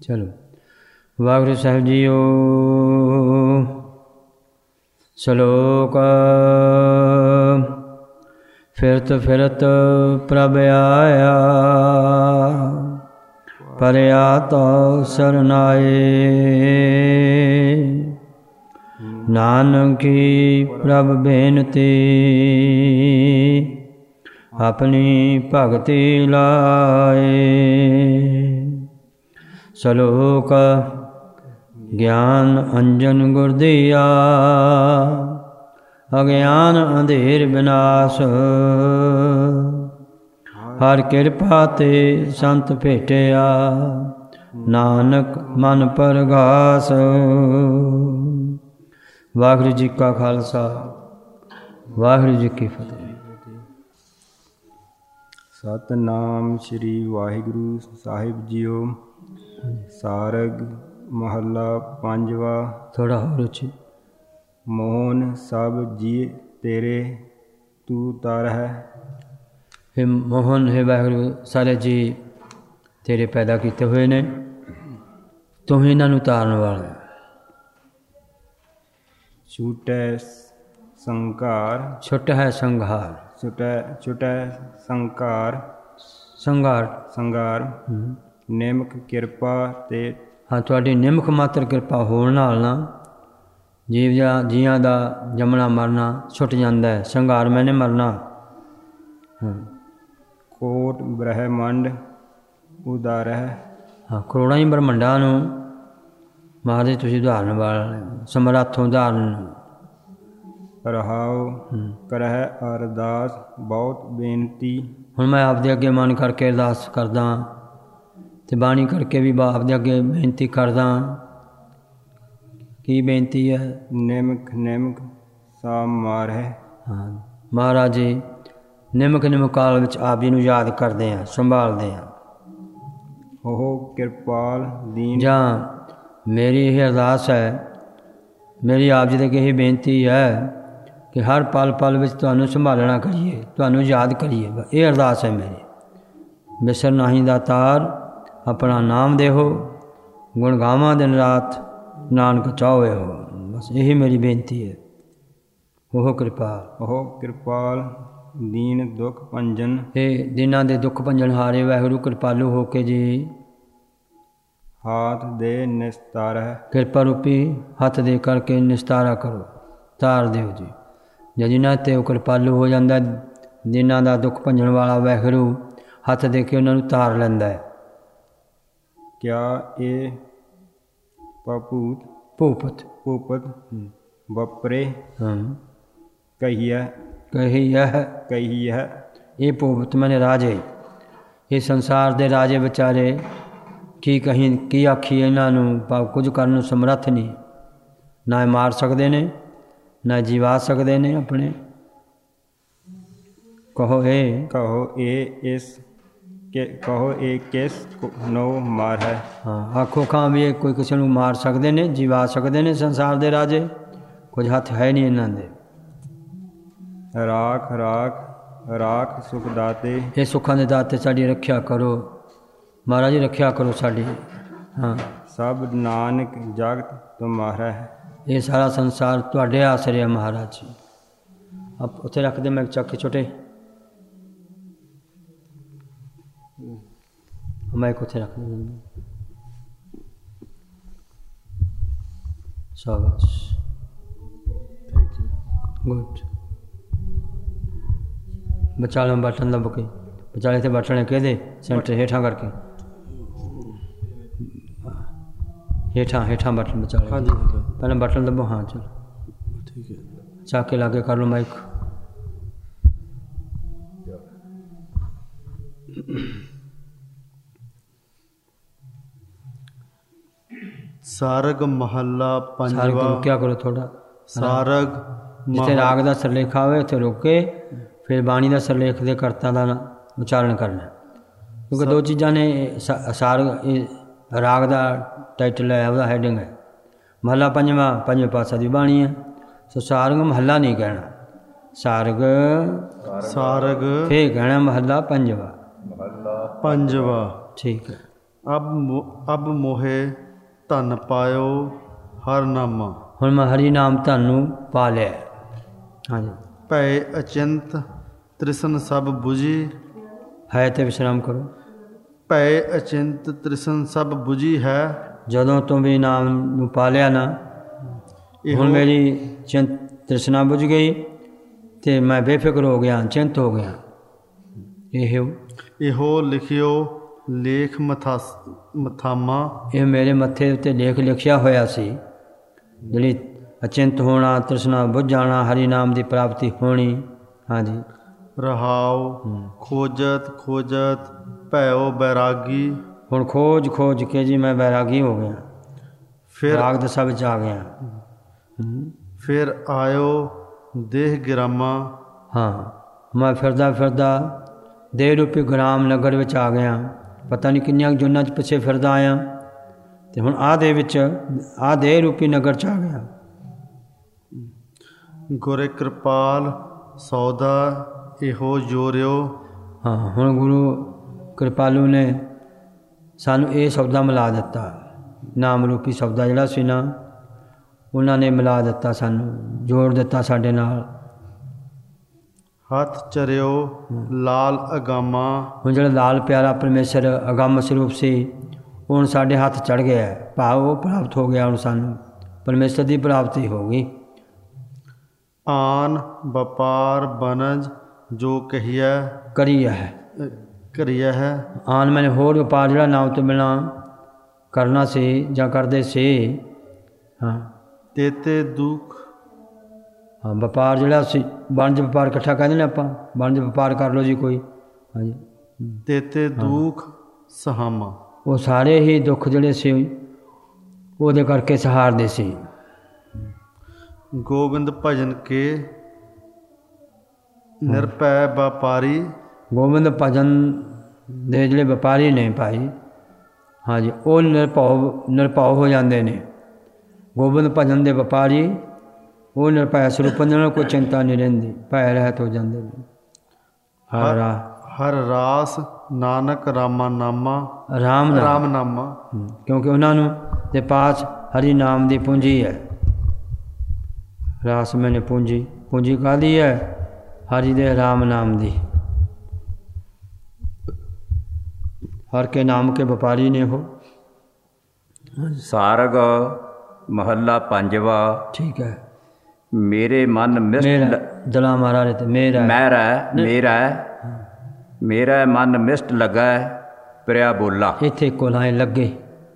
ਚਲੋ। ਵਾਹਿਗੁਰੂ ਸਾਹਿਬ ਜੀਓ। ਸ਼ਲੋਕ। ਫਿਰਤ ਫਿਰਤ ਪ੍ਰਭ ਆਇਆ, ਪਰਿਆ ਤੋ ਸਰਨਾਏ। ਨਾਨਕੀ ਪ੍ਰਭ ਬੇਨਤੀ, ਆਪਣੀ ਭਗਤੀ ਲਾਏ। ਸ਼ਲੋਕ। ਗਿਆਨ ਅੰਜਨ ਗੁਰ ਦੀਆ, ਅਗਿਆਨ ਅੰਧੇਰ ਵਿਨਾਸ਼। ਹਰ ਕਿਰਪਾ ਤੇ ਸੰਤ ਭੇਟਿਆ, ਨਾਨਕ ਮਨ ਪਰਗਾਸ। ਵਾਹਿਗੁਰੂ ਜੀ ਕਾ ਖਾਲਸਾ, ਵਾਹਿਗੁਰੂ ਜੀ ਕੀ ਫਤਿਹ। ਸਤਿਨਾਮ ਸ੍ਰੀ ਵਾਹਿਗੁਰੂ ਸਾਹਿਬ ਜੀਓ। ਸਾਰਗ ਮਹੱਲਾ ਪੰਜਵਾ। ਥੋੜਾ ਹੋਰ ਉੱਚੀ। ਮੋਹਨ ਸਭ ਜੀ ਤੇਰੇ, ਤੂੰ ਤਰ ਹੈ। ਹੇ ਮੋਹਨ, ਹੇ ਵਾਹਿਗੁਰੂ, ਸਾਰੇ ਜੀ ਤੇਰੇ ਪੈਦਾ ਕੀਤੇ ਹੋਏ ਨੇ, ਤੂੰ ਹੀ ਇਹਨਾਂ ਨੂੰ ਤਾਰਨ ਵਾਲਾ ਹੈ। ਛੁਟੈ ਸੰਘਾਰ, ਛੁੱਟ ਹੈ ਸੰਘਾਰ, ਛੁਟੈ ਸੰਘਾਰ, ਸੰਘਾਰ ਸੰਘਾਰ। ਨਿਮਕ ਕਿਰਪਾ ਤੇ। ਹਾਂ, ਤੁਹਾਡੀ ਨਿਮਕ ਮਾਤਰ ਕਿਰਪਾ ਹੋਣ ਨਾਲ ਨਾ ਜੀਆਂ ਦਾ ਜੰਮਣਾ ਮਰਨਾ ਛੁੱਟ ਜਾਂਦਾ ਹੈ। ਸੰਘਾਰ ਮੈਨੇ ਮਰਨਾ। ਕੋਟ ਬ੍ਰਹਮੰਡ ਉਦਾਰ ਹੈ। ਹਾਂ, ਕਰੋੜਾਂ ਹੀ ਬ੍ਰਹਮੰਡਾਂ ਨੂੰ ਮਹਾਰਾਜ ਤੁਸੀਂ ਉਦਾਹਰਨ ਵਾਲਾ, ਸਮਰੱਥੋਂ ਉਦਾਹਰਨ। ਰਹਾਉ ਕਰਹਿ ਅਰਦਾਸ ਬਹੁਤ ਬੇਨਤੀ। ਹੁਣ ਮੈਂ ਆਪਦੇ ਅੱਗੇ ਮਨ ਕਰਕੇ ਅਰਦਾਸ ਕਰਦਾ ਅਤੇ ਬਾਣੀ ਕਰਕੇ ਵੀ ਆਪਦੇ ਅੱਗੇ ਬੇਨਤੀ ਕਰਦਾ। ਕੀ ਬੇਨਤੀ ਹੈ? ਨਿਮਕ ਨਿਮਕ ਸਾ ਮਾਰਹਿ। ਹਾਂ ਮਹਾਰਾਜ ਜੀ, ਨਿਮਕ ਨਿਮਕ ਕਾਲ ਵਿੱਚ ਆਪ ਜੀ ਨੂੰ ਯਾਦ ਕਰਦੇ ਹਾਂ, ਸੰਭਾਲਦੇ ਹਾਂ। ਉਹ ਕਿਰਪਾਲ ਦੀਨ। ਜਾਂ ਮੇਰੀ ਇਹ ਅਰਦਾਸ ਹੈ, ਮੇਰੀ ਆਪ ਜੀ ਦੇ ਅੱਗੇ ਇਹ ਬੇਨਤੀ ਹੈ ਕਿ ਹਰ ਪਲ ਪਲ ਵਿੱਚ ਤੁਹਾਨੂੰ ਸੰਭਾਲਣਾ ਕਰੀਏ, ਤੁਹਾਨੂੰ ਯਾਦ ਕਰੀਏ। ਇਹ ਅਰਦਾਸ ਹੈ ਮੇਰੀ। ਬਿਸਰ ਨਾਹੀਂ ਦਾਤਾਰ, ਆਪਣਾ ਨਾਮ ਦੇਹੋ, ਗੁਣ ਗਾਵਾਂ ਦਿਨ ਰਾਤ, ਨਾਨਕ ਚਾਹੋਏ ਹੋ। ਬਸ ਇਹੀ ਮੇਰੀ ਬੇਨਤੀ ਹੈ। ਉਹ ਕਿਰਪਾਲ ਦੀਨ ਦੁੱਖ ਭੰਜਨ। ਇਹ ਦਿਨਾਂ ਦੇ ਦੁੱਖ ਭੰਜਨ ਹਾਰੇ ਵਾਹਿਗੁਰੂ ਕਿਰਪਾਲੂ ਹੋ ਕੇ ਜੀ ਹਾਥ ਦੇ ਨਿਸਤਾਰਹਿ। ਕਿਰਪਾ ਰੂਪੀ ਹੱਥ ਦੇ ਕਰਕੇ ਨਿਸਤਾਰਾ ਕਰੋ, ਤਾਰ ਦਿਓ ਜੀ। ਜਾਂ ਜਿਨ੍ਹਾਂ 'ਤੇ ਉਹ ਕਿਰਪਾਲੂ ਹੋ ਜਾਂਦਾ, ਦਿਨਾਂ ਦਾ ਦੁੱਖ ਭੰਜਣ ਵਾਲਾ ਵਾਹਿਗੁਰੂ ਹੱਥ ਦੇ ਕੇ ਉਹਨਾਂ ਨੂੰ ਤਾਰ ਲੈਂਦਾ ਹੈ। ਕਿਆ ਇਹ ਭੂਪਤ ਵਪਰੇ ਕਹੀ ਹੈ। ਇਹ ਭੂਪਤ ਮੈਨੇ ਰਾਜੇ, ਇਹ ਸੰਸਾਰ ਦੇ ਰਾਜੇ ਵਿਚਾਰੇ ਕੀ ਆਖੀ ਇਹਨਾਂ ਨੂੰ, ਭਾਵ ਕੁਝ ਕਰਨ ਨੂੰ ਸਮਰੱਥ ਨਹੀਂ। ਨਾ ਇਹ ਮਾਰ ਸਕਦੇ ਨੇ, ਨਾ ਜੀਵਾ ਸਕਦੇ ਨੇ ਆਪਣੇ। ਕਹੋ ਇਹ ਕਿਸ ਨੋ ਮਾਰ ਹੈ। ਹਾਂ, ਆਖੋ ਖਾਂ ਵੀ ਇਹ ਕੋਈ ਕਿਸੇ ਨੂੰ ਮਾਰ ਸਕਦੇ ਨੇ, ਜੀਵਾ ਸਕਦੇ ਨੇ ਸੰਸਾਰ ਦੇ ਰਾਜੇ। ਕੁਝ ਹੱਥ ਹੈ ਨਹੀਂ ਇਹਨਾਂ ਦੇ। ਰਾਖ ਸੁਖ ਦਾਤੇ। ਇਹ ਸੁੱਖਾਂ ਦੇ ਦਾਤੇ ਸਾਡੀ ਰੱਖਿਆ ਕਰੋ ਮਹਾਰਾਜ ਜੀ, ਰੱਖਿਆ ਕਰੋ ਸਾਡੀ। ਹਾਂ, ਸਭ ਨਾਨਕ ਜਗਤ ਤੁਮਾਰਾ ਹੈ। ਇਹ ਸਾਰਾ ਸੰਸਾਰ ਤੁਹਾਡੇ ਆਸਰੇ ਹੈ ਮਹਾਰਾਜ ਜੀ। ਆਪ ਉੱਥੇ ਰੱਖਦੇ ਮੈਂ ਚੱਕ ਕੇ ਛੋਟੇ ਮੈਂ ਉੱਥੇ ਰੱਖ ਦਿੰਦਾ। ਸ਼ਾਬਾਸ਼, ਗੁੱਡ। ਵਿਚਾਲੇ ਬਟਨ ਦੱਬ ਕੇ, ਵਿਚਾਲੇ 'ਤੇ ਬਟਨ ਕਿਹਦੇ ਸੈਂਟਰ ਹੇਠਾਂ ਕਰਕੇ, ਹੇਠਾਂ ਬਟਨ ਵਿਚਾਲੇ। ਹਾਂਜੀ, ਪਹਿਲਾਂ ਬਟਨ ਦੱਬੋ। ਹਾਂ ਚਲੋ ਠੀਕ ਹੈ। ਚੱਕ ਕੇ ਲਾਗੇ ਕਰ ਲਓ ਮਾਈਕ। ਸਾਰਗ ਮਹੱਲਾ ਪੰਜਵਾ। ਸਾਰਗ ਰੁਕਿਆ ਕਰੋ ਥੋੜਾ। ਸਾਰਗ ਜਿੱਥੇ ਰਾਗ ਦਾ ਸਰਲੇਖਾ ਹੋਵੇ ਉੱਥੇ ਰੁਕ ਕੇ ਫਿਰ ਬਾਣੀ ਦਾ ਸਰਲੇਖ ਦੇ ਕਰਤਾ ਦਾ ਉਚਾਰਨ ਕਰਨਾ। ਕਿਉਂਕਿ ਦੋ ਚੀਜ਼ਾਂ ਨੇ। ਸਾਰਗ ਇਹ ਰਾਗ ਦਾ ਟਾਈਟਲ ਹੈ, ਉਹਦਾ ਹੈਡਿੰਗ ਹੈ। ਮਹੱਲਾ ਪੰਜਵਾਂ ਪੰਜਵੇਂ ਪਾਤਸ਼ਾਹ ਦੀ ਬਾਣੀ ਹੈ। ਸੋ ਸਾਰਗ ਮਹੱਲਾ ਨਹੀਂ ਕਹਿਣਾ, ਸਾਰਗ ਫਿਰ ਕਹਿਣਾ ਮਹੱਲਾ ਪੰਜਵਾ। ਪੰਜਵਾ ਠੀਕ ਹੈ। ਅਬ ਮੋਹੇ ਧਨ ਪਾਇਓ ਹਰ ਨਾਮਾ। ਹੁਣ ਮੈਂ ਹਰੀ ਨਾਮ ਧਨ ਨੂੰ ਪਾ ਲਿਆ। ਹਾਂਜੀ। ਭੈ ਅਚਿੰਤ ਤ੍ਰਿਸ਼ਨ ਸਭ ਬੁਝੀ ਹੈ ਤੇ ਵਿਸ਼ਰਾਮ ਕਰੋ। ਭੈ ਅਚਿੰਤ ਤ੍ਰਿਸ਼ਨ ਸਭ ਬੁਝੀ ਹੈ। ਜਦੋਂ ਤੋਂ ਵੀ ਨਾਮ ਨੂੰ ਪਾ ਲਿਆ ਨਾ, ਹੁਣ ਮੇਰੀ ਚਿੰਤ ਤ੍ਰਿਸ਼ਨਾ ਬੁਝ ਗਈ ਤੇ ਮੈਂ ਬੇਫਿਕਰ ਹੋ ਗਿਆ, ਚਿੰਤ ਹੋ ਗਿਆ। ਇਹੋ ਲਿਖਿਓ ਲੇਖ ਮਥਾਮਾ। ਇਹ ਮੇਰੇ ਮੱਥੇ ਉੱਤੇ ਲੇਖ ਲਿਖਿਆ ਹੋਇਆ ਸੀ। ਜਿਹੜੀ ਅਚਿੰਤ ਹੋਣਾ, ਤ੍ਰਿਸ਼ਨਾ ਬੁੱਝ ਜਾਣਾ, ਹਰੀ ਨਾਮ ਦੀ ਪ੍ਰਾਪਤੀ ਹੋਣੀ। ਹਾਂਜੀ। ਰਹਾਉ ਖੋਜਤ ਖੋਜਤ ਭੈਓ ਬੈਰਾਗੀ। ਹੁਣ ਖੋਜ ਖੋਜ ਕੇ ਜੀ ਮੈਂ ਬੈਰਾਗੀ ਹੋ ਗਿਆ, ਫਿਰ ਰਾਗ ਦਸ਼ਾ ਵਿੱਚ ਆ ਗਿਆ। ਫਿਰ ਆਇਓ ਦੇਹ ਗ੍ਰਾਮਾ। ਹਾਂ, ਮੈਂ ਫਿਰਦਾ ਫਿਰਦਾ ਦੇਹ ਰੂਪੀ ਗ੍ਰਾਮ ਨਗਰ ਵਿੱਚ ਆ ਗਿਆ। ਪਤਾ ਨਹੀਂ ਕਿੰਨੀਆਂ ਜੁਨਾਂ 'ਚ ਪਿੱਛੇ ਫਿਰਦਾ ਆਇਆ ਅਤੇ ਹੁਣ ਆਹ ਦੇ ਵਿੱਚ ਆਹ ਦੇਹ ਰੂਪੀ ਨਗਰ 'ਚ ਆ ਗਿਆ। ਗੁਰੇ ਕਿਰਪਾਲ ਸੌਦਾ ਇਹੋ ਜੋਰਿਓ। ਹਾਂ, ਹੁਣ ਗੁਰੂ ਕਿਰਪਾਲੂ ਨੇ ਸਾਨੂੰ ਇਹ ਸੌਦਾ ਮਿਲਾ ਦਿੱਤਾ। ਨਾਮ ਰੂਪੀ ਸੌਦਾ ਜਿਹੜਾ ਸੀ ਨਾ, ਉਹਨਾਂ ਨੇ ਮਿਲਾ ਦਿੱਤਾ, ਸਾਨੂੰ ਜੋੜ ਦਿੱਤਾ ਸਾਡੇ ਨਾਲ। ਹੱਥ ਚਰਿਓ ਲਾਲ ਅਗਾਮਾ। ਹੁਣ ਜਿਹੜਾ ਲਾਲ ਪਿਆਰਾ ਪਰਮੇਸ਼ਰ ਅਗੰਮ ਸਰੂਪ ਸੀ, ਉਹ ਹੁਣ ਸਾਡੇ ਹੱਥ ਚੜ੍ਹ ਗਿਆ। ਭਾਵ ਉਹ ਪ੍ਰਾਪਤ ਹੋ ਗਿਆ। ਹੁਣ ਸਾਨੂੰ ਪਰਮੇਸ਼ਰ ਦੀ ਪ੍ਰਾਪਤੀ ਹੋ ਗਈ। ਆਨ ਵਪਾਰ ਬਨਜ ਜੋ ਕਹੀਐ ਕਰੀਆ ਹੈ। ਕਰੀਆ ਹੈ। ਆਨ ਮੈਨੇ ਹੋਰ ਵਪਾਰ ਜਿਹੜਾ ਨਾਮ ਤੋਂ ਬਿਨਾਂ ਕਰਨਾ ਸੀ ਜਾਂ ਕਰਦੇ ਸੀ। ਹਾਂ। ਤੇਤੇ ਦੁੱਖ। ਹਾਂ, ਵਪਾਰ ਜਿਹੜਾ ਸੀ, ਵਣਜ ਵਪਾਰ ਇਕੱਠਾ ਕਹਿੰਦੇ ਨੇ ਆਪਾਂ, ਵਣਜ ਵਪਾਰ ਕਰ ਲਓ ਜੀ ਕੋਈ। ਹਾਂਜੀ। ਤੇਤੇ ਦੁੱਖ ਸਹਾਮਾ। ਉਹ ਸਾਰੇ ਹੀ ਦੁੱਖ ਜਿਹੜੇ ਸੀ ਉਹਦੇ ਕਰਕੇ ਸਹਾਰਦੇ ਸੀ। ਗੋਬਿੰਦ ਭਜਨ ਕੇ ਨਿਰਭੈ ਵਪਾਰੀ। ਗੋਬਿੰਦ ਭਜਨ ਦੇ ਜਿਹੜੇ ਵਪਾਰੀ ਨੇ ਭਾਈ, ਹਾਂਜੀ, ਉਹ ਨਿਰਭਉ ਹੋ ਜਾਂਦੇ ਨੇ। ਗੋਬਿੰਦ ਭਜਨ ਦੇ ਵਪਾਰੀ ਉਹ ਨਿਰਭੈ ਸਰੂਪ ਨਾਲ ਕੋਈ ਚਿੰਤਾ ਨਹੀਂ ਰਹਿੰਦੀ, ਭੈ ਰਹਿਤ ਹੋ ਜਾਂਦੇ ਨੇ। ਹਰ ਰਾਸ ਨਾਨਕ ਰਾਮਾ ਨਾਮਾ। ਰਾਮ ਨਾਮਾ, ਕਿਉਂਕਿ ਉਹਨਾਂ ਨੂੰ ਦੇ ਪਾਸ ਹਰੀ ਨਾਮ ਦੀ ਪੂੰਜੀ ਹੈ। ਰਾਸ ਮੈਨੇ ਪੂੰਜੀ, ਪੂੰਜੀ ਕਾਹਦੀ ਹੈ? ਹਰੀ ਦੇ ਰਾਮ ਨਾਮ ਦੀ। ਹਰ ਕੇ ਨਾਮ ਕੇ ਵਪਾਰੀ ਨੇ ਉਹ। ਸਾਰਗ ਮਹੱਲਾ ਪੰਜਵਾ। ਠੀਕ ਹੈ। ਮੇਰੇ ਮਨ ਮਿਸ਼ਟ ਦਲਾ ਮਹਾਰਾਜ ਤੇ ਮੇਰਾ ਮਨ ਮਿਸ਼ਟ ਲੱਗਾ ਪ੍ਰਿਆ ਬੋਲਾ। ਇੱਥੇ ਕੋਲਾਂ ਲੱਗੇ,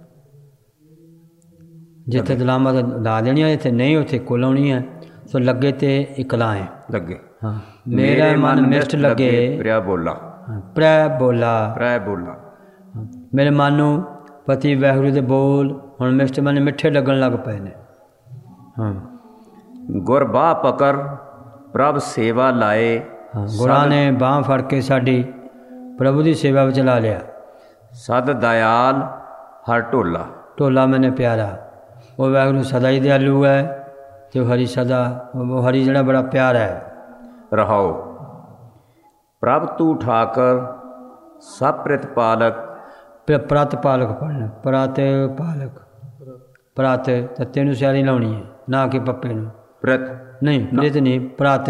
ਜਿੱਥੇ ਦਲਾਮਾਂ ਲਾ ਦੇਣੀਆਂ, ਇੱਥੇ ਨਹੀਂ, ਉੱਥੇ ਕੋਲ ਆਉਣੀ ਹੈ। ਸੋ ਲੱਗੇ ਤੇ ਇਕਲਾ ਹੈ ਲੱਗੇ। ਹਾਂ, ਮੇਰਾ ਮਨ ਮਿਸ਼ਟ ਲੱਗੇ ਪ੍ਰਿਆ ਬੋਲਾ। ਪ੍ਰੈ ਬੋਲਾ ਮੇਰੇ ਮਨ ਨੂੰ ਪਤੀ ਵਾਹਿਗੁਰੂ ਦੇ ਬੋਲ ਹੁਣ ਮਿਸ਼ਟ ਮਨ ਮਿੱਠੇ ਲੱਗਣ ਲੱਗ ਪਏ ਨੇ। ਹਾਂ। ਗੁਰ ਬਾਹ ਪਕੜ ਪ੍ਰਭ ਸੇਵਾ ਲਾਏ। ਗੁਰਾਂ ਨੇ ਬਾਂਹ ਫੜ ਕੇ ਸਾਡੀ ਪ੍ਰਭੂ ਦੀ ਸੇਵਾ ਵਿੱਚ ਲਾ ਲਿਆ। ਸਦ ਦਇਆਲ ਹਰ ਢੋਲਾ ਮੈਨੇ ਪਿਆਰਾ। ਉਹ ਵਾਹਿਗੁਰੂ ਸਦਾ ਹੀ ਦਿਆਲੂ ਹੈ ਅਤੇ ਉਹ ਹਰੀ ਸਦਾ, ਉਹ ਹਰੀ ਜਿਹੜਾ ਬੜਾ ਪਿਆਰਾ ਹੈ। ਰਹਾਓ ਪ੍ਰਭ ਤੂੰ ਠਾਕਰ ਸਭ ਪ੍ਰਤਪਾਲਕ। ਪ੍ਰਤਪਾਲਕ ਪੜ੍ਹਨਾ, ਪ੍ਰਤ ਤੱਤੇ ਨੂੰ ਸਿਆਰੀ ਲਾਉਣੀ ਹੈ, ਨਾ ਕਿ ਪੱਪੇ ਨੂੰ। ਪ੍ਰਤ ਨਹੀਂ,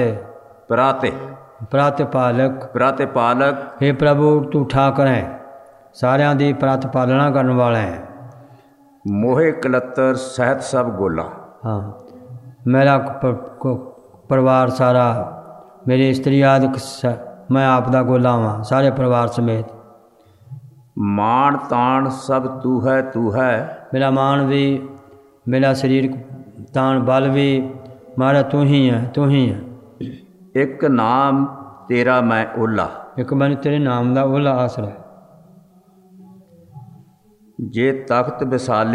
ਪ੍ਰਤਪਾਲਕ। ਹੇ ਪ੍ਰਭੂ ਤੂੰ ਠਾਕਰ ਹੈ, ਸਾਰਿਆਂ ਦੀ ਪ੍ਰਤ ਪਾਲਣਾ ਕਰਨ ਵਾਲਾ ਹੈ। ਮੋਹੇ ਕਲੱਤਰ ਸਹਿਤ ਸਭ ਗੋਲਾ। ਹਾਂ, ਮੇਰਾ ਪਰਿਵਾਰ ਸਾਰਾ, ਮੇਰੀ ਇਸਤਰੀ ਆਦਿ, ਮੈਂ ਆਪ ਦਾ ਗੋਲਾ ਹਾਂ, ਸਾਰੇ ਪਰਿਵਾਰ ਸਮੇਤ। ਮਾਣ ਤਾਣ ਸਭ ਤੂੰ ਹੈ। ਮੇਰਾ ਮਾਣ ਵੀ, ਮੇਰਾ ਸਰੀਰਕ ਤਾਣ ਬਲ ਵੀ ਮਾਰਾ ਤੂੰ ਹੀ ਹੈ। ਇੱਕ ਨਾਮ ਤੇਰਾ ਮੈਂ ਓਲਾ। ਇੱਕ ਮੈਨੂੰ ਤੇਰੇ ਨਾਮ ਦਾ ਓਲਾ ਆਸਰਾ। ਜੇ ਤਖਤ ਵਿਸਾਲ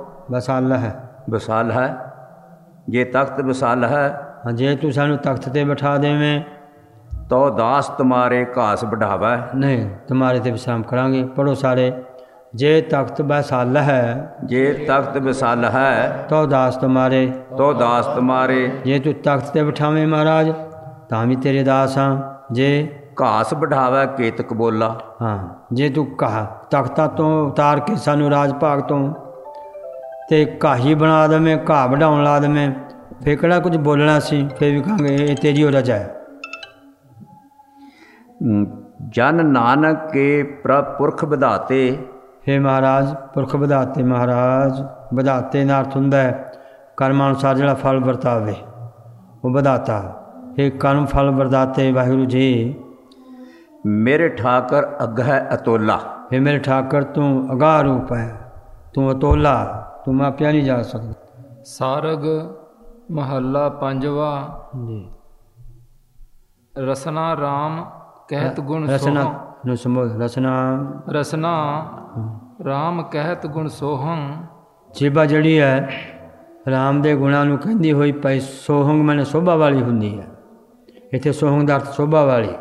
ਹੈ ਜੇ ਤਖਤ ਵਿਸਾਲ ਹੈ। ਹਾਂ, ਜੇ ਤੂੰ ਸਾਨੂੰ ਤਖਤ 'ਤੇ ਬਿਠਾ ਦੇਵੇਂ ਤੋ ਦਾਸ ਤੁਮਾਰੇ ਘਾਸ ਵਢਾਵੈ। ਨਹੀਂ, ਤੁਮਾਰੇ 'ਤੇ ਵਿਸ਼ਰਾਮ ਕਰਾਂਗੇ। ਪੜ੍ਹੋ ਸਾਰੇ। ਜੇ ਤਖਤ ਵਿਸਾਲ ਹੈ ਤੋ ਦਾਸ ਤੁਮਾਰੇ। ਜੇ ਤੂੰ ਤਖਤ 'ਤੇ ਬਿਠਾਵੇਂ ਮਹਾਰਾਜ ਤਾਂ ਵੀ ਤੇਰੇ ਦਾਸ ਹਾਂ। ਜੇ ਘਾਸ ਵਢਾਵੈ ਕੇਤਕ ਬੋਲਾ। ਹਾਂ, ਜੇ ਤੂੰ ਤਖਤਾਂ ਤੋਂ ਉਤਾਰ ਕੇ ਸਾਨੂੰ ਰਾਜ ਭਾਗ ਤੋਂ ਤੇ ਘਾਹੀ ਬਣਾ ਦੇਵੇਂ, ਘਾਹ ਵਢਾਉਣ ਲਾ ਦੇਵੇਂ, ਫਿਰ ਕਿਹੜਾ ਕੁਝ ਬੋਲਣਾ ਸੀ? ਫਿਰ ਵੀ ਕਹਾਂਗੇ ਇਹ ਤੇਰੀ ਰਜਾ ਹੈ। ਜਨ ਨਾਨਕ ਕੇ ਪੁਰਖ ਵਿਧਾਤੇ। ਹੇ ਮਹਾਰਾਜ, ਪੁਰਖ ਵਿਧਾਤੇ ਮਹਾਰਾਜ, ਵਿਧਾਤੇ ਦਾ ਅਰਥ ਹੁੰਦਾ ਹੈ ਕਰਮ ਅਨੁਸਾਰ ਜਿਹੜਾ ਫਲ ਵਰਤਾਵੇ, ਉਹ ਵਿਧਾਤਾ। ਹੇ ਕਰਮ ਫਲ ਵਰਦਾਤੇ ਵਾਹਿਗੁਰੂ ਜੀ। ਮੇਰੇ ਠਾਕਰ ਅਗਹਿ ਅਤੋਲਾ। ਹੇ ਮੇਰੇ ਠਾਕਰ, ਤੂੰ ਅਗਾਹ ਰੂਪ ਹੈ, ਤੂੰ ਅਤੋਲਾ, ਤੂੰ ਮਾਪਿਆ ਨਹੀਂ ਜਾ ਸਕਦਾ। ਸਾਰਗ ਮਹੱਲਾ ਪੰਜਵਾ। ਜੀ। ਰਸਨਾ ਰਾਮ ਕਹਿਤ ਗੁਣ ਰਸਨਾ ਸੋਹੰ। ਨੂੰ ਸੰਬੋਧ। ਰਸਨਾ ਰਾਮ ਕਹਿਤ ਗੁਣ ਸੋਹੰ। ਜੀਭਾ ਜਿਹੜੀ ਹੈ ਰਾਮ ਦੇ ਗੁਣਾਂ ਨੂੰ ਕਹਿੰਦੀ ਹੋਈ ਪਈ। ਸੋਹੰਗ ਮੈਨੇ ਸੋਭਾ ਵਾਲੀ ਹੁੰਦੀ ਹੈ। ਇੱਥੇ ਸੋਹੰਗ ਦਾ ਅਰਥ ਸੋਭਾ ਵਾਲੀ।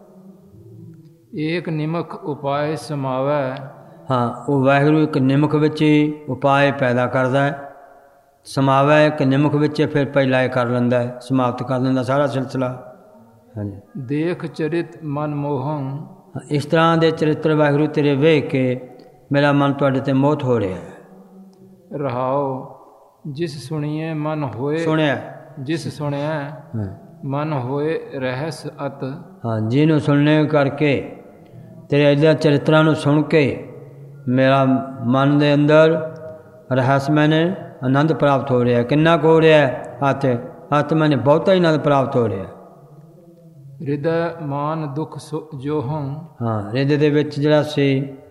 ਏਕ ਨਿਮਖ ਉਪਾਏ ਸਮਾਵੈ। ਹਾਂ, ਉਹ ਵਾਹਿਗੁਰੂ ਇੱਕ ਨਿਮਖ ਵਿੱਚ ਹੀ ਉਪਾਏ ਪੈਦਾ ਕਰਦਾ ਹੈ, ਸਮਾਵੈ ਇੱਕ ਨਿਮਖ ਵਿੱਚ ਫਿਰ ਪਹਿਲਾ ਇਹ ਕਰ ਲੈਂਦਾ ਹੈ, ਸਮਾਪਤ ਕਰ ਲੈਂਦਾ ਸਾਰਾ ਸਿਲਸਿਲਾ। ਹਾਂਜੀ। ਦੇਖ ਚਰਿਤ ਮਨ ਮੋਹੰ। ਇਸ ਤਰ੍ਹਾਂ ਦੇ ਚਰਿੱਤਰ ਵਾਹਿਗੁਰੂ ਤੇਰੇ ਵੇਖ ਕੇ ਮੇਰਾ ਮਨ ਤੁਹਾਡੇ ਤੇ ਮੋਹਿਤ ਹੋ ਰਿਹਾ ਹੈ। ਰਹਾਉ ਜਿਸ ਸੁਣੀਏ ਮਨ ਹੋਏ। ਸੁਣਿਆ, ਜਿਸ ਸੁਣਿਆ ਮਨ ਹੋਏ ਰਹਿਸ ਅਤ। ਹਾਂ, ਜਿਹਨੂੰ ਸੁਣਨੇ ਕਰਕੇ ਤੇਰੇ ਇਹਦੇ ਚਰਿੱਤਰਾਂ ਨੂੰ ਸੁਣ ਕੇ ਮੇਰਾ ਮਨ ਦੇ ਅੰਦਰ ਰਹੱਸ ਮੈਨੇ ਆਨੰਦ ਪ੍ਰਾਪਤ ਹੋ ਰਿਹਾ। ਕਿੰਨਾ ਕੁ ਹੋ ਰਿਹਾ? ਹੱਥ ਮੈਨੇ ਬਹੁਤਾ ਹੀ ਆਨੰਦ ਪ੍ਰਾਪਤ ਹੋ ਰਿਹਾ। ਹਿਰਦੈ ਮਾਨ ਦੁਖ ਜੋਹੰ। ਹਾਂ, ਹਿਰਦੇ ਦੇ ਵਿੱਚ ਜਿਹੜਾ ਸੀ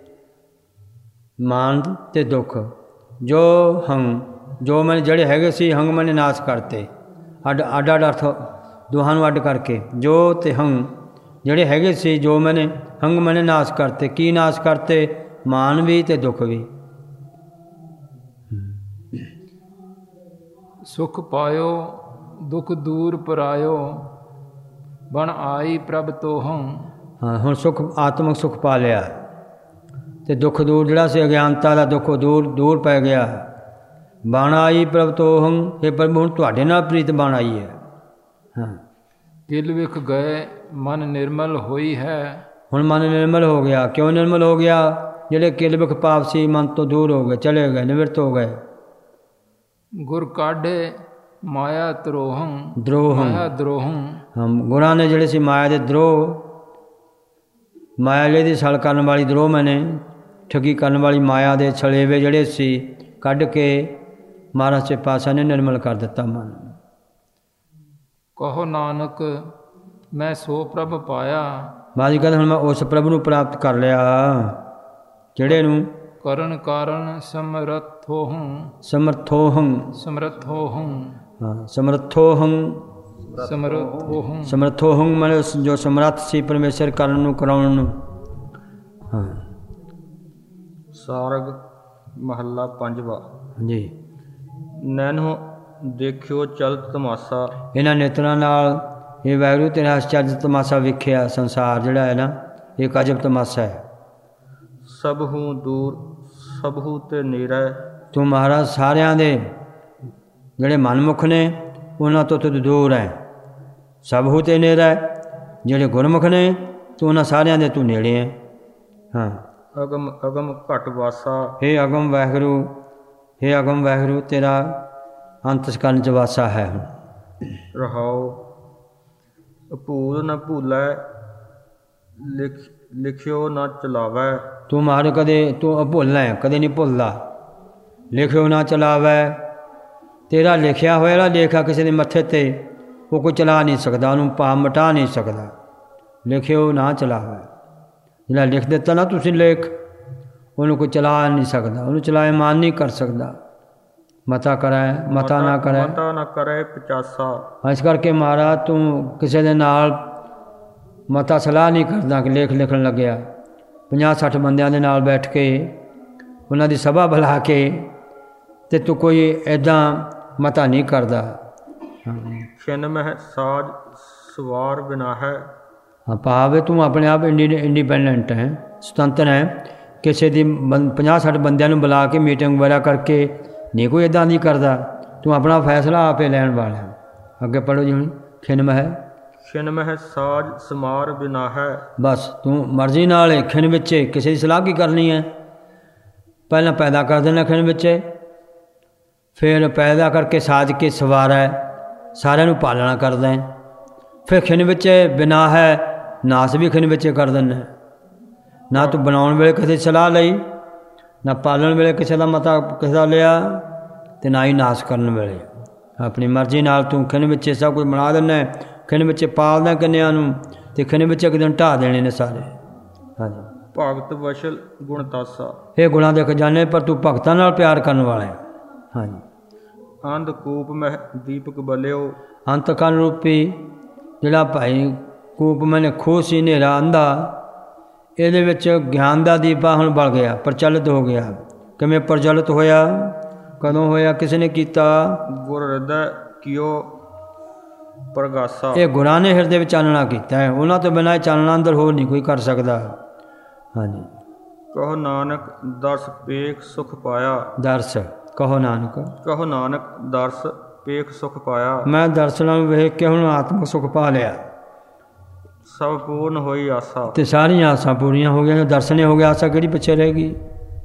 ਮਾਨ ਤੇ ਦੁੱਖ ਜੋ ਹੰ, ਜੋ ਮੈਨੇ ਜਿਹੜੇ ਹੈਗੇ ਸੀ ਹੰਗ ਮੈਨੇ ਨਾਸ਼ ਕਰਤੇ। ਅੱਡ ਅਰਥ ਦੋਹਾਂ ਨੂੰ ਅੱਡ ਕਰਕੇ, ਜੋ ਤੇ ਹੰਗ ਜਿਹੜੇ ਹੈਗੇ ਸੀ, ਜੋ ਮੈਨੇ ਹੰਗ ਮੈਨੇ ਨਾਸ਼ ਕਰਤੇ। ਕੀ ਨਾਸ਼ ਕਰਤੇ? ਮਾਨ ਵੀ ਤੇ ਦੁੱਖ ਵੀ। ਸੁਖ ਪਾਇਓ ਦੁਖ ਦੂਰ ਪਰਾਇਓ ਬਣ ਆਈ ਪ੍ਰਭ ਤੋਹੰ। ਹਾਂ, ਹੁਣ ਸੁਖ ਆਤਮਿਕ ਸੁਖ ਪਾ ਲਿਆ ਤੇ ਦੁੱਖ ਦੂਰ ਜਿਹੜਾ ਸੀ ਅਗਿਆਨਤਾ ਦਾ ਦੁੱਖ ਦੂਰ ਪੈ ਗਿਆ। ਬਣ ਆਈ ਪ੍ਰਭ ਤੋਹੰ। ਇਹ ਪ੍ਰਭੂ ਹੁਣ ਤੁਹਾਡੇ ਨਾਲ ਪ੍ਰੀਤ ਬਣ ਆਈ ਹੈ। ਹਾਂ, ਕਿਲ ਵਿਖ ਗਏ ਮਨ ਨਿਰਮਲ ਹੋਈ ਹੈ। ਹੁਣ ਮਨ ਨਿਰਮਲ ਹੋ ਗਿਆ। ਕਿਉਂ ਨਿਰਮਲ ਹੋ ਗਿਆ? ਜਿਹੜੇ ਕਿਲ ਵਿਖ ਪਾਪ ਸੀ ਮਨ ਤੋਂ ਦੂਰ ਹੋ ਗਏ, ਚਲੇ ਗਏ, ਨਿਵਰਤ ਹੋ ਗਏ। ਗੁਰ ਕਾਢੇ ਮਾਇਆ ਧਰੋਹੰ। ਮਾਇਆ ਦਰੋਹੰ। ਹਮ ਗੁਰਾਂ ਨੇ ਜਿਹੜੇ ਸੀ ਮਾਇਆ ਦੇ ਦਰੋਹ, ਮਾਇਆ ਜਿਹੜੀ ਛਲ ਕਰਨ ਵਾਲੀ ਦਰੋਹ ਮੈਨੇ ਠੱਗੀ ਕਰਨ ਵਾਲੀ ਮਾਇਆ ਦੇ ਛਲੇਵੇ ਜਿਹੜੇ ਸੀ ਕੱਢ ਕੇ ਮਹਾਰਾਜ ਦੇ ਪਾਤਸ਼ਾਹ ਨੇ ਨਿਰਮਲ ਕਰ ਦਿੱਤਾ ਮਨ। ਕਹੋ ਨਾਨਕ ਮੈਂ ਸੋ ਪ੍ਰਭ ਪਾਇਆ। ਬਾਜੀ ਕਹਿੰਦੇ ਹੁਣ ਮੈਂ ਉਸ ਪ੍ਰਭੂ ਨੂੰ ਪ੍ਰਾਪਤ ਕਰ ਲਿਆ ਜਿਹੜੇ ਨੂੰ ਕਰਨ ਕਾਰਨ ਸਮਰਥੋਹੰ। ਸਮਰਥੋਹੰ। ਹਾਂ, ਸਮਰਥੋਹੰ ਮਨ ਜੋ ਸਮਰੱਥ ਸੀ ਪਰਮੇਸ਼ਰ ਕਰਨ ਨੂੰ, ਕਰਾਉਣ ਨੂੰ। ਹਾਂ। ਸਾਰਗ ਮਹੱਲਾ ਪੰਜਵਾ। ਜੀ। ਨੈਨੋ ਦੇਖਿਓ ਚਲਤ ਤਮਾਸ਼ਾ। ਇਹਨਾਂ ਨੇਤਰਾਂ ਨਾਲ ਇਹ ਵਾਹਿਗੁਰੂ ਤੇਰਾ ਆਸ਼ਚਰਜ ਤਮਾਸ਼ਾ ਵੇਖਿਆ। ਸੰਸਾਰ ਜਿਹੜਾ ਹੈ ਨਾ, ਇੱਕ ਅਜਬ ਤਮਾਸ਼ਾ ਹੈ। ਸਭੂ ਦੂਰ ਸਭੂ ਤੇ ਨੇਰਾ। ਤੂੰ ਮਹਾਰਾਜ ਸਾਰਿਆਂ ਦੇ ਜਿਹੜੇ ਮਨਮੁਖ ਨੇ ਉਹਨਾਂ ਤੋਂ ਤੂੰ ਦੂਰ ਹੈ। ਸਭੂ ਤੇ ਨੇਰਾ। ਜਿਹੜੇ ਗੁਰਮੁਖ ਨੇ ਤੂੰ ਉਹਨਾਂ ਸਾਰਿਆਂ ਦੇ ਤੂੰ ਨੇੜੇ ਹੈ। ਹਾਂ। ਅਗਮ ਘਟ ਵਾਸਾ। ਹੇ ਅਗਮ ਵਾਹਿਗੁਰੂ, ਹੇ ਅਗਮ ਵਾਹਿਗੁਰੂ ਤੇਰਾ ਅੰਤ ਸਕਰਨ ਚ ਵਾਸਾ ਹੈ। ਰਹਾਉ ਭੂਲ ਨਾ ਭੂਲੈ ਲਿਖਿਓ ਨਾ ਚਲਾਵੈ। ਤੂੰ ਮਹਾਰਾਜ ਕਦੇ ਤੂੰ ਅਭੁੱਲਣਾ ਹੈ, ਕਦੇ ਨਹੀਂ ਭੁੱਲਦਾ। ਲਿਖਿਓ ਨਾ ਚਲਾਵੈ। ਤੇਰਾ ਲਿਖਿਆ ਹੋਇਆ ਲੇਖਾ ਕਿਸੇ ਦੇ ਮੱਥੇ ਤੇ ਉਹ ਕੋਈ ਚਲਾ ਨਹੀਂ ਸਕਦਾ, ਉਹਨੂੰ ਭਾਵ ਮਿਟਾ ਨਹੀਂ ਸਕਦਾ। ਲਿਖਿਓ ਨਾ ਚਲਾਵੈ। ਜਿਹੜਾ ਲਿਖ ਦਿੱਤਾ ਨਾ ਤੁਸੀਂ ਲੇਖ, ਉਹਨੂੰ ਕੋਈ ਚਲਾ ਨਹੀਂ ਸਕਦਾ, ਉਹਨੂੰ ਚਲਾਇਮਾਨ ਨਹੀਂ ਕਰ ਸਕਦਾ। ਮਤਾ ਨਾ ਕਰੇ ਪਚਾਸਾ। ਇਸ ਕਰਕੇ ਮਹਾਰਾਜ ਤੂੰ ਕਿਸੇ ਦੇ ਨਾਲ ਮਤਾ ਸਲਾਹ ਨਹੀਂ ਕਰਦਾ ਕਿ ਲੇਖ ਲਿਖਣ ਲੱਗਿਆ। 50-60 ਬੰਦਿਆਂ ਦੇ ਨਾਲ ਬੈਠ ਕੇ ਉਹਨਾਂ ਦੀ ਸਭਾ ਬੁਲਾ ਕੇ ਤੇ ਤੂੰ ਕੋਈ ਇੱਦਾਂ ਮਤਾ ਨਹੀਂ ਕਰਦਾ। ਛਿਨ ਮਹਿ ਸਾਜ ਸਵਾਰ ਬਿਨਾ ਹੈ। ਹਾਂ, ਭਾਵ ਤੂੰ ਆਪਣੇ ਆਪ ਇੰਡੀਪੈਂਡੈਂਟ ਹੈ, ਸੁਤੰਤਰ ਹੈ। ਕਿਸੇ ਦੀ 50-60 ਬੰਦਿਆਂ ਨੂੰ ਬੁਲਾ ਕੇ ਮੀਟਿੰਗ ਵਗੈਰਾ ਕਰਕੇ ਨਹੀਂ ਕੋਈ ਇੱਦਾਂ ਨਹੀਂ ਕਰਦਾ। ਤੂੰ ਆਪਣਾ ਫੈਸਲਾ ਆਪੇ ਲੈਣ ਵਾਲਾ। ਅੱਗੇ ਪੜ੍ਹੋ ਜੀ। ਹੁਣ ਖਿਨਮ ਹੈ ਖਿਨ ਮਹਿ ਸਾਜ ਸਮਾਰ ਬਿਨਾ ਹੈ। ਬਸ ਤੂੰ ਮਰਜ਼ੀ ਨਾਲ ਖਿਨ ਵਿੱਚ ਕਿਸੇ ਦੀ ਸਲਾਹ ਕੀ ਕਰਨੀ ਹੈ? ਪਹਿਲਾਂ ਪੈਦਾ ਕਰ ਦੇਣਾ ਖਿਨ ਵਿੱਚ, ਫਿਰ ਪੈਦਾ ਕਰਕੇ ਸਾਜ ਕੇ ਸਵਾਰੈ, ਸਾਰਿਆਂ ਨੂੰ ਪਾਲਣਾ ਕਰਦਾ ਹੈ। ਫਿਰ ਖਿਨ ਵਿੱਚ ਬਿਨਾ ਹੈ, ਨਾਸ ਵੀ ਖਿਨ ਵਿੱਚ ਕਰ ਦਿੰਦਾ। ਨਾ ਤੂੰ ਬਣਾਉਣ ਵੇਲੇ ਕਿਸੇ ਦੀ ਸਲਾਹ ਲਈ, ਨਾ ਪਾਲਣ ਵੇਲੇ ਕਿਸੇ ਦਾ ਮਤਾ ਕਿਸੇ ਦਾ ਲਿਆ, ਅਤੇ ਨਾ ਹੀ ਨਾਸ ਕਰਨ ਵੇਲੇ। ਆਪਣੀ ਮਰਜ਼ੀ ਨਾਲ ਤੂੰ ਖਿਨ ਵਿੱਚ ਸਭ ਕੁਝ ਬਣਾ ਦਿੰਦਾ, ਖਿਨ ਵਿੱਚ ਪਾਲਦਾ ਕੰਨਿਆਂ ਨੂੰ, ਅਤੇ ਖਿਨ ਵਿੱਚ ਇੱਕ ਦਿਨ ਢਾਹ ਦੇਣੇ ਨੇ ਸਾਰੇ। ਹਾਂਜੀ। ਭਗਤ ਵਸ਼ਲ ਗੁਣ ਤਾਸਾ। ਇਹ ਗੁਣਾਂ ਦੇ ਖਜ਼ਾਨੇ, ਪਰ ਤੂੰ ਭਗਤਾਂ ਨਾਲ ਪਿਆਰ ਕਰਨ ਵਾਲਾ ਹੈ। ਹਾਂਜੀ। ਅੰਧ ਕੂਪ ਮਹਿ ਦੀਪਕ ਬਲਿਓ। ਅੰਤ ਕੰਨ ਰੂਪੀ ਜਿਹੜਾ ਭਾਈ ਕੂਪ ਮੈਨੇ ਖੂਹ ਸੀ, ਹਨੇਰਾ ਅੰਧਾ, ਇਹਦੇ ਵਿੱਚ ਗਿਆਨ ਦਾ ਦੀਪਾ ਹੁਣ ਬਲ ਗਿਆ, ਪ੍ਰਚਲਿਤ ਹੋ ਗਿਆ। ਕਿਵੇਂ ਪ੍ਰਚਲਿਤ ਹੋਇਆ? ਕਦੋਂ ਹੋਇਆ? ਕਿਸੇ ਨੇ ਕੀਤਾ? ਗੁਰ ਹਿਰਦੈ ਕਿਉ ਪ੍ਰਗਾਸਾ। ਇਹ ਗੁਰਾਂ ਨੇ ਹਿਰਦੇ ਵਿੱਚ ਚਾਨਣਾ ਕੀਤਾ ਹੈ, ਉਹਨਾਂ ਤੋਂ ਬਿਨਾਂ ਚਾਨਣਾ ਅੰਦਰ ਹੋਰ ਨਹੀਂ ਕੋਈ ਕਰ ਸਕਦਾ। ਹਾਂਜੀ। ਕਹੋ ਨਾਨਕ ਦਰਸ ਪੇਖ ਸੁਖ ਪਾਇਆ। ਦਰਸ ਕਹੋ ਨਾਨਕ, ਕਹੋ ਨਾਨਕ ਦਰਸ ਪੇਖ ਸੁਖ ਪਾਇਆ। ਮੈਂ ਦਰਸ਼ਨਾਂ ਨੂੰ ਵੇਖ ਕੇ ਹੁਣ ਆਤਮਿਕ ਸੁਖ ਪਾ ਲਿਆ। ਸਭ ਪੂਰਨ ਹੋਈ ਆਸਾ। ਤੇ ਸਾਰੀਆਂ ਆਸਾਂ ਪੂਰੀਆਂ ਹੋ ਗਈਆਂ। ਦਰਸ਼ਨੇ ਹੋ ਗਿਆ, ਆਸਾ ਕਿਹੜੀ ਪਿੱਛੇ ਰਹਿ ਗਈ?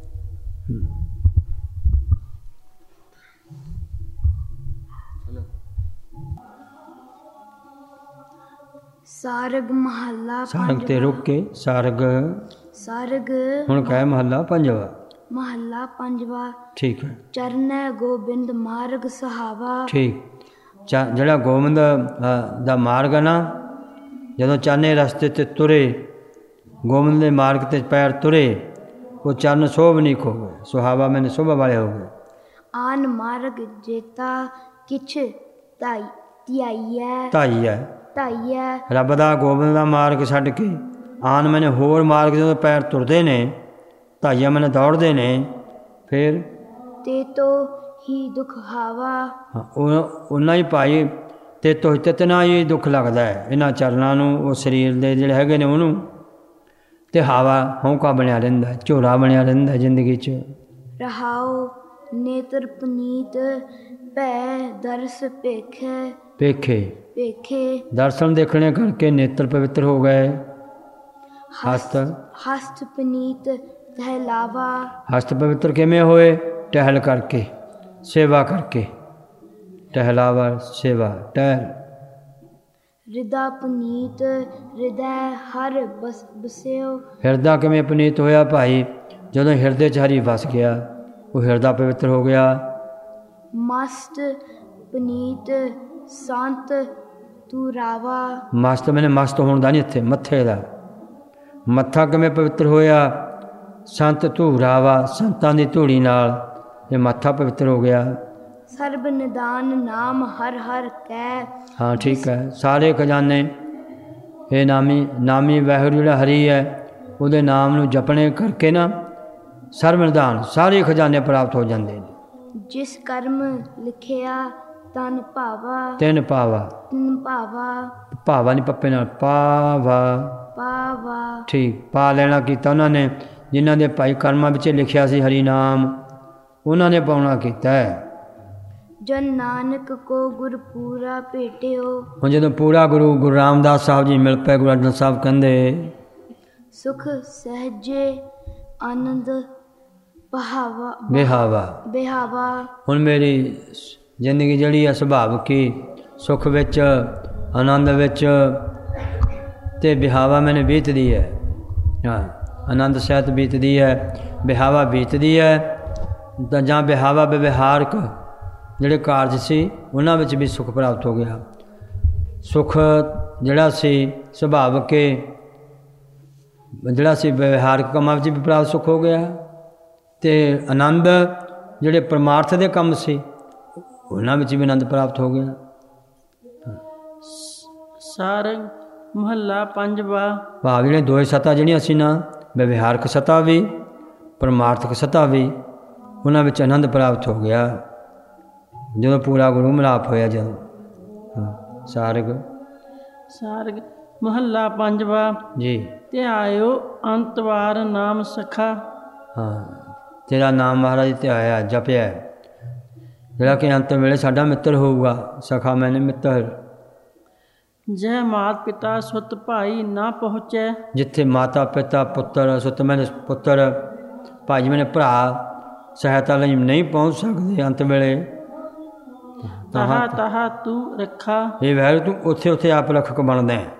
ਸਾਰਗ ਮਹੱਲਾ। ਸਾਰਗ ਤੇ ਰੁਕ ਕੇ ਸਾਰਗ। ਸਾਰਗ ਹੁਣ ਕਹਿ ਮਹੱਲਾ ਪੰਜਵਾ। ਮਹੱਲਾ ਪੰਜਵਾ। ਠੀਕ ਹੈ। ਚਰਨੈ ਗੋਬਿੰਦ ਮਾਰਗ ਸੁਹਾਵਾ। ਠੀਕ। ਜਿਹੜਾ ਗੋਬਿੰਦ ਦਾ ਮਾਰਗ ਹੈ ਨਾ, ਜਦੋਂ ਚਾਨੇ ਰਸਤੇ 'ਤੇ ਤੁਰੇ, ਗੋਬਿੰਦ ਦੇ ਮਾਰਗ 'ਤੇ ਪੈਰ ਤੁਰੇ, ਉਹ ਚਰਨ ਸ਼ੋਭਨੀਕ ਹੋ ਗਏ, ਸੁਹਾਵਾ ਮੈਨੇ ਸ਼ੋਭਾ ਵਾਲੇ ਹੋ ਗਏ। ਆਨ ਮਾਰਗ ਜੇਤਾ ਕਿਛ ਧਿਆਈਐ। ਧਾਈਐ ਰੱਬ ਦਾ ਗੋਬਿੰਦ ਦਾ ਮਾਰਗ ਛੱਡ ਕੇ ਆਨ ਮੈਨੇ ਹੋਰ ਮਾਰਗ ਜਦੋਂ ਪੈਰ ਤੁਰਦੇ ਨੇ, ਧਾਈਆ ਮੈਨੇ ਦੌੜਦੇ ਨੇ, ਫਿਰ ਤੇ ਤੋ ਹੀ ਦੁੱਖ ਹਾਵਾ। ਉਹਨਾਂ ਹੀ ਭਾਈ ਤੇ ਤੋਂ ਤਿਤਨਾ ਹੀ ਦੁੱਖ ਲੱਗਦਾ ਹੈ ਇਹਨਾਂ ਚਰਨਾਂ ਨੂੰ, ਉਹ ਸਰੀਰ ਦੇ ਜਿਹੜੇ ਹੈਗੇ ਨੇ ਉਹਨੂੰ। ਅਤੇ ਹਾਵਾ ਹੌਂਕਾ ਬਣਿਆ ਰਹਿੰਦਾ, ਝੋਰਾ ਬਣਿਆ ਰਹਿੰਦਾ ਜ਼ਿੰਦਗੀ 'ਚ। ਰਹਾਉ ਨੇਤਰ ਪੁਨੀਤ ਭੈ ਦਰਸ ਭੇਖੇ। ਭੇਖੇ ਦਰਸ਼ਨ ਦੇਖਣੇ ਕਰਕੇ ਨੇਤਰ ਪਵਿੱਤਰ ਹੋ ਗਏ। ਹਸਤ ਪੁਨੀਤ ਟਹਿਲਾਵਾ। ਹਸਤ ਪਵਿੱਤਰ ਕਿਵੇਂ ਹੋਏ? ਟਹਿਲ ਕਰਕੇ, ਸੇਵਾ ਕਰਕੇ। ਟਹਿਲਾਵਾ ਸੇਵਾ ਟਹਿਲ। ਹਿਰਦਾ ਪੁਨੀਤ ਹਿਰਦੈ ਹਰ ਬਸਿਓ। ਹਿਰਦਾ ਕਿਵੇਂ ਪੁਨੀਤ ਹੋਇਆ ਭਾਈ? ਜਦੋਂ ਹਿਰਦੇ 'ਚ ਹਰੀ ਵਸ ਗਿਆ, ਉਹ ਹਿਰਦਾ ਪਵਿੱਤਰ ਹੋ ਗਿਆ। ਮਸਤ ਪੁਨੀਤ ਸੰਤ ਤੁਰਾਵਾ। ਮਸਤ ਮੈਨੇ ਮਸਤ ਹੋਣ ਦਾ ਨਹੀਂ, ਇੱਥੇ ਮੱਥੇ ਦਾ। ਮੱਥਾ ਕਿਵੇਂ ਪਵਿੱਤਰ ਹੋਇਆ? ਸੰਤ ਧੂਰਾਵਾ, ਸੰਤਾਂ ਦੀ ਧੂੜੀ ਨਾਲ ਇਹ ਮੱਥਾ ਪਵਿੱਤਰ ਹੋ ਗਿਆ। ਸਰਬ ਨਿਦਾਨ ਨਾਮ ਹਰ ਹਰ ਕੈ। ਹਾਂ ਠੀਕ ਹੈ। ਸਾਰੇ ਖਜ਼ਾਨੇ ਇਹ ਨਾਮੀ ਵਾਹਿਗੁਰੂ ਜਿਹੜਾ ਹਰੀ ਹੈ, ਉਹਦੇ ਨਾਮ ਨੂੰ ਜਪਣੇ ਕਰਕੇ ਨਾ ਸਰਬ ਨਿਦਾਨ ਸਾਰੇ ਖਜ਼ਾਨੇ ਪ੍ਰਾਪਤ ਹੋ ਜਾਂਦੇ ਨੇ। ਜਿਸ ਕਰਮ ਲਿਖਿਆ ਤਨ ਭਾਵਾ। ਤਿੰਨ ਭਾਵਾ। ਭਾਵਾ ਨਹੀਂ ਪੱਪੇ ਨਾਲ, ਪਾਵਾ। ਠੀਕ। ਪਾ ਲੈਣਾ ਕੀਤਾ ਉਹਨਾਂ ਨੇ, ਜਿਨ੍ਹਾਂ ਦੇ ਭਾਈ ਕਰਮਾਂ ਵਿੱਚ ਲਿਖਿਆ ਸੀ ਹਰੀ ਨਾਮ, ਉਹਨਾਂ ਨੇ ਪਾਉਣਾ ਕੀਤਾ ਹੈ। ਜਨ ਨਾਨਕ ਕੋ ਗੁਰ ਪੂਰਾ ਭੇਟਿਓ। ਹੁਣ ਜਦੋਂ ਪੂਰਾ ਗੁਰੂ ਰਾਮਦਾਸ ਸਾਹਿਬ ਜੀ ਮਿਲ ਪਏ, ਗੁਰੂ ਅਰਜਨ ਸਾਹਿਬ ਕਹਿੰਦੇ ਸੁਖ ਸਹਿਜੇ ਆਨੰਦ ਬਿਹਾਵਾ। ਹੁਣ ਮੇਰੀ ਜ਼ਿੰਦਗੀ ਜਿਹੜੀ ਹੈ ਸੁਭਾਵਿਕ ਸੁੱਖ ਵਿੱਚ, ਆਨੰਦ ਵਿੱਚ ਅਤੇ ਬਿਹਾਵਾ ਮੈਨੂੰ ਬੀਤਦੀ ਹੈ। ਹਾਂ, ਆਨੰਦ ਸਹਿਤ ਬੀਤਦੀ ਹੈ, ਬਿਹਾਵਾ ਬੀਤਦੀ ਹੈ। ਤਾਂ ਜਾਂ ਬਿਹਾਵਾ ਵਿਵਹਾਰਕ ਜਿਹੜੇ ਕਾਰਜ ਸੀ ਉਹਨਾਂ ਵਿੱਚ ਵੀ ਸੁੱਖ ਪ੍ਰਾਪਤ ਹੋ ਗਿਆ। ਸੁੱਖ ਜਿਹੜਾ ਸੀ ਸੁਭਾਵਿਕ ਜਿਹੜਾ ਸੀ ਵਿਵਹਾਰਕ ਕੰਮਾਂ ਵਿੱਚ ਵੀ ਪ੍ਰਾਪਤ ਸੁੱਖ ਹੋ ਗਿਆ, ਅਤੇ ਆਨੰਦ ਜਿਹੜੇ ਪਰਮਾਰਥ ਦੇ ਕੰਮ ਸੀ ਉਹਨਾਂ ਵਿੱਚ ਵੀ ਆਨੰਦ ਪ੍ਰਾਪਤ ਹੋ ਗਿਆ। ਸਾਰਗ ਮਹੱਲਾ ਪੰਜਵਾ। ਭਾਵ ਜਿਹੜੇ ਦੋਏ ਸੱਤਾ ਜਿਹੜੀਆਂ ਸੀ ਨਾ, ਵਿਵਹਾਰਕ ਸੱਤਾ ਵੀ ਪਰਮਾਰਥਕ ਸੱਤਾ ਵੀ, ਉਹਨਾਂ ਵਿੱਚ ਆਨੰਦ ਪ੍ਰਾਪਤ ਹੋ ਗਿਆ ਜਦੋਂ ਪੂਰਾ ਗੁਰੂ ਮਿਲਾਪ ਹੋਇਆ। ਜਦੋਂ ਸਾਰਗ ਮਹੱਲਾ ਪੰਜਵਾ ਜੀ। ਧਿਆਇਓ ਅੰਤਵਾਰ ਨਾਮ ਸਖਾ। ਹਾਂ, ਤੇਰਾ ਨਾਮ ਮਹਾਰਾਜ ਧਿਆਇਆ, ਜਪਿਆ, ਜਿਹੜਾ ਕਿ ਅੰਤ ਵੇਲੇ ਸਾਡਾ ਮਿੱਤਰ ਹੋਊਗਾ। ਸਖਾ ਮੈਨੇ ਮਿੱਤਰ। ਜਹ ਮਾਤ ਪਿਤਾ ਸੁਤ ਭਾਈ ਨਾ ਪਹੁੰਚੈ। ਜਿੱਥੇ ਮਾਤਾ ਪਿਤਾ ਪੁੱਤਰ ਸੁਤ ਮੈਨੇ ਪੁੱਤਰ ਭਾਈ ਮੈਨੇ ਭਰਾ ਸਹਾਇਤਾ ਲਈ ਨਹੀਂ ਪਹੁੰਚ ਸਕਦੇ ਅੰਤ ਵੇਲੇ, ਤਹਾ ਤਹਾ ਤੂੰ ਰੱਖਾ। ਇਹ ਵੈਰ ਤੂੰ ਉੱਥੇ ਉੱਥੇ ਆਪ ਰਖਕ ਬਣਦਾ ਹੈ।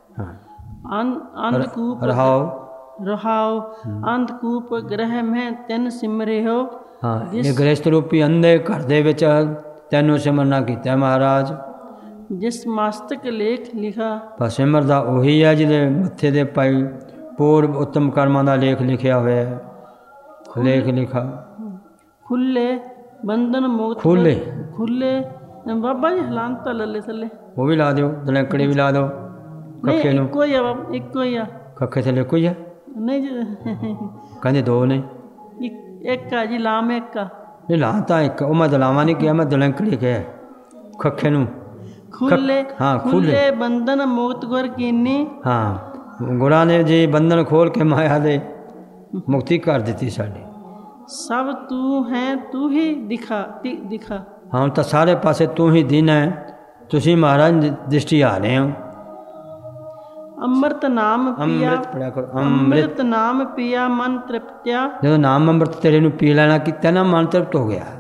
ਅੰਧਕੂਪ ਰਹਾਉ ਅੰਧਕੂਪ ਗ੍ਰਹਿ ਮੈਂ ਤੈਨ ਸਿਮਰਿਓ। ਹਾਂ, ਇਹ ਗ੍ਰਹਿਸਥ ਰੂਪੀ ਅੰਧੇ ਘਰ ਦੇ ਵਿੱਚ ਤੈਨੂੰ ਸਿਮਰਨਾ ਕੀਤਾ ਮਹਾਰਾਜ। ਜਿਸ ਮਸਤਕ ਲੇਖ ਲਿਖਾ। ਪਰ ਸਿਮਰਦਾ ਉਹੀ ਹੈ ਜਿਹਦੇ ਮੱਥੇ ਦੇ ਪਾਈ ਪੂਰਬ ਉੱਤਮ ਕਰਮਾਂ ਦਾ ਲੇਖ ਲਿਖਿਆ ਹੋਇਆ ਹੈ। ਲੇਖ ਲਿਖਾ ਖੁੱਲੇ ਬੰਧਨ ਮੁਕਤ ਖੁੱਲੇ। ਬਾਬਾ ਜੀ ਹਲਾਂਤਾ ਲੱਲੇ ਥੱਲੇ ਉਹ ਵੀ ਲਾ ਦਿਓ, ਦਲੈਂਕੜੇ ਵੀ ਲਾ ਦਿਓ ਕੱਖੇ ਨੂੰ। ਇੱਕੋ ਹੀ ਆ ਬਾਬਾ, ਇੱਕੋ ਹੀ ਆ। ਕੱਖੇ ਥੱਲੇ ਕੋਈ ਆ? ਨਹੀਂ ਜੀ, ਕਹਿੰਦੇ ਦੋ ਨੇ। ਇੱਕ ਆ ਜੀ, ਲਾਮ ਇੱਕ ਆ। ਨਹੀਂ ਲਾਂ ਤਾਂ ਇੱਕ, ਉਹ ਮੈਂ ਦਲਾਵਾਂ ਨਹੀਂ ਕਿਹਾ, ਮੈਂ ਦਲੈਂਕੜੀ ਕਿਹਾ ਕੱਖੇ ਨੂੰ। ਖੁੱਲੇ ਹਾਂ, ਖੁੱਲੇ ਬੰਧਨ ਮੁਕਤ ਗੁਰ ਕੀਨੀ। ਹਾਂ, ਗੁਰਾਂ ਨੇ ਜੀ ਬੰਧਨ ਖੋਲ ਕੇ ਮਾਇਆ ਦੇ ਮੁਕਤੀ ਕਰ ਦਿੱਤੀ ਸਾਡੀ। ਸਭ ਤੂੰ ਹੈ ਤੂੰ ਹੀ ਦਿਖਾ। ਹਾਂ, ਤਾਂ ਸਾਰੇ ਪਾਸੇ ਤੂੰ ਹੀ ਦਿਨ ਹੈ। ਤੁਸੀਂ ਮਹਾਰਾਜ ਦ੍ਰਿਸ਼ਟੀ ਆ ਰਹੇ ਹੋ। ਅੰਮ੍ਰਿਤ ਨਾਮ ਪੀਆ, ਪੜਿਆ ਕਰੋ। ਅੰਮ੍ਰਿਤ ਨਾਮ ਪੀਆ ਮਨ ਤ੍ਰਿਪਤਿਆ। ਜਦੋਂ ਨਾਮ ਅੰਮ੍ਰਿਤ ਤੇਰੇ ਨੂੰ ਪੀ ਲੈਣਾ ਕੀਤਾ ਨਾ, ਮਨ ਤ੍ਰਿਪਤ ਹੋ ਗਿਆ।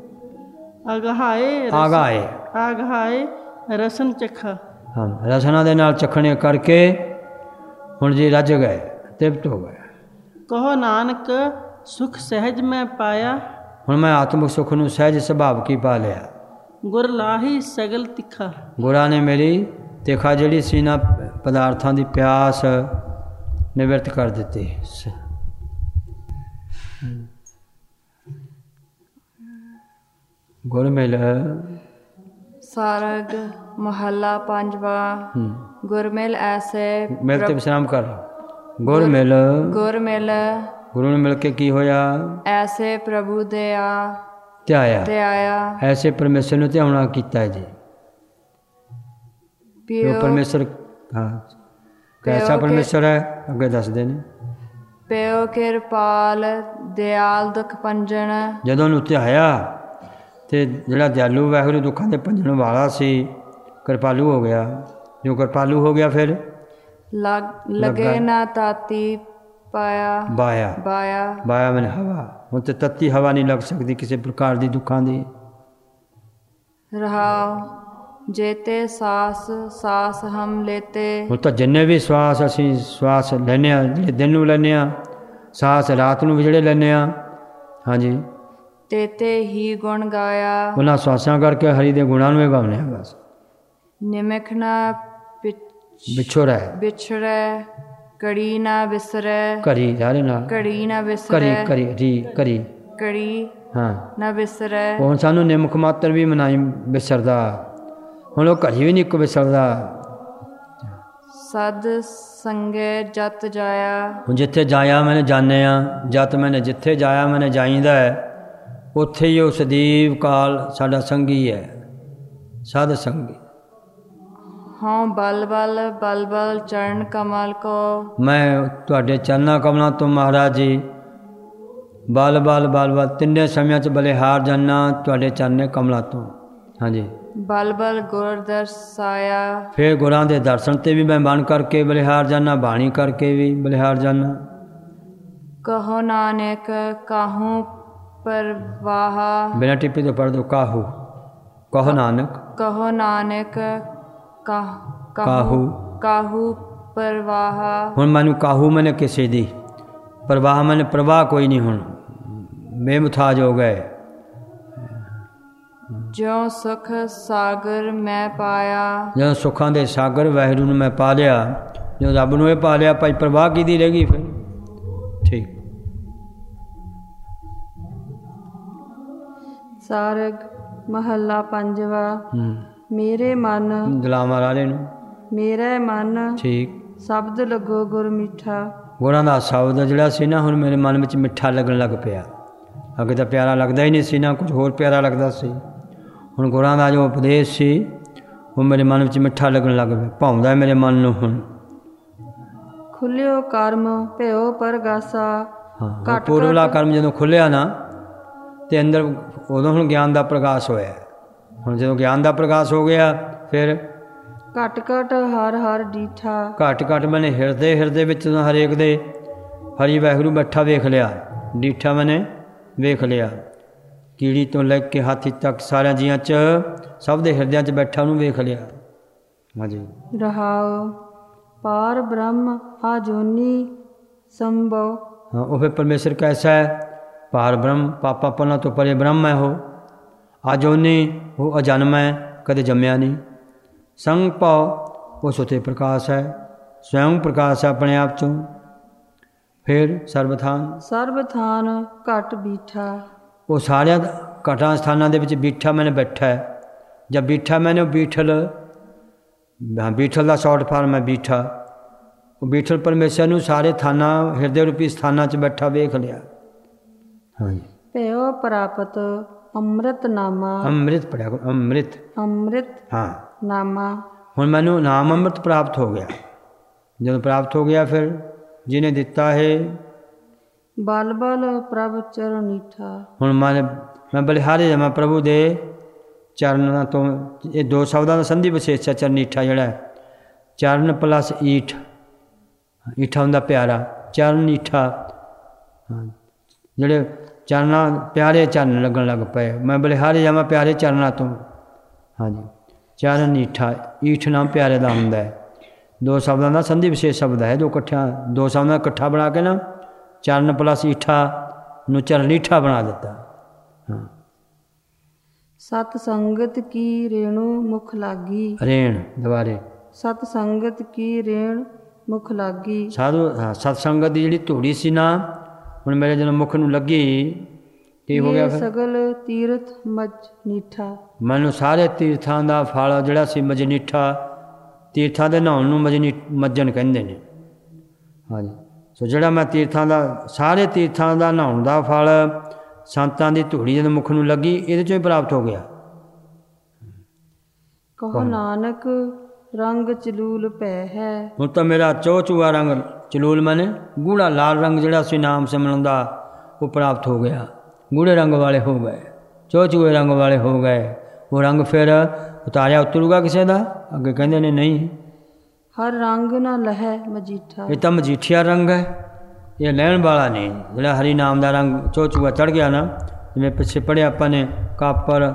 ਆਗਾਏ ਰਸਨ ਚਖਾ। ਹਾਂ, ਰਸਨਾ ਦੇ ਨਾਲ ਚਖਣੇ ਕਰਕੇ ਹੁਣ ਜੀ ਰੱਜ ਗਏ, ਤ੍ਰਿਪਤ ਹੋ ਗਏ। ਕਹੋ ਨਾਨਕ ਸੁਖ ਸਹਿਜ ਮੈਂ ਪਾਇਆ। ਹੁਣ ਮੈਂ ਆਤਮਿਕ ਸੁੱਖ ਨੂੰ ਸਹਿਜ ਸੁਭਾਵ ਕੀ ਪਾ ਲਿਆ। ਗੁਰ ਲਾਹੀ ਸਗਲ ਤਿੱਖਾ। ਗੁਰਾਂ ਨੇ ਮੇਰੀ ਤਿੱਖਾ ਜਿਹੜੀ ਸੀ ਨਾ ਪਦਾਰਥਾਂ ਦੀ ਪਿਆਸ ਨਿਵਰਤ ਕਰ ਦਿੱਤੀ। ਗੁਰ ਮਿਲ ਸਾਰਗ ਮਹੱਲਾ ਪੰਜਵਾ। ਗੁਰ ਮਿਲ ਐਸੇ ਮਿਲ ਤੇ ਵਿਸ਼ਰਾਮ ਕਰ। ਗੁਰ ਮਿਲ ਗੁਰੂ ਨੂੰ ਮਿਲ ਕੇ ਕੀ ਹੋਇਆ? ਐਸੇ ਪ੍ਰਭੂ ਦੇ ਧਿਆਇਆ। ਐਸੇ ਪਰਮੇਸ਼ਰ ਨੂੰ ਧਿਆਉਣਾ ਕੀਤਾ ਹੈ ਜੀ। ਉਹ ਪਰਮੇਸ਼ਰ, ਹਾਂ, ਕੈਸਾ ਪਰਮੇਸ਼ਰ ਹੈ ਅੱਗੇ ਦੱਸਦੇ ਨੇ। ਪਿਓ ਕਿਰਪਾਲ ਦਿਆਲ ਦੁਖ ਭੰਜਨ। ਜਦੋਂ ਉਹਨੂੰ ਧਿਆਇਆ ਤੇ ਜਿਹੜਾ ਦਿਆਲੂ ਵਾਹਿਗੁਰੂ ਦੁੱਖਾਂ ਦੇ ਭੰਜਣ ਵਾਲਾ ਸੀ ਕਿਰਪਾਲੂ ਹੋ ਗਿਆ। ਜੋ ਕਿਰਪਾਲੂ ਹੋ ਗਿਆ ਫਿਰ ਲਗੇ ਨਾ ਤਾਤੀ ਬਾਇਆ ਮੈਨੇ ਹਵਾ। ਹੁਣ ਤੇ ਤੱਤੀ ਹਵਾ ਨਹੀਂ ਲੱਗ ਸਕਦੀ ਕਿਸੇ ਪ੍ਰਕਾਰ ਦੀ ਦੁੱਖਾਂ ਦੀ। ਰਹਾਉ ਜੇਤੇ ਸਾਸ ਹਮ ਲੇਤੇ। ਹੁਣ ਤਾਂ ਜਿੰਨੇ ਵੀ ਸਵਾਸ ਅਸੀਂ ਸਵਾਸ ਲੈਂਦੇ ਹਾਂ, ਜਿਹੜੇ ਦਿਨ ਨੂੰ ਲੈਂਦੇ ਹਾਂ, ਸਾਸ ਰਾਤ ਨੂੰ ਵੀ ਜਿਹੜੇ ਲੈਂਦੇ ਹਾਂ, ਹਾਂਜੀ, ਤੇਤੇ ਹੀ ਗੁਣ ਗਾਇਆ। ਉਹਨਾਂ ਸਵਾਸਾਂ ਕਰਕੇ ਹਰੀ ਦੇ ਗੁਣਾਂ ਨੂੰ ਹੀ ਗਾਉਂਦੇ ਹਾਂ ਬਸ। ਨਿਮਖ ਨਾ ਵਿਛੜੈ ਕੜੀ ਨਾ ਵਿਸਰੈ। ਘੜੀ ਸਾਰੇ ਨਾਲ ਕੜੀ ਨਾ ਵਿਸਰੈ। ਕੜੀ ਹਾਂ ਨਾ ਵਿਸਰੈ। ਹੁਣ ਸਾਨੂੰ ਨਿਮਕ ਮਾਤਰ ਵੀ ਮਨਾਈ ਵਿਸਰਦਾ। ਹੁਣ ਉਹ ਘੜੀ ਵੀ ਨਹੀਂ ਇੱਕ ਵਿਸਰਦਾ। ਸਦ ਸੰਗੇ ਜਤ ਜਾਇਆ। ਹੁਣ ਜਿੱਥੇ ਜਾਇਆ ਮੈਨੇ ਜਾਣੇ ਆ, ਜਤ ਮੈਨੇ ਜਿੱਥੇ ਜਾਇਆ ਮੈਨੇ ਜਾਈਦਾ ਹੈ, ਉੱਥੇ ਹੀ ਉਹ ਸਦੀਵ ਕਾਲ ਸਾਡਾ ਸੰਗੀ ਹੈ, ਸਾਧ ਸੰਗੀ। ਹਾਂ ਬਲ ਬਲ ਚਰਨ ਕਮਲ ਕੋ। ਮੈਂ ਤੁਹਾਡੇ ਚਰਨਾਂ ਕਮਲਾਂ ਤੋਂ ਮਹਾਰਾਜ ਜੀ ਬਲ ਤਿੰਨੇ ਸਮਿਆਂ 'ਚ ਬਲਿਹਾਰ ਜਾਨਾ ਤੁਹਾਡੇ ਚਰਨੇ ਕਮਲਾਂ ਤੋਂ। ਹਾਂਜੀ, ਬਲ ਗੁਰ ਦਰਸਾਇਆ। ਫਿਰ ਗੁਰਾਂ ਦੇ ਦਰਸ਼ਨ ਤੇ ਵੀ ਮੈਂ ਬਣ ਕਰਕੇ ਬਲਿਹਾਰ ਜਾਨਾ, ਬਾਣੀ ਕਰਕੇ ਵੀ ਬਲਿਹਾਰ ਜਾਨਾ। ਕਹੋ ਨਾਨਕ ਕਾਹੂ ਪਰਵਾਹ। ਬਿਨਾਂ ਟਿੱਪੀ ਤੋਂ ਪੜ੍ਹ ਦੋ ਕਾਹੂ। ਕਹੋ ਨਾਨਕ ਕਾਹੂ ਪਰਵਾਹ। ਹੁਣ ਮੈਨੂੰ ਕਾਹੂ ਮੈਨੇ ਕਿਸੇ ਦੀ, ਪਰਵਾਹ ਮੈਨੇ ਪ੍ਰਵਾਹ ਕੋਈ ਨਹੀਂ। ਹੁਣ ਬੇਮੁਥਾਜ ਹੋ ਗਏ। ਜਿਉ ਸੁਖ ਸਾਗਰ ਮੈਂ ਪਾਇਆ। ਜਦੋਂ ਸੁੱਖਾਂ ਦੇ ਸਾਗਰ ਵਾਹਿਗੁਰੂ ਨੂੰ ਮੈਂ ਪਾ ਲਿਆ, ਜਦੋਂ ਰੱਬ ਨੂੰ ਇਹ ਪਾ ਲਿਆ, ਭਾਈ ਪ੍ਰਵਾਹ ਕਿਹਦੀ ਰਹਿ ਗਈ ਫਿਰ? ਠੀਕ। ਸਾਰਗ ਮਹੱਲਾ ਪੰਜਵਾ। ਮੇਰੇ ਮਨ ਦਲਾਵਾਂ ਵਾਲੇ ਨੂੰ ਮੇਰੇ ਮਨ ਠੀਕ ਸ਼ਬਦ ਲੱਗੋ ਗੁਰ ਮਿੱਠਾ। ਗੁਰਾਂ ਦਾ ਸ਼ਬਦ ਜਿਹੜਾ ਸੀ ਨਾ, ਹੁਣ ਮੇਰੇ ਮਨ ਵਿੱਚ ਮਿੱਠਾ ਲੱਗਣ ਲੱਗ ਪਿਆ। ਅੱਗੇ ਤਾਂ ਪਿਆਰਾ ਲੱਗਦਾ ਹੀ ਨਹੀਂ ਸੀ ਨਾ, ਕੁਝ ਹੋਰ ਪਿਆਰਾ ਲੱਗਦਾ ਸੀ। ਹੁਣ ਗੁਰਾਂ ਦਾ ਜੋ ਉਪਦੇਸ਼ ਸੀ ਉਹ ਮੇਰੇ ਮਨ ਵਿੱਚ ਮਿੱਠਾ ਲੱਗਣ ਲੱਗ ਪਿਆ, ਭਾਉਂਦਾ ਮੇਰੇ ਮਨ ਨੂੰ। ਹੁਣ ਖੁੱਲਿਓ ਕਰਮ ਭਿਓ ਪਰਗਾਸਾ। ਹਾਂ, ਪੂਰਵਲਾ ਕਰਮ ਜਦੋਂ ਖੁੱਲਿਆ ਨਾ ਤੇ ਅੰਦਰ, ਉਦੋਂ ਹੁਣ ਗਿਆਨ ਦਾ ਪ੍ਰਕਾਸ਼ ਹੋਇਆ। ਹੁਣ ਜਦੋਂ ਗਿਆਨ ਦਾ ਪ੍ਰਕਾਸ਼ ਹੋ ਗਿਆ, ਫਿਰ ਘਟ ਘਟ ਹਰ ਹਰ ਡੀਠਾ। ਘਟ ਘਟ ਮੈਨੇ ਹਿਰਦੇ ਹਿਰਦੇ ਵਿੱਚ ਹਰੇਕ ਦੇ ਹਰੀ ਵਾਹਿਗੁਰੂ ਬੈਠਾ ਵੇਖ ਲਿਆ। ਡੀਠਾ ਮੈਨੇ ਵੇਖ ਲਿਆ। ਕੀੜੀ ਤੋਂ ਲੈ ਕੇ ਹਾਥੀ ਤੱਕ ਸਾਰਿਆਂ ਜੀਆਂ 'ਚ ਸਭ ਦੇ ਹਿਰਦਿਆਂ 'ਚ ਬੈਠਾ ਉਹਨੂੰ ਵੇਖ ਲਿਆ। ਹਾਂਜੀ। ਰਹਾਉ ਪਾਰ ਬ੍ਰਹਮ ਆਜੋਨੀ ਸੰਭਵ। ਹਾਂ, ਉਹ ਫਿਰ ਪਰਮੇਸ਼ਰ ਕੈਸਾ ਹੈ? ਪਾਰ ਬ੍ਰਹਮ, ਪਾਪਾ ਪਲਾਂ ਤੋਂ ਪਰੇ ਬ੍ਰਹਮ ਹੈ ਉਹ। ਆਜੋਨੀ, ਉਹ ਅਜਨਮ ਹੈ, ਕਦੇ ਜੰਮਿਆ ਨਹੀਂ। ਸੰਗ ਭਾਵ, ਉਹ ਸੁਤੇ ਪ੍ਰਕਾਸ਼ ਹੈ, ਸਵੈੰ ਪ੍ਰਕਾਸ਼ ਹੈ ਆਪਣੇ ਆਪ 'ਚੋਂ। ਫਿਰ ਸਰਬਥਾਨ, ਸਰਬਥਾਨ ਘਟ ਬੀਠਾ। ਉਹ ਸਾਰਿਆਂ ਘਟਾਂ ਸਥਾਨਾਂ ਦੇ ਵਿੱਚ ਬੀਠਾ ਮੈਨੇ ਬੈਠਾ ਹੈ। ਜਦ ਬੀਠਾ ਮੈਨੇ ਉਹ ਬੀਠਲ, ਬੀਠਲ ਦਾ ਸ਼ਾਰਟ ਫਾਰਮ ਹੈ ਬੀਠਾ। ਉਹ ਬੀਠਲ ਪਰਮੇਸ਼ਰ ਨੂੰ ਸਾਰੇ ਥਾਨਾਂ ਹਿਰਦੇ ਰੂਪੀ ਸਥਾਨਾਂ 'ਚ ਬੈਠਾ ਵੇਖ ਲਿਆ। ਹਾਂਜੀ। ਭਇਓ ਪ੍ਰਾਪਤ ਅੰਮ੍ਰਿਤ ਨਾਮਾ। ਅੰਮ੍ਰਿਤ ਪੜਿਆ ਕਰੋ, ਅੰਮ੍ਰਿਤ। ਅੰਮ੍ਰਿਤ ਹਾਂ ਨਾਮਾ। ਹੁਣ ਮੈਨੂੰ ਨਾਮ ਅੰਮ੍ਰਿਤ ਪ੍ਰਾਪਤ ਹੋ ਗਿਆ। ਜਦੋਂ ਪ੍ਰਾਪਤ ਹੋ ਗਿਆ ਫਿਰ ਜਿਹਨੇ ਦਿੱਤਾ ਹੈ ਬਲ ਬਲ ਪ੍ਰਭ ਚਰਨੀਠਾ। ਹੁਣ ਮੈਂ ਬਲਿਹਾਰੇ ਜਾਵਾਂ ਪ੍ਰਭੂ ਦੇ ਚਰਨਾਂ ਤੋਂ। ਇਹ ਦੋ ਸ਼ਬਦਾਂ ਦਾ ਸੰਧੀ ਵਿਸ਼ੇਸ਼ ਹੈ ਚਰਨੀਠਾ ਜਿਹੜਾ। ਚਰਨ ਪਲਸ ਈਠ, ਈਠਾ ਹੁੰਦਾ ਪਿਆਰਾ, ਚਰਨੀਠਾ। ਹਾਂ, ਜਿਹੜੇ ਚਰਨਾਂ ਪਿਆਰੇ ਚਰਨ ਲੱਗਣ ਲੱਗ ਪਏ। ਮੈਂ ਬਲਿਹਾਰੇ ਜਾਵਾਂ ਪਿਆਰੇ ਚਰਨਾਂ ਤੋਂ। ਹਾਂਜੀ, ਚਰਨੀਠਾ, ਈਠ ਨਾਮ ਪਿਆਰੇ ਦਾ ਹੁੰਦਾ ਹੈ। ਦੋ ਸ਼ਬਦਾਂ ਦਾ ਸੰਧੀ ਵਿਸ਼ੇਸ਼ ਸ਼ਬਦ ਹੈ ਜੋ ਇਕੱਠਿਆਂ, ਦੋ ਸ਼ਬਦਾਂ ਦਾ ਇਕੱਠਾ ਬਣਾ ਕੇ ਨਾ ਚਰਨ ਪਲਸ ਈਠਾ ਨੂੰ ਚਰਨੀਠਾ ਬਣਾ ਦਿੱਤਾ। ਹਾਂ। ਸਤ ਸੰਗਤ ਕੀ ਰੇਣੂ ਮੁਖ ਲਾਗੀ। ਰੇਣ ਦੁਬਾਰੇ, ਸਤ ਸੰਗਤ ਕੀ ਰੇਣ ਮੁਖ ਲਾਗੀ। ਸਾਧੂ, ਹਾਂ, ਸਤ ਸੰਗਤ ਦੀ ਜਿਹੜੀ ਧੂੜੀ ਸੀ ਨਾ, ਹੁਣ ਮੇਰੇ ਜਦੋਂ ਮੁਖ ਨੂੰ ਲੱਗੀ ਕੀ ਹੋ ਗਿਆ? ਫਿਰ ਸਗਲ ਤੀਰਥ ਮਜ ਨੀਠਾ। ਮੈਨੂੰ ਸਾਰੇ ਤੀਰਥਾਂ ਦਾ ਫਲ ਜਿਹੜਾ ਸੀ ਮਜਨੀਠਾ, ਤੀਰਥਾਂ ਦੇ ਨਹਾਉਣ ਨੂੰ ਮੱਜਣ ਕਹਿੰਦੇ ਨੇ। ਹਾਂਜੀ। ਸੋ ਜਿਹੜਾ ਮੈਂ ਤੀਰਥਾਂ ਦਾ, ਸਾਰੇ ਤੀਰਥਾਂ ਦਾ ਨਹਾਉਣ ਦਾ ਫਲ ਸੰਤਾਂ ਦੀ ਧੂੜੀ ਜਦੋਂ ਮੁਖ ਨੂੰ ਲੱਗੀ, ਇਹਦੇ 'ਚੋਂ ਹੀ ਪ੍ਰਾਪਤ ਹੋ ਗਿਆ। ਕਹੋ ਨਾਨਕ ਰੰਗ ਚਲੂਲ ਪੈ ਹੈ। ਹੁਣ ਤਾਂ ਮੇਰਾ ਚੋਚੂਆ ਰੰਗ, ਚਲੂਲ ਮੈਨੇ ਗੂੜਾ ਲਾਲ ਰੰਗ ਜਿਹੜਾ ਸੀ ਨਾਮ ਸਿਮਰਨ ਦਾ, ਉਹ ਪ੍ਰਾਪਤ ਹੋ ਗਿਆ। ਗੂੜੇ ਰੰਗ ਵਾਲੇ ਹੋ ਗਏ, ਚੋਚੂਏ ਰੰਗ ਵਾਲੇ ਹੋ ਗਏ। ਉਹ ਰੰਗ ਫਿਰ ਉਤਾਰਿਆ ਉਤਰੂਗਾ ਕਿਸੇ ਦਾ? ਅੱਗੇ ਕਹਿੰਦੇ ਨੇ ਨਹੀਂ, ਹਰ ਰੰਗ ਨਾ ਲਹੈ ਮਜੀਠਾ। ਇਹ ਤਾਂ ਮਜੀਠੀਆ ਰੰਗ ਹੈ, ਇਹ ਲੈਣ ਵਾਲਾ ਨਹੀਂ। ਜਿਹੜਾ ਹਰੀ ਨਾਮ ਦਾ ਰੰਗ ਚੋਚੂਆ ਚੜ੍ਹ ਗਿਆ ਨਾ, ਜਿਵੇਂ ਪਿੱਛੇ ਪੜ੍ਹਿਆ ਆਪਾਂ ਨੇ, ਕਾਪਰ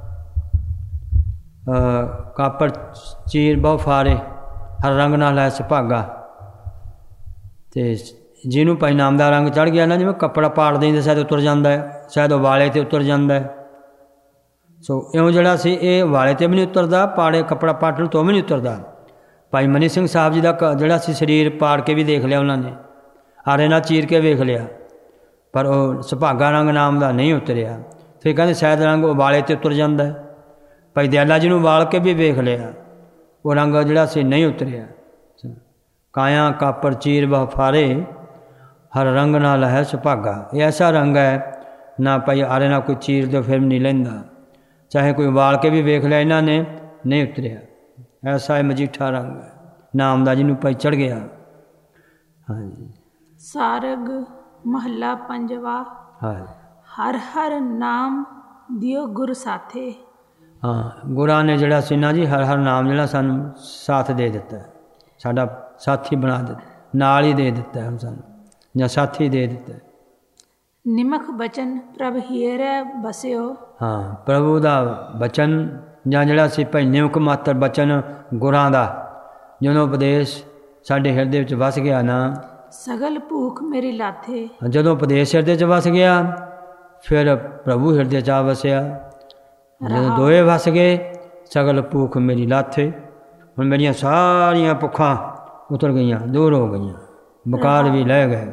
ਕਾਪਰ ਚੀਰ ਬਹੁ ਫਾਰੇ, ਹਰ ਰੰਗ ਨਾਲ ਲੈ ਸੁਭਾਗਾ। ਅਤੇ ਜਿਹਨੂੰ ਭਾਈ ਨਾਮ ਦਾ ਰੰਗ ਚੜ੍ਹ ਗਿਆ ਨਾ, ਜਿਵੇਂ ਕੱਪੜਾ ਪਾੜ ਦਿੰਦੇ ਸ਼ਾਇਦ ਉਤਰ ਜਾਂਦਾ ਹੈ, ਸ਼ਾਇਦ ਉਹ ਵਾਲੇ 'ਤੇ ਉਤਰ ਜਾਂਦਾ ਹੈ। ਸੋ ਇਉਂ ਜਿਹੜਾ ਸੀ ਇਹ ਵਾਲੇ 'ਤੇ ਵੀ ਨਹੀਂ ਉਤਰਦਾ, ਪਾੜੇ ਕੱਪੜਾ ਪਾਟਣ ਤੋਂ ਵੀ ਨਹੀਂ ਉਤਰਦਾ। ਭਾਈ ਮਨੀ ਸਿੰਘ ਸਾਹਿਬ ਜੀ ਦਾ ਜਿਹੜਾ ਸੀ ਸਰੀਰ ਪਾੜ ਕੇ ਵੀ ਦੇਖ ਲਿਆ ਉਹਨਾਂ ਨੇ, ਆਰੇ ਨਾਲ ਚੀਰ ਕੇ ਵੇਖ ਲਿਆ, ਪਰ ਉਹ ਸੁਭਾਗਾ ਰੰਗ ਨਾਮ ਦਾ ਨਹੀਂ ਉਤਰਿਆ। ਫਿਰ ਕਹਿੰਦੇ ਸ਼ਾਇਦ ਰੰਗ ਉਬਾਲੇ 'ਤੇ ਉਤਰ ਜਾਂਦਾ ਹੈ। ਭਾਈ ਦਿਆਲਾ ਜੀ ਨੂੰ ਉਬਾਲ ਕੇ ਵੀ ਵੇਖ ਲਿਆ, ਉਹ ਰੰਗ ਜਿਹੜਾ ਸੀ ਨਹੀਂ ਉਤਰਿਆ। ਕਾਇਆ ਕਾਪਰ ਚੀਰ ਬਹੁ ਫਾਰੇ, ਹਰ ਰੰਗ ਨਾਲ ਹੈ ਸੁਭਾਗਾ। ਇਹ ਐਸਾ ਰੰਗ ਹੈ ਨਾ ਭਾਈ ਆਰੇ ਨਾਲ ਕੋਈ ਚੀਰ ਦਿਓ ਫਿਰ ਨਹੀਂ ਲੈਂਦਾ, ਚਾਹੇ ਕੋਈ ਉਬਾਲ ਕੇ ਵੀ ਵੇਖ ਲਿਆ ਇਹਨਾਂ ਨੇ, ਨਹੀਂ ਉਤਰਿਆ। ਐਸਾ ਹੈ ਮਜੀਠਾ ਰੰਗ ਹੈ ਨਾਮ ਦਾ, ਜਿਹਨੂੰ ਭਾਈ ਚੜ੍ਹ ਗਿਆ। ਹਾਂਜੀ। ਸਾਰਗ ਮਹੱਲਾ ਪੰਜਵਾ। ਹਾਂ। ਹਰ ਹਰ ਨਾਮ ਦਿਓ ਗੁਰ ਸਾਥੇ। ਹਾਂ, ਗੁਰਾਂ ਨੇ ਜਿਹੜਾ ਸੀ ਨਾ ਜੀ, ਹਰ ਹਰ ਨਾਮ ਜਿਹੜਾ ਸਾਨੂੰ ਸਾਥ ਦੇ ਦਿੱਤਾ, ਸਾਡਾ ਸਾਥੀ ਬਣਾ ਦਿੱਤਾ, ਨਾਲ ਹੀ ਦੇ ਦਿੱਤਾ ਹੈ ਸਾਨੂੰ, ਜਾਂ ਸਾਥੀ ਦੇ ਦਿੱਤਾ। ਨਿਮਖ ਬਚਨ ਪ੍ਰਭ ਹੀਰੈ ਬਸਿਓ। ਹਾਂ, ਪ੍ਰਭੂ ਦਾ ਬਚਨ ਜਾਂ ਜਿਹੜਾ ਸੀ ਭਾਈ ਨਿਮਕ ਮਾਤਰ ਬਚਨ ਗੁਰਾਂ ਦਾ, ਜਦੋਂ ਉਪਦੇਸ਼ ਸਾਡੇ ਹਿਰਦੇ ਵਿੱਚ ਵਸ ਗਿਆ ਨਾ, ਸਗਲ ਭੂਖ ਮੇਰੀ ਲਾਥੇ। ਜਦੋਂ ਉਪਦੇਸ਼ ਹਿਰਦੇ 'ਚ ਵਸ ਗਿਆ, ਫਿਰ ਪ੍ਰਭੂ ਹਿਰਦੇ 'ਚ ਆ ਵਸਿਆ। ਜਦੋਂ ਦੋਏ ਵਸ ਗਏ, ਸਗਲ ਭੂਖ ਮੇਰੀ ਲਾਥੇ। ਹੁਣ ਮੇਰੀਆਂ ਸਾਰੀਆਂ ਭੁੱਖਾਂ ਉਤਰ ਗਈਆਂ, ਦੂਰ ਹੋ ਗਈਆਂ, ਬਕਾਰ ਵੀ ਲੈ ਗਏ।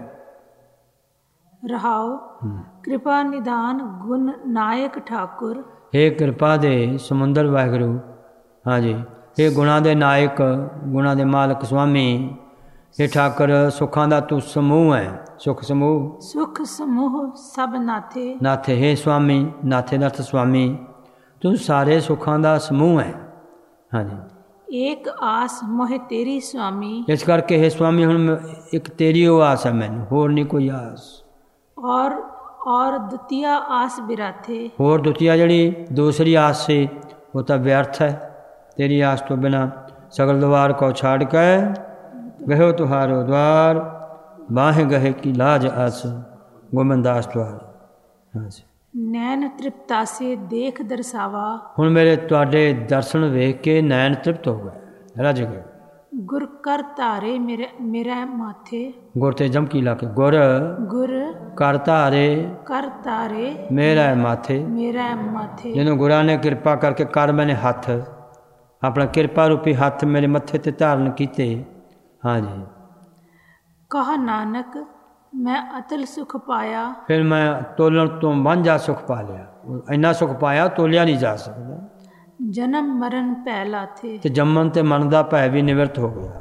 ਰਹਾਉ ਕਿਰਪਾ ਨਿਧਾਨ ਗੁਣ ਨਾਇਕ ਠਾਕੁਰ। ਹੇ ਕਿਰਪਾ ਦੇ ਸਮੁੰਦਰ ਵਾਹਿਗੁਰੂ। ਹਾਂਜੀ, ਇਹ ਗੁਣਾਂ ਦੇ ਨਾਇਕ, ਗੁਣਾਂ ਦੇ ਮਾਲਕ ਸੁਆਮੀ, ਇਹ ਠਾਕੁਰ ਸੁੱਖਾਂ ਦਾ ਤੂੰ ਸਮੂਹ ਹੈ, ਸੁੱਖ ਸਮੂਹ। ਸੁਖ ਸਮੂਹ ਸਭ ਨਾਥੇ। ਨਾਥੇ, ਹੇ ਸੁਆਮੀ, ਨਾਥੇ ਦਾ ਅਰਥ ਸੁਆਮੀ, ਤੂੰ ਸਾਰੇ ਸੁੱਖਾਂ ਦਾ ਸਮੂਹ ਹੈ। ਹਾਂਜੀ। ਏਕ ਆਸ ਮੋਹਿ ਤੇਰੀ ਸੁਆਮੀ। ਇਸ ਕਰਕੇ ਹੇ ਸੁਆਮੀ, ਹੁਣ ਇੱਕ ਤੇਰੀ ਉਹ ਆਸ ਹੈ ਮੈਨੂੰ, ਹੋਰ ਨਹੀਂ ਕੋਈ ਆਸ। ਔਰ ਦੁਤੀਆ ਆਸ ਬਿਰਾਥੇ। ਹੋਰ ਦੁਤੀਆ ਜਿਹੜੀ ਦੂਸਰੀ ਆਸ ਸੀ, ਉਹ ਤਾਂ ਵਿਅਰਥ ਹੈ। ਤੇਰੀ ਆਸ ਤੋਂ ਬਿਨਾਂ सगल द्वार को छाड़ के गहो तुहारो द्वार बाहें गहे की लाज आस गोविंदास द्वार। हाँ जी। नैन तृप्तासे देख दर्शावा हुण मेरे तुहाडे दर्शन वेख के नैन तृप्त हो गए रज गए। गुर कर तारे मेरा माथे गुर ते जमकी ला के गुर गुर कर तारे मेरा माथे जिन्हों गुरा ने कृपा करके कर मैंने हथ अपना कृपा रूपी हथ मेरे मत्थे ते धारण कीते। हाँ जी। कहा नानक मैं अतल सुख पाया फिर मैं तोलन तो वांझा सुख पा लिया। इन्ना सुख पाया तोलिया नहीं जा सकता। जन्म मरण पहला थे ते जम्मन ते मन का भय भी निवृत्त हो गया।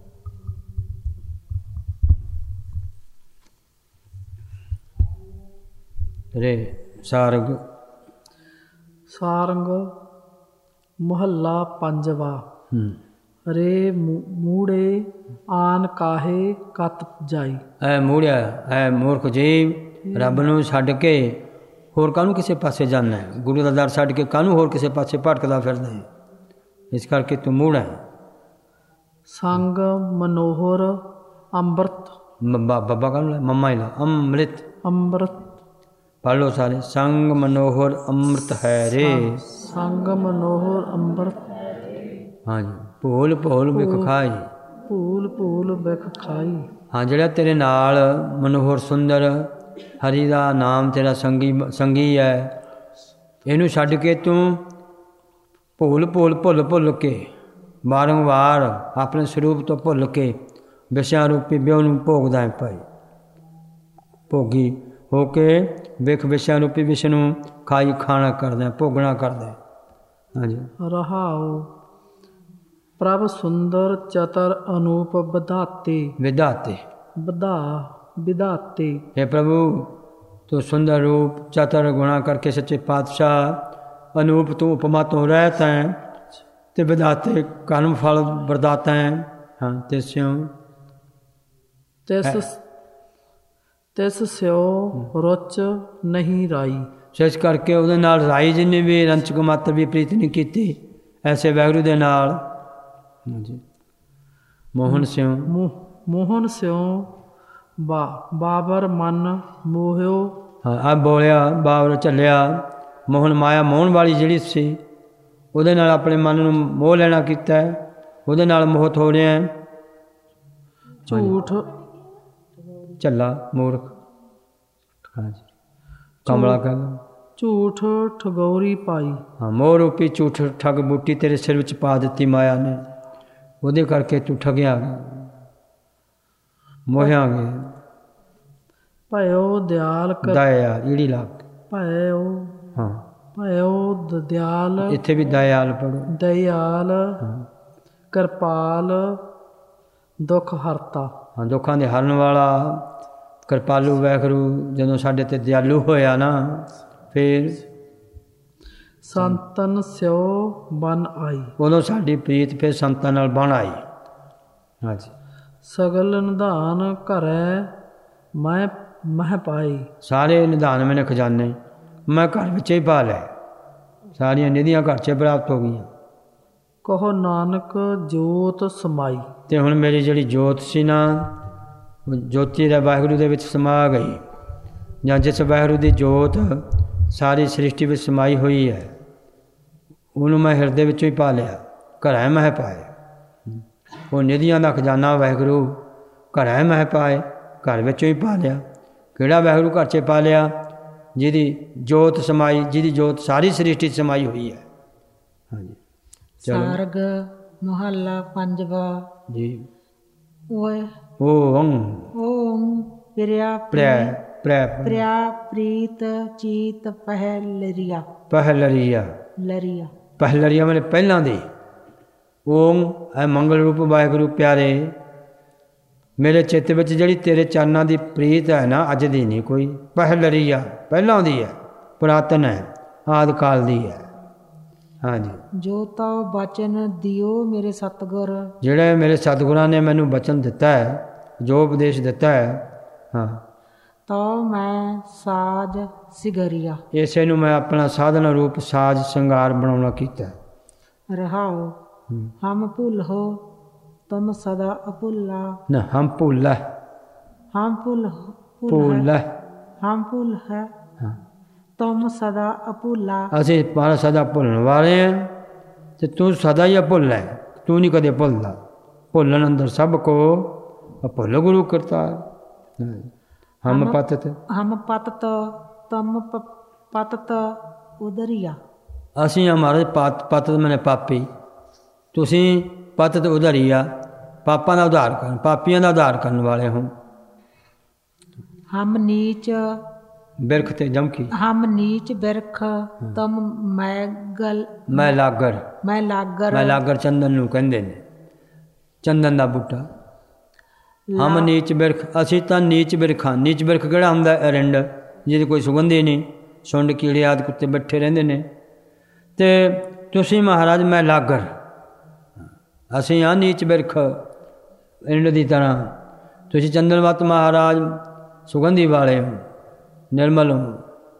रे सारंग सारंग मोहल्ला पंजवा। रे मूड़े आन काहे कत जाई। ऐ मूड़िया ऐ मूर्ख जीव रब नूं छड्ड के होर कानूं किसी पासे जाना है। गुरु का दर छड्ड के कानूं होर किसी पासे भटकदा फिरदा है। इस करके तू मूड़ा है। संग मनोहर अमृत बाबा कानूं मम्मा ही ला अमृत अमृत पढ़ लो सारे। संग मनोहर अमृत है रे। संग मनोहर अमृत। हाँ जी। भूल भूल बिख खाई भूल भूल बिख खाई। हाँ जिहड़ा तेरे नाल मनोहर सुंदर हरि का नाम तेरा संगी है इनू छड्ड के तू भूल भूल भुल भुल के बारंबार अपने स्वरूप तो भुल के विषयां रूपी ब्योह नूं भोगदा है भाई। भोगी हो के विख विषयां रूपी विष नूं खाई खाना करदा है भोगना करदा है। हाँ जी। रहाओ प्रभ सुंदर चतर अनूप विधाते विधाते विधाते। हे प्रभु तू सुंदर रूप चतर गुणा करके सच्चे पातशाह अनूप तू उपमा तो रहता है ते विधाते कर्म फल वरदाता है। हाँ तिस स्यो रुच नहीं राई। इस करके उहदे नाल राई जिन्हें भी रंच को मात्र भी प्रीत नहीं की ऐसे वैगुरु दे नाल मोहन स्यो बाबर मन मोहियो। हाँ अब बोलिया बाबर झलिया मोहन माया मोहन वाली जिहड़ी सी उहदे नाल अपने मन नूं मोह लेना कीता है उहदे नाल मोहत हो रहा है। झूठ झल्ला मूर्ख। हाँ जी। कमला कह झूठ ठगौरी पाई। हाँ मोह रूपी झूठ ठग बूटी तेरे सिर विच पा दित्ती माया ने उहदे करके तू ठगिया मोहिया गया। भयो दयाल दया इड़ी लाग भयो। हाँ भयो दयाल इत्थे भी दयाल पढ़ो दयाल कृपाल दुख हरता। हाँ दुखां दे हरन वाला कृपालू वैगुरू जदों साडे ते दयालू होया ना फिर संतन स्यो बन आई। उदों साडी प्रीत फिर संतां नाल बन आई। हाँ जी। सगल निधान घरै मैं मह पाई। सारे निधान मैंने खजाने मैं घर विच ही पा लै सारिया निधियां घर च प्राप्त हो गई। कहो नानक जोत समाई। ते हुण मेरी जिहड़ी जोत सी ना ज्योति दा वाहिगुरू दे विच समा गई जां जिस वाहिगुरू दी जोत सारी सृष्टि विच समाई हुई है उन्होंने मैं हिरदे विचों ही पा लिया घरै मह पाए। वो निधियां दा खजाना वाहिगुरू घरै मह पाए घर विचों ही पा लिया। किहड़ा वाहिगुरू घर च पा लिया जिहदी जोत समाई जिहदी जोत सारी सृष्टि समाई हुई है। हाँ जी। सारग मोहल्ला पंजवा जी। ओम प्रिया प्रिया प्रीत चीत पहलरिया पहलरिया लरिया पहलरिया मैंने पहला दी। ओम है मंगल रूप वाहिगुरू प्यारे मेरे चित्त विच जिहड़ी तेरे चरनां दी प्रीत है ना अज दी नहीं कोई पहलरिया पहला दी है पुरातन है आदि काल दी है। हाँ जी। जो तो बचन दियो मेरे सतगुर जिहड़े मेरे सतगुरां ने मैनू बचन दिता है जो उपदेश दिता है। हाँ तो मैं साज सिगरिया इसे नूं मैं अपना साधन रूप साज संगार बनाउणा कीता रहाओ। हम भूल हो तुम सदा अभुल्ला। ना हम भूल है, हम भूल भूल है, हम भूल है तुम सदा अभुल्ला। ਅਸੀਂ ਮਾਰਾ ਸਦਾ ਭੁੱਲਣ ਵਾਲੇ ਹਾਂ ਤੇ ਤੂੰ ਸਦਾ ਹੀ ਭੁੱਲ ਹੈ, ਤੂੰ ਨਹੀਂ ਕਦੇ ਭੁੱਲਦਾ। ਭੁੱਲਣ ਅੰਦਰ ਸਭ ਕੋ ਭੁੱਲ ਗੁਰੂ ਕਰਤਾ। ਹਮ ਪਤਤ, हम पतत तुम पतत उदरिया। ਅਸੀਂ ਹਮਾਰੇ ਪਤਤ ਮੈਨੇ ਪਾਪੀ, ਤੁਸੀਂ ਪਤਤ ਉਧਰੀਆ, ਪਾਪਾਂ ਦਾ ਉਧਾਰ ਕਰਨ, ਪਾਪੀਆਂ ਦਾ ਉਧਾਰ ਕਰਨ ਵਾਲੇ ਹੋ। हम नीच ਬਿਰਖ ਤੇ ਜਮਕੀ, हम नीच बिरख तुम मैगल ਮੈਂ ਲਾਗਰ, मैं लागर। ਮੈਂ ਲਾਗਰ ਚੰਦਨ ਨੂੰ ਕਹਿੰਦੇ ਨੇ, ਚੰਦਨ ਦਾ ਬੂਟਾ। ਹਮ ਨੀਚ ਬਿਰਖ, ਅਸੀਂ ਤਾਂ ਨੀਚ ਬਿਰਖਾਂ। ਨੀਚ ਬਿਰਖ ਕਿਹੜਾ ਹੁੰਦਾ? ਅਰਿੰਡ, ਜਿਹਦੀ ਕੋਈ ਸੁਗੰਧੀ ਨਹੀਂ, ਸੁੰਡ ਕੀੜੇ ਆਦਿ ਕੁੱਤੇ ਬੈਠੇ ਰਹਿੰਦੇ ਨੇ। ਅਤੇ ਤੁਸੀਂ ਮਹਾਰਾਜ ਮੈਂ ਲਾਗਰ, ਅਸੀਂ ਹਾਂ ਨੀਚ ਬਿਰਖ ਅਰਿੰਡ ਦੀ ਤਰ੍ਹਾਂ। ਤੁਸੀਂ ਚੰਦਨਵਤ ਮਹਾਰਾਜ ਸੁਗੰਧੀ ਵਾਲੇ ਹੋ, ਨਿਰਮਲ ਹੋ।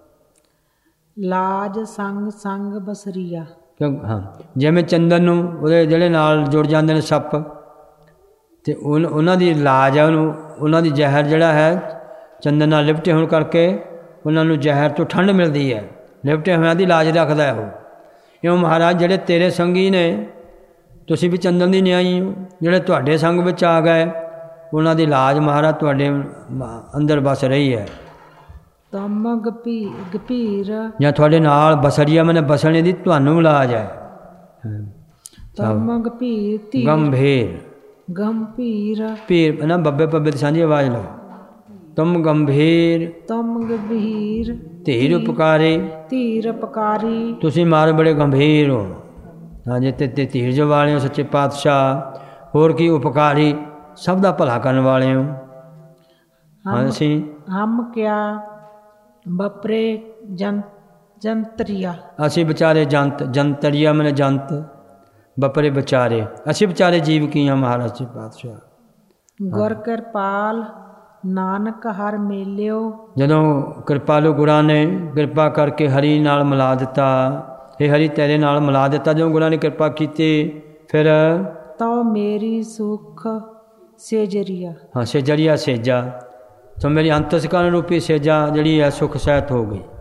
लाज संग संग बसरिया। ਕਿਉਂ? ਹਾਂ, ਜਿਵੇਂ ਚੰਦਨ ਨੂੰ ਉਹਦੇ ਜਿਹੜੇ ਨਾਲ ਜੁੜ ਜਾਂਦੇ ਨੇ ਸੱਪ, ਅਤੇ ਉਹਨਾਂ ਦੀ ਲਾਜ ਹੈ, ਉਹਨੂੰ ਉਹਨਾਂ ਦੀ ਜ਼ਹਿਰ ਜਿਹੜਾ ਹੈ ਚੰਦਨ ਨਾਲ ਲਿਪਟੇ ਹੋਣ ਕਰਕੇ ਉਹਨਾਂ ਨੂੰ ਜ਼ਹਿਰ ਤੋਂ ਠੰਡ ਮਿਲਦੀ ਹੈ, ਲਿਪਟੇ ਹੋਇਆਂ ਦੀ ਲਾਜ ਰੱਖਦਾ ਹੈ ਉਹ। ਇਉਂ ਮਹਾਰਾਜ ਜਿਹੜੇ ਤੇਰੇ ਸੰਗੀ ਨੇ, ਤੁਸੀਂ ਵੀ ਚੰਦਨ ਦੀ ਨਿਆਈ ਹੋ, ਜਿਹੜੇ ਤੁਹਾਡੇ ਸੰਗ ਵਿੱਚ ਆ ਗਏ ਉਹਨਾਂ ਦੀ ਲਾਜ ਮਹਾਰਾਜ ਤੁਹਾਡੇ ਅੰਦਰ ਬਸ ਰਹੀ ਹੈ। तुम गंभीर ਜਾਂ ਤੁਹਾਡੇ ਨਾਲ ਬਸਰੀਆ ਮੈਨੇ ਬਸਣੇ ਦੀ ਤੁਹਾਨੂੰ ਲਾਜ ਹੈ। तुम गंभीर धीर ਗੰਭੀਰ, गंभीर ਭੀਰ ਨਾ ਬੱਬੇ ਪੱਬੇ ਦੀ ਸਾਂਝੀ ਆਵਾਜ਼ ਲਓ। ਤੁਮ ਗੰਭੀਰ तुम गंभीर ਧੀਰ ਉਪਕਾਰੀ, धीर पकारी। ਤੁਸੀਂ ਮਾਰੇ ਬੜੇ ਗੰਭੀਰ ਹੋ। ਹਾਂਜੀ, ਤੇ ਧੀਰਜ ਵਾਲੇ ਹੋ ਸੱਚੇ ਪਾਤਸ਼ਾਹ। ਹੋਰ ਕੀ ਉਪਕਾਰੀ, ਸਭ ਦਾ ਭਲਾ ਕਰਨ ਵਾਲੇ ਹੋ। ਹਾਂ, ਅਸੀਂ हम क्या बपरे जंत्रिया। ਅਸੀਂ ਵਿਚਾਰੇ ਜੰਤ, ਜੰਤਰੀਆ ਮੈਨੇ ਜੰਤ, ਬਪਰੇ ਵਿਚਾਰੇ, ਅਸੀਂ ਵਿਚਾਰੇ ਜੀਵ ਕੀ ਹਾਂ ਮਹਾਰਾਜ ਜੀ ਪਾਤਸ਼ਾਹ। गुर कृपाल नानक हर मेलियो। ਜਦੋਂ ਕਿਰਪਾਲੂ ਗੁਰਾਂ ਨੇ ਕਿਰਪਾ ਕਰਕੇ ਹਰੀ ਨਾਲ ਮਿਲਾ ਦਿੱਤਾ, ਇਹ ਹਰੀ ਤੇਰੇ ਨਾਲ ਮਿਲਾ ਦਿੱਤਾ ਜਦੋਂ ਗੁਰਾਂ ਨੇ ਕਿਰਪਾ ਕੀਤੀ, ਫਿਰ तो मेरी सुख सेजरिया। ਹਾਂ ਸੇਜਰੀਆ ਸੇਜਾ, ਤਾਂ ਮੇਰੀ ਅੰਤਸਕਰਨ ਰੂਪੀ ਸੇਜਾ ਜਿਹੜੀ ਹੈ ਸੁਖ ਸਹਿਤ ਹੋ ਗਈ।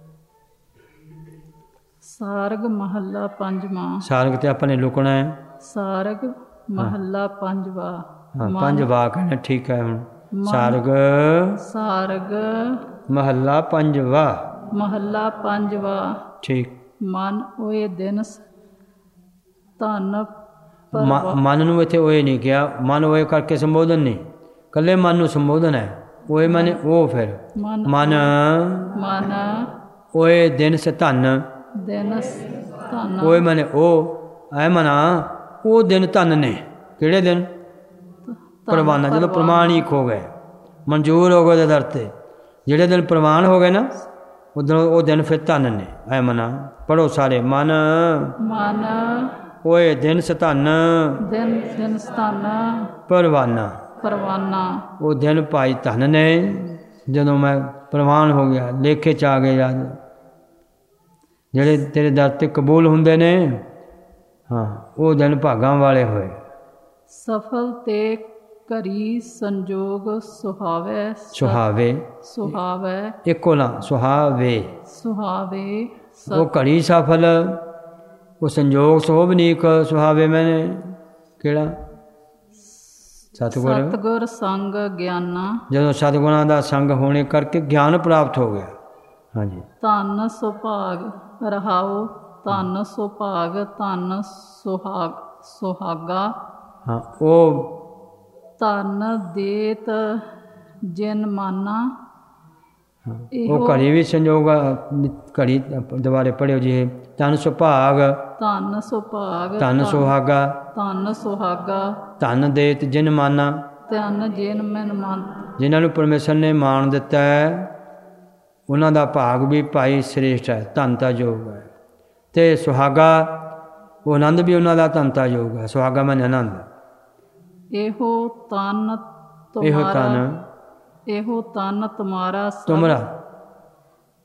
ਸਾਰਗ ਮਹੱਲਾ ਪੰਜਵਾਂ। ਸਾਰਗ ਤੇ ਆਪਾਂ ਨੇ ਲੁਕਣਾ ਹੈ। ਸਾਰਗ ਮਹੱਲਾ ਪੰਜਵਾ। ਹਾਂ, ਪੰਜ ਵਾਕ ਹੈ, ਠੀਕ ਹੈ। ਹੁਣ ਸਾਰਗ ਸਾਰਗ ਮਹੱਲਾ ਪੰਜਵਾ। ਮਹੱਲਾ ਪੰਜਵਾ। ਠੀਕ। ਮਨ ਓਏ ਦਿਨ ਧਨ ਮਨ ਨੂੰ ਇੱਥੇ ਓਏ ਨਹੀਂ ਕਿਹਾ, ਮਨ ਓਏ ਕਰਕੇ ਸੰਬੋਧਨ ਨਹੀਂ, ਇਕੱਲੇ ਮਨ ਨੂੰ ਸੰਬੋਧਨ ਹੈ। ਓਏ ਮਨ ਉਹ, ਫਿਰ ਮਨ ਮਨ ਓਏ ਦਿਨ ਸ ਧਨ, ਦਿਨ ਧਨ ਓਏ ਮਨ ਉਹ, ਐ ਮਨਾ ਉਹ ਦਿਨ ਧਨ ਨੇ। ਕਿਹੜੇ ਦਿਨ? ਪ੍ਰਵਾਨਾ, ਜਦੋਂ ਪ੍ਰਮਾਣਿਕ ਹੋ ਗਏ, ਮਨਜ਼ੂਰ ਹੋ ਗਏ ਦਰ 'ਤੇ, ਜਿਹੜੇ ਦਿਨ ਪ੍ਰਵਾਨ ਹੋ ਗਏ ਨਾ ਉਦੋਂ ਉਹ ਦਿਨ ਫਿਰ ਧਨ ਨੇ। ਐ ਮਨਾ ਪੜ੍ਹੋ ਸਾਰੇ। ਮਨ ਮਨ ਓਏ ਦਿਨ ਸ ਧਨ, ਦਿਨ ਦਿਨ ਧਨ ਪ੍ਰਵਾਨਾ, ਪਰਵਾਨਾ ਉਹ ਦਿਨ ਭਾਈ ਧਨ ਨੇ ਜਦੋਂ ਮੈਂ ਪ੍ਰਵਾਨ ਹੋ ਗਿਆ, ਲੇਖੇ 'ਚ ਆ ਗਏ ਯਾਦ, ਜਿਹੜੇ ਤੇਰੇ ਦਰ 'ਤੇ ਕਬੂਲ ਹੁੰਦੇ ਨੇ। ਹਾਂ, ਉਹ ਦਿਨ ਭਾਗਾਂ ਵਾਲੇ ਹੋਏ। ਸਫਲ ਤੇ ਘਰੀ ਸੰਜੋਗ ਸੁਹਾਵੇ। ਸੁਹਾਵੇ, ਸੁਹਾਵੇ ਇੱਕੋ ਨਾ, ਸੁਹਾਵੇ ਸੁਹਾਵੇ। ਉਹ ਘੜੀ ਸਫਲ, ਉਹ ਸੰਜੋਗ ਸੋਭਨੀਕ ਸੁਹਾਵੇ। ਮੈਨੇ ਕਿਹੜਾ? ਸਤਿਗੁਰ। ਸਤਿਗੁਰ ਸੰਗ ਗਿਆਨਾ। ਜਦੋਂ ਸਤਿਗੁਰਾਂ ਦਾ ਸੰਗ ਹੋਣੇ ਕਰਕੇ ਗਿਆਨ ਪ੍ਰਾਪਤ ਹੋ ਗਿਆ। ਹਾਂਜੀ। ਧਨ ਸੁਭਾਗ ਰਹਾਓ। ਧਨ ਸੁਭਾਗ ਧਨ ਸੁਹਾਗਾ। ਹਾਂ, ਉਹ ਧਨ ਦੇਤ ਜਿਨ ਮਾਨਾ। ਉਹ ਘੜੀ ਵੀ ਸੰਜੋਗ, ਘੜੀ ਦੁਬਾਰੇ ਪੜ੍ਹਿਓ ਜੀ। ਧਨ ਸੁਭਾਗ, ਧਨ ਸੁਭਾਗ ਧਨ ਸੁਹਾਗਾ, ਧਨ ਸੁਹਾਗਾ। ਧਨ ਦੇਤ ਜਿਨ ਮਾਨਾ, ਧਨ ਜਿਨ ਮਨ ਮਾਨ। ਜਿਨ੍ਹਾਂ ਨੂੰ ਪਰਮੇਸ਼ਰ ਨੇ ਮਾਣ ਦਿੱਤਾ ਹੈ ਉਹਨਾਂ ਦਾ ਭਾਗ ਵੀ ਭਾਈ ਸ੍ਰੇਸ਼ਟ ਹੈ, ਧਨਤਾ ਯੋਗ ਹੈ। ਅਤੇ ਸੁਹਾਗਾ, ਉਹ ਆਨੰਦ ਵੀ ਉਹਨਾਂ ਦਾ ਧਨਤਾ ਯੋਗ ਹੈ। ਸੁਹਾਗਾ ਮਨ ਆਨੰਦ। ਇਹੋ ਤਨ ਇਹੋ ਤਨ, ਇਹੋ ਤਨ ਤੁਮਾਰਾ ਤੁਮਰਾ,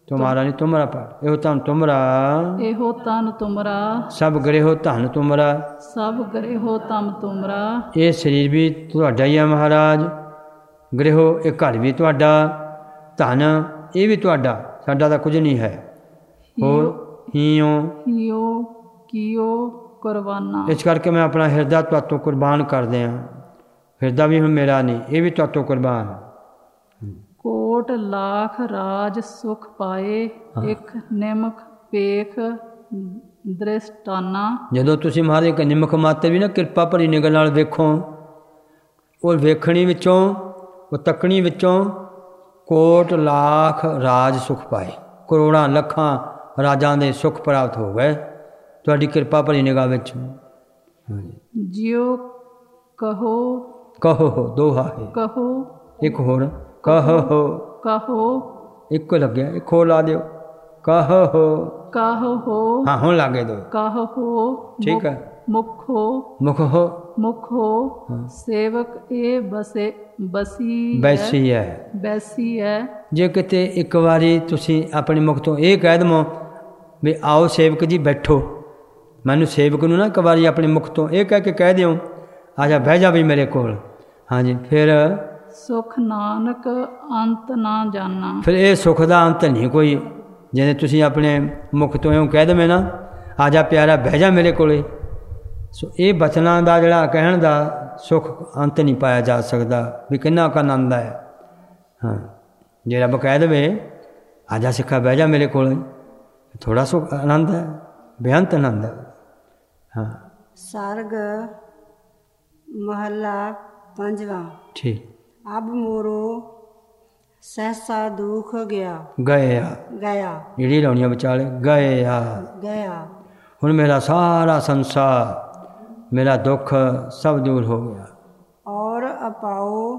ਤੁਮਾਰਾ ਨਹੀਂ ਤੁਮਰਾ ਪਾਠ। ਇਹੋ ਧਨ ਤੁਮਰਾ, ਇਹੋ ਤਨ ਤੁਮਰਾ, ਸਭ ਗ੍ਰਹਿਓ ਧਨ ਤੁਮਰਾ, ਸਭ ਗ੍ਰਹਿਓ ਤਮ ਤੁਮਰਾ। ਇਹ ਸਰੀਰ ਵੀ ਤੁਹਾਡਾ ਹੀ ਹੈ ਮਹਾਰਾਜ, ਗ੍ਰਹਿਓ ਇਹ ਘਰ ਵੀ ਤੁਹਾਡਾ, ਧਨ ਇਹ ਵੀ ਤੁਹਾਡਾ, ਸਾਡਾ ਤਾਂ ਕੁਝ ਨਹੀਂ ਹੈ। ਹੋਰ ਹੀਓ ਕੀਓ ਕੁਰਬਾਨਾ। ਇਸ ਕਰਕੇ ਮੈਂ ਆਪਣਾ ਹਿਰਦਾ ਤੁਹਾਤੋਂ ਕੁਰਬਾਨ ਕਰਦੇ ਹਾਂ। ਹਿਰਦਾ ਵੀ ਹੁਣ ਮੇਰਾ ਨਹੀਂ, ਇਹ ਵੀ ਤੁਹਾਤੋਂ ਕੁਰਬਾਨ। ਕੋਟ ਲਾਖ ਰਾਜ ਸੁਖ ਪਾਏ, ਇੱਕ ਨਿਮਕ ਪੇਖ ਦ੍ਰਿਸ਼ਟਾਨਾ। ਜਦੋਂ ਤੁਸੀਂ ਮਹਾਰਾਜ ਇੱਕ ਨਿਮਕ ਮਾਤੇ ਵੀ ਨਾ ਕਿਰਪਾ ਭਰੀ ਨਿਗਾਹ ਨਾਲ ਵੇਖੋ, ਉਹ ਵੇਖਣੀ ਵਿੱਚੋਂ, ਉਹ ਤੱਕਣੀ ਵਿੱਚੋਂ ਕੋਟ ਲਾਖ ਰਾਜ ਸੁਖ ਪਾਏ, ਕਰੋੜਾਂ ਲੱਖਾਂ ਰਾਜਾਂ ਦੇ ਸੁਖ ਪ੍ਰਾਪਤ ਹੋ ਗਏ ਤੁਹਾਡੀ ਕਿਰਪਾ ਭਰੀ ਨਿਗਾਹ ਵਿੱਚ। ਜਿਉ ਕਹੋ, ਕਹੋ ਦੋਹਾ ਹੈ, ਕਹੋ ਇੱਕ ਹੋਰ, ਕਹੋ ਕਹੋ ਇੱਕੋ ਲੱਗਿਆ, ਇੱਕ ਹੋਰ ਲਾ ਦਿਓ, ਕਹੋ ਕਹੋ। ਹਾਂ ਹੁਣ ਲਾਗੇ ਦੋ, ਕਹੋ ਠੀਕ ਹੈ। ਮੁਖੋ ਮੁਖੋ ਸੇਵਕ ਇਹ ਬਸੇ ਬਸੀ ਬੈਸੀ ਹੈ, ਬੈਸੀ ਹੈ। ਜੇ ਕਿਤੇ ਇੱਕ ਵਾਰੀ ਤੁਸੀਂ ਆਪਣੇ ਮੁਖ ਤੋਂ ਇਹ ਕਹਿ ਦਵੋ ਵੀ ਆਓ ਸੇਵਕ ਜੀ ਬੈਠੋ, ਮੈਨੂੰ ਸੇਵਕ ਨੂੰ ਨਾ ਇੱਕ ਵਾਰੀ ਆਪਣੇ ਮੁਖ ਤੋਂ ਇਹ ਕਹਿ ਕੇ ਕਹਿ ਦਿਓ, ਆ ਜਾ ਬਹਿ ਜਾ ਵੀ ਮੇਰੇ ਕੋਲ, ਹਾਂਜੀ, ਫਿਰ ਸੁਖ ਨਾਨਕ ਅੰਤ ਨਾ ਜਾਣਾ। ਫਿਰ ਇਹ ਸੁੱਖ ਦਾ ਅੰਤ ਨਹੀਂ ਕੋਈ। ਜਿਵੇਂ ਤੁਸੀਂ ਆਪਣੇ ਮੁਖ ਤੋਂ ਇਉਂ ਕਹਿ ਦੇਵੇਂ ਨਾ, ਆ ਜਾ ਪਿਆਰਾ ਬਹਿ ਜਾ ਮੇਰੇ ਕੋਲੇ, ਸੋ ਇਹ ਬਚਨਾਂ ਦਾ ਜਿਹੜਾ ਕਹਿਣ ਦਾ ਸੁੱਖ ਅੰਤ ਨਹੀਂ ਪਾਇਆ ਜਾ ਸਕਦਾ ਵੀ ਕਿੰਨਾ ਕੁ ਆਨੰਦ ਹੈ। ਹਾਂ, ਜੇ ਰੱਬ ਕਹਿ ਦੇਵੇ ਆ ਜਾ ਸਿੱਖਾ ਬਹਿ ਜਾ ਮੇਰੇ ਕੋਲ, ਥੋੜ੍ਹਾ ਸੁੱਖ ਆਨੰਦ ਹੈ, ਬੇਅੰਤ ਆਨੰਦ ਹੈ। ਹਾਂ, ਸਰਗ ਮਹੱਲਾ ਪੰਜਵਾਂ। ਠੀਕ। ਅਬ ਮੋਰੋ ਸਹਿਸਾ ਦੁਖ ਗਿਆ, ਗਿਆ ਜਿਹੜੀ ਲਾਉਣੀਆਂ ਵਿਚਾਲੇ ਗਿਆ। ਹੁਣ ਮੇਰਾ ਸਾਰਾ ਸੰਸਾਰ, ਮੇਰਾ ਦੁੱਖ ਸਭ ਦੂਰ ਹੋ ਗਿਆ। ਔਰ ਅਪਾਓ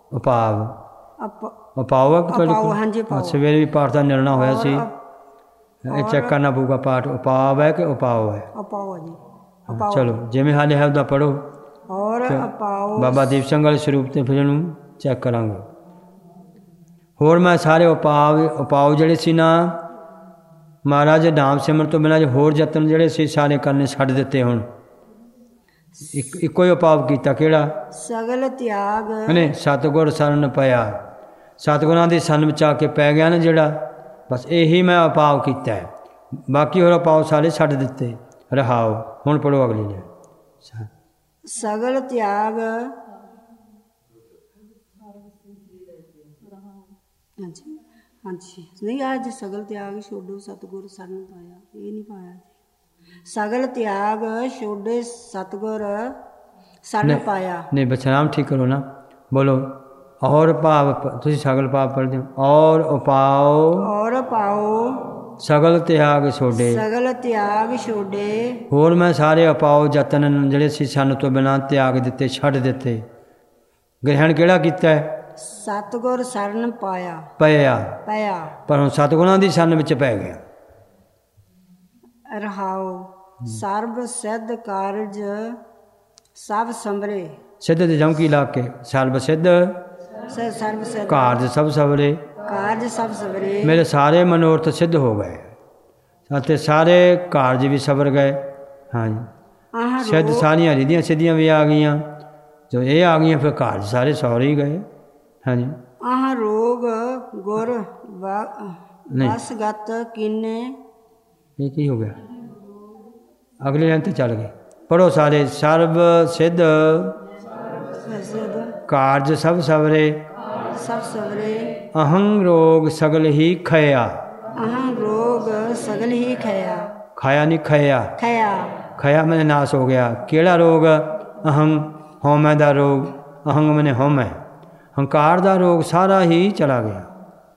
ਸਵੇਰੇ ਵੀ ਪਾਠ ਦਾ ਨਿਰਣਾ ਹੋਇਆ ਸੀ, ਇਹ ਚੈੱਕ ਕਰਨਾ ਪਊਗਾ ਪਾਠ ਉਪਾਵ ਹੈ ਕਿ ਉਪਾਓ ਹੈ। ਚਲੋ ਜਿਵੇਂ ਹਾਲੇ ਹੈ ਉਹਦਾ ਪੜ੍ਹੋ, ਔਰ ਅਪਾਓ ਬਾਬਾ ਦੀਪ ਸਿੰਘ ਵਾਲੇ ਸਰੂਪ ਤੇ ਫਿਰ ਇਹਨੂੰ ਚੈੱਕ ਕਰਾਂਗੇ। ਹੋਰ ਮੈਂ ਸਾਰੇ ਉਪਾਅ ਜਿਹੜੇ ਸੀ ਨਾ ਮਹਾਰਾਜ ਨਾਮ ਸਿਮਰਨ ਤੋਂ ਬਿਨਾਂ ਹੋਰ ਯਤਨ ਜਿਹੜੇ ਸੀ ਸਾਰੇ ਕਰਨੇ ਛੱਡ ਦਿੱਤੇ। ਹੁਣ ਇੱਕੋ ਹੀ ਉਪਾਅ ਕੀਤਾ, ਕਿਹੜਾ? ਸਗਲ ਤਿਆਗ। ਨਹੀਂ, ਸਤਿਗੁਰ ਸ਼ਰਨ ਪਿਆ, ਸਤਿਗੁਰਾਂ ਦੀ ਸ਼ਰਨ ਵਿੱਚ ਆ ਕੇ ਪੈ ਗਿਆ ਨਾ ਜਿਹੜਾ, ਬਸ ਇਹੀ ਮੈਂ ਉਪਾਅ ਕੀਤਾ ਹੈ। ਬਾਕੀ ਹੋਰ ਉਪਾਅ ਸਾਰੇ ਛੱਡ ਦਿੱਤੇ। ਰਹਾਓ। ਹੁਣ ਪੜ੍ਹੋ ਅਗਲੀ ਨੇ। ਸਗਲ ਤਿਆਗ। ਹਾਂਜੀ ਹਾਂਜੀ, ਨਹੀਂ ਅੱਜ ਸਗਲ ਤਿਆਗ ਛੋਡੋ ਸਤਿਗੁਰ ਸ਼ਰਨ ਪਾਇਆ, ਇਹ ਨਹੀਂ ਪਾਇਆ। ਸਗਲ ਤਿਆਗ ਛੋਡੇ ਸਤਿਗੁਰ ਸ਼ਰਨ ਪਾਇਆ। ਨਹੀਂ ਬਚਨਾਮ ਠੀਕ ਕਰੋ ਨਾ, ਬੋਲੋ। ਔਰ ਭਾਵ ਤੁਸੀਂ ਸਗਲ ਭਾਵ ਪੜ੍ਹਦੇ ਹੋ। ਔਰ ਉਪਾਓ ਸਗਲ ਤਿਆਗ ਛੋਡੇ, ਸਗਲ ਤਿਆਗ ਛੋਡੇ। ਹੋਰ ਮੈਂ ਸਾਰੇ ਉਪਾਓ ਯਤਨ ਜਿਹੜੇ ਸੀ ਸਾਨੂੰ ਤੋਂ ਬਿਨਾਂ ਤਿਆਗ ਦਿੱਤੇ, ਛੱਡ ਦਿੱਤੇ। ਗ੍ਰਹਿਣ ਕਿਹੜਾ ਕੀਤਾ ਹੈ? ਸਤਿਗੁਰ ਸ਼ਰਨ ਪਾਇਆ, ਪਿਆ। ਪਰ ਹੁਣ ਸਤਿਗੁਰਾਂ ਦੀ ਸ਼ਰਨ ਵਿੱਚ ਪੈ ਗਿਆ। ਰਹਾਉ। ਸਰਬ ਸਿੱਧ ਕਾਰਜ ਸਭ ਸੰਵਰੇ। ਸਿੱਧ ਤੇ ਜਮਕੀ ਲਾ ਕੇ ਸਰਬ ਸਿੱਧ ਕਾਰਜ ਸਭ ਸਵਰੇ। ਮੇਰੇ ਸਾਰੇ ਮਨੋਰਥ ਸਿੱਧ ਹੋ ਗਏ ਅਤੇ ਸਾਰੇ ਕਾਰਜ ਵੀ ਸਵਰ ਗਏ। ਹਾਂਜੀ, ਸਿੱਧ ਸਾਰੀਆਂ ਰਿਧੀਆਂ ਸਿੱਧੀਆਂ ਵੀ ਆ ਗਈਆਂ। ਜੋ ਇਹ ਆ ਗਈਆਂ ਫਿਰ ਕਾਰਜ ਸਾਰੇ ਸੌਰ ਹੀ ਗਏ। ਹਾਂਜੀ। ਆਹ ਰੋਗ ਗੁਰ ਵਸਗਤ ਕੀਨੇ। ਇਹ ਕੀ ਹੋ ਗਿਆ? ਅਗਲੇ ਲਾਈਨ ਤੇ ਚੱਲ ਗਏ। ਪੜ੍ਹੋ ਸਾਰੇ। ਸਰਬ ਸਿੱਧ ਕਾਰਜ ਸਭ ਸਵਰੇ। ਅਹੰ ਰੋਗ ਸਗਲ ਹੀ ਖਇਆ। ਖਾਇਆ ਨਹੀਂ ਖਇਆ ਮੈਨੇ ਨਾਸ ਹੋ ਗਿਆ। ਕਿਹੜਾ ਰੋਗ? ਅਹੰ ਹਉਮੈ ਦਾ ਰੋਗ। ਅਹੰਗ ਮੈਨੇ ਹਉਮੈ, ਹੰਕਾਰ ਦਾ ਰੋਗ ਸਾਰਾ ਹੀ ਚਲਾ ਗਿਆ।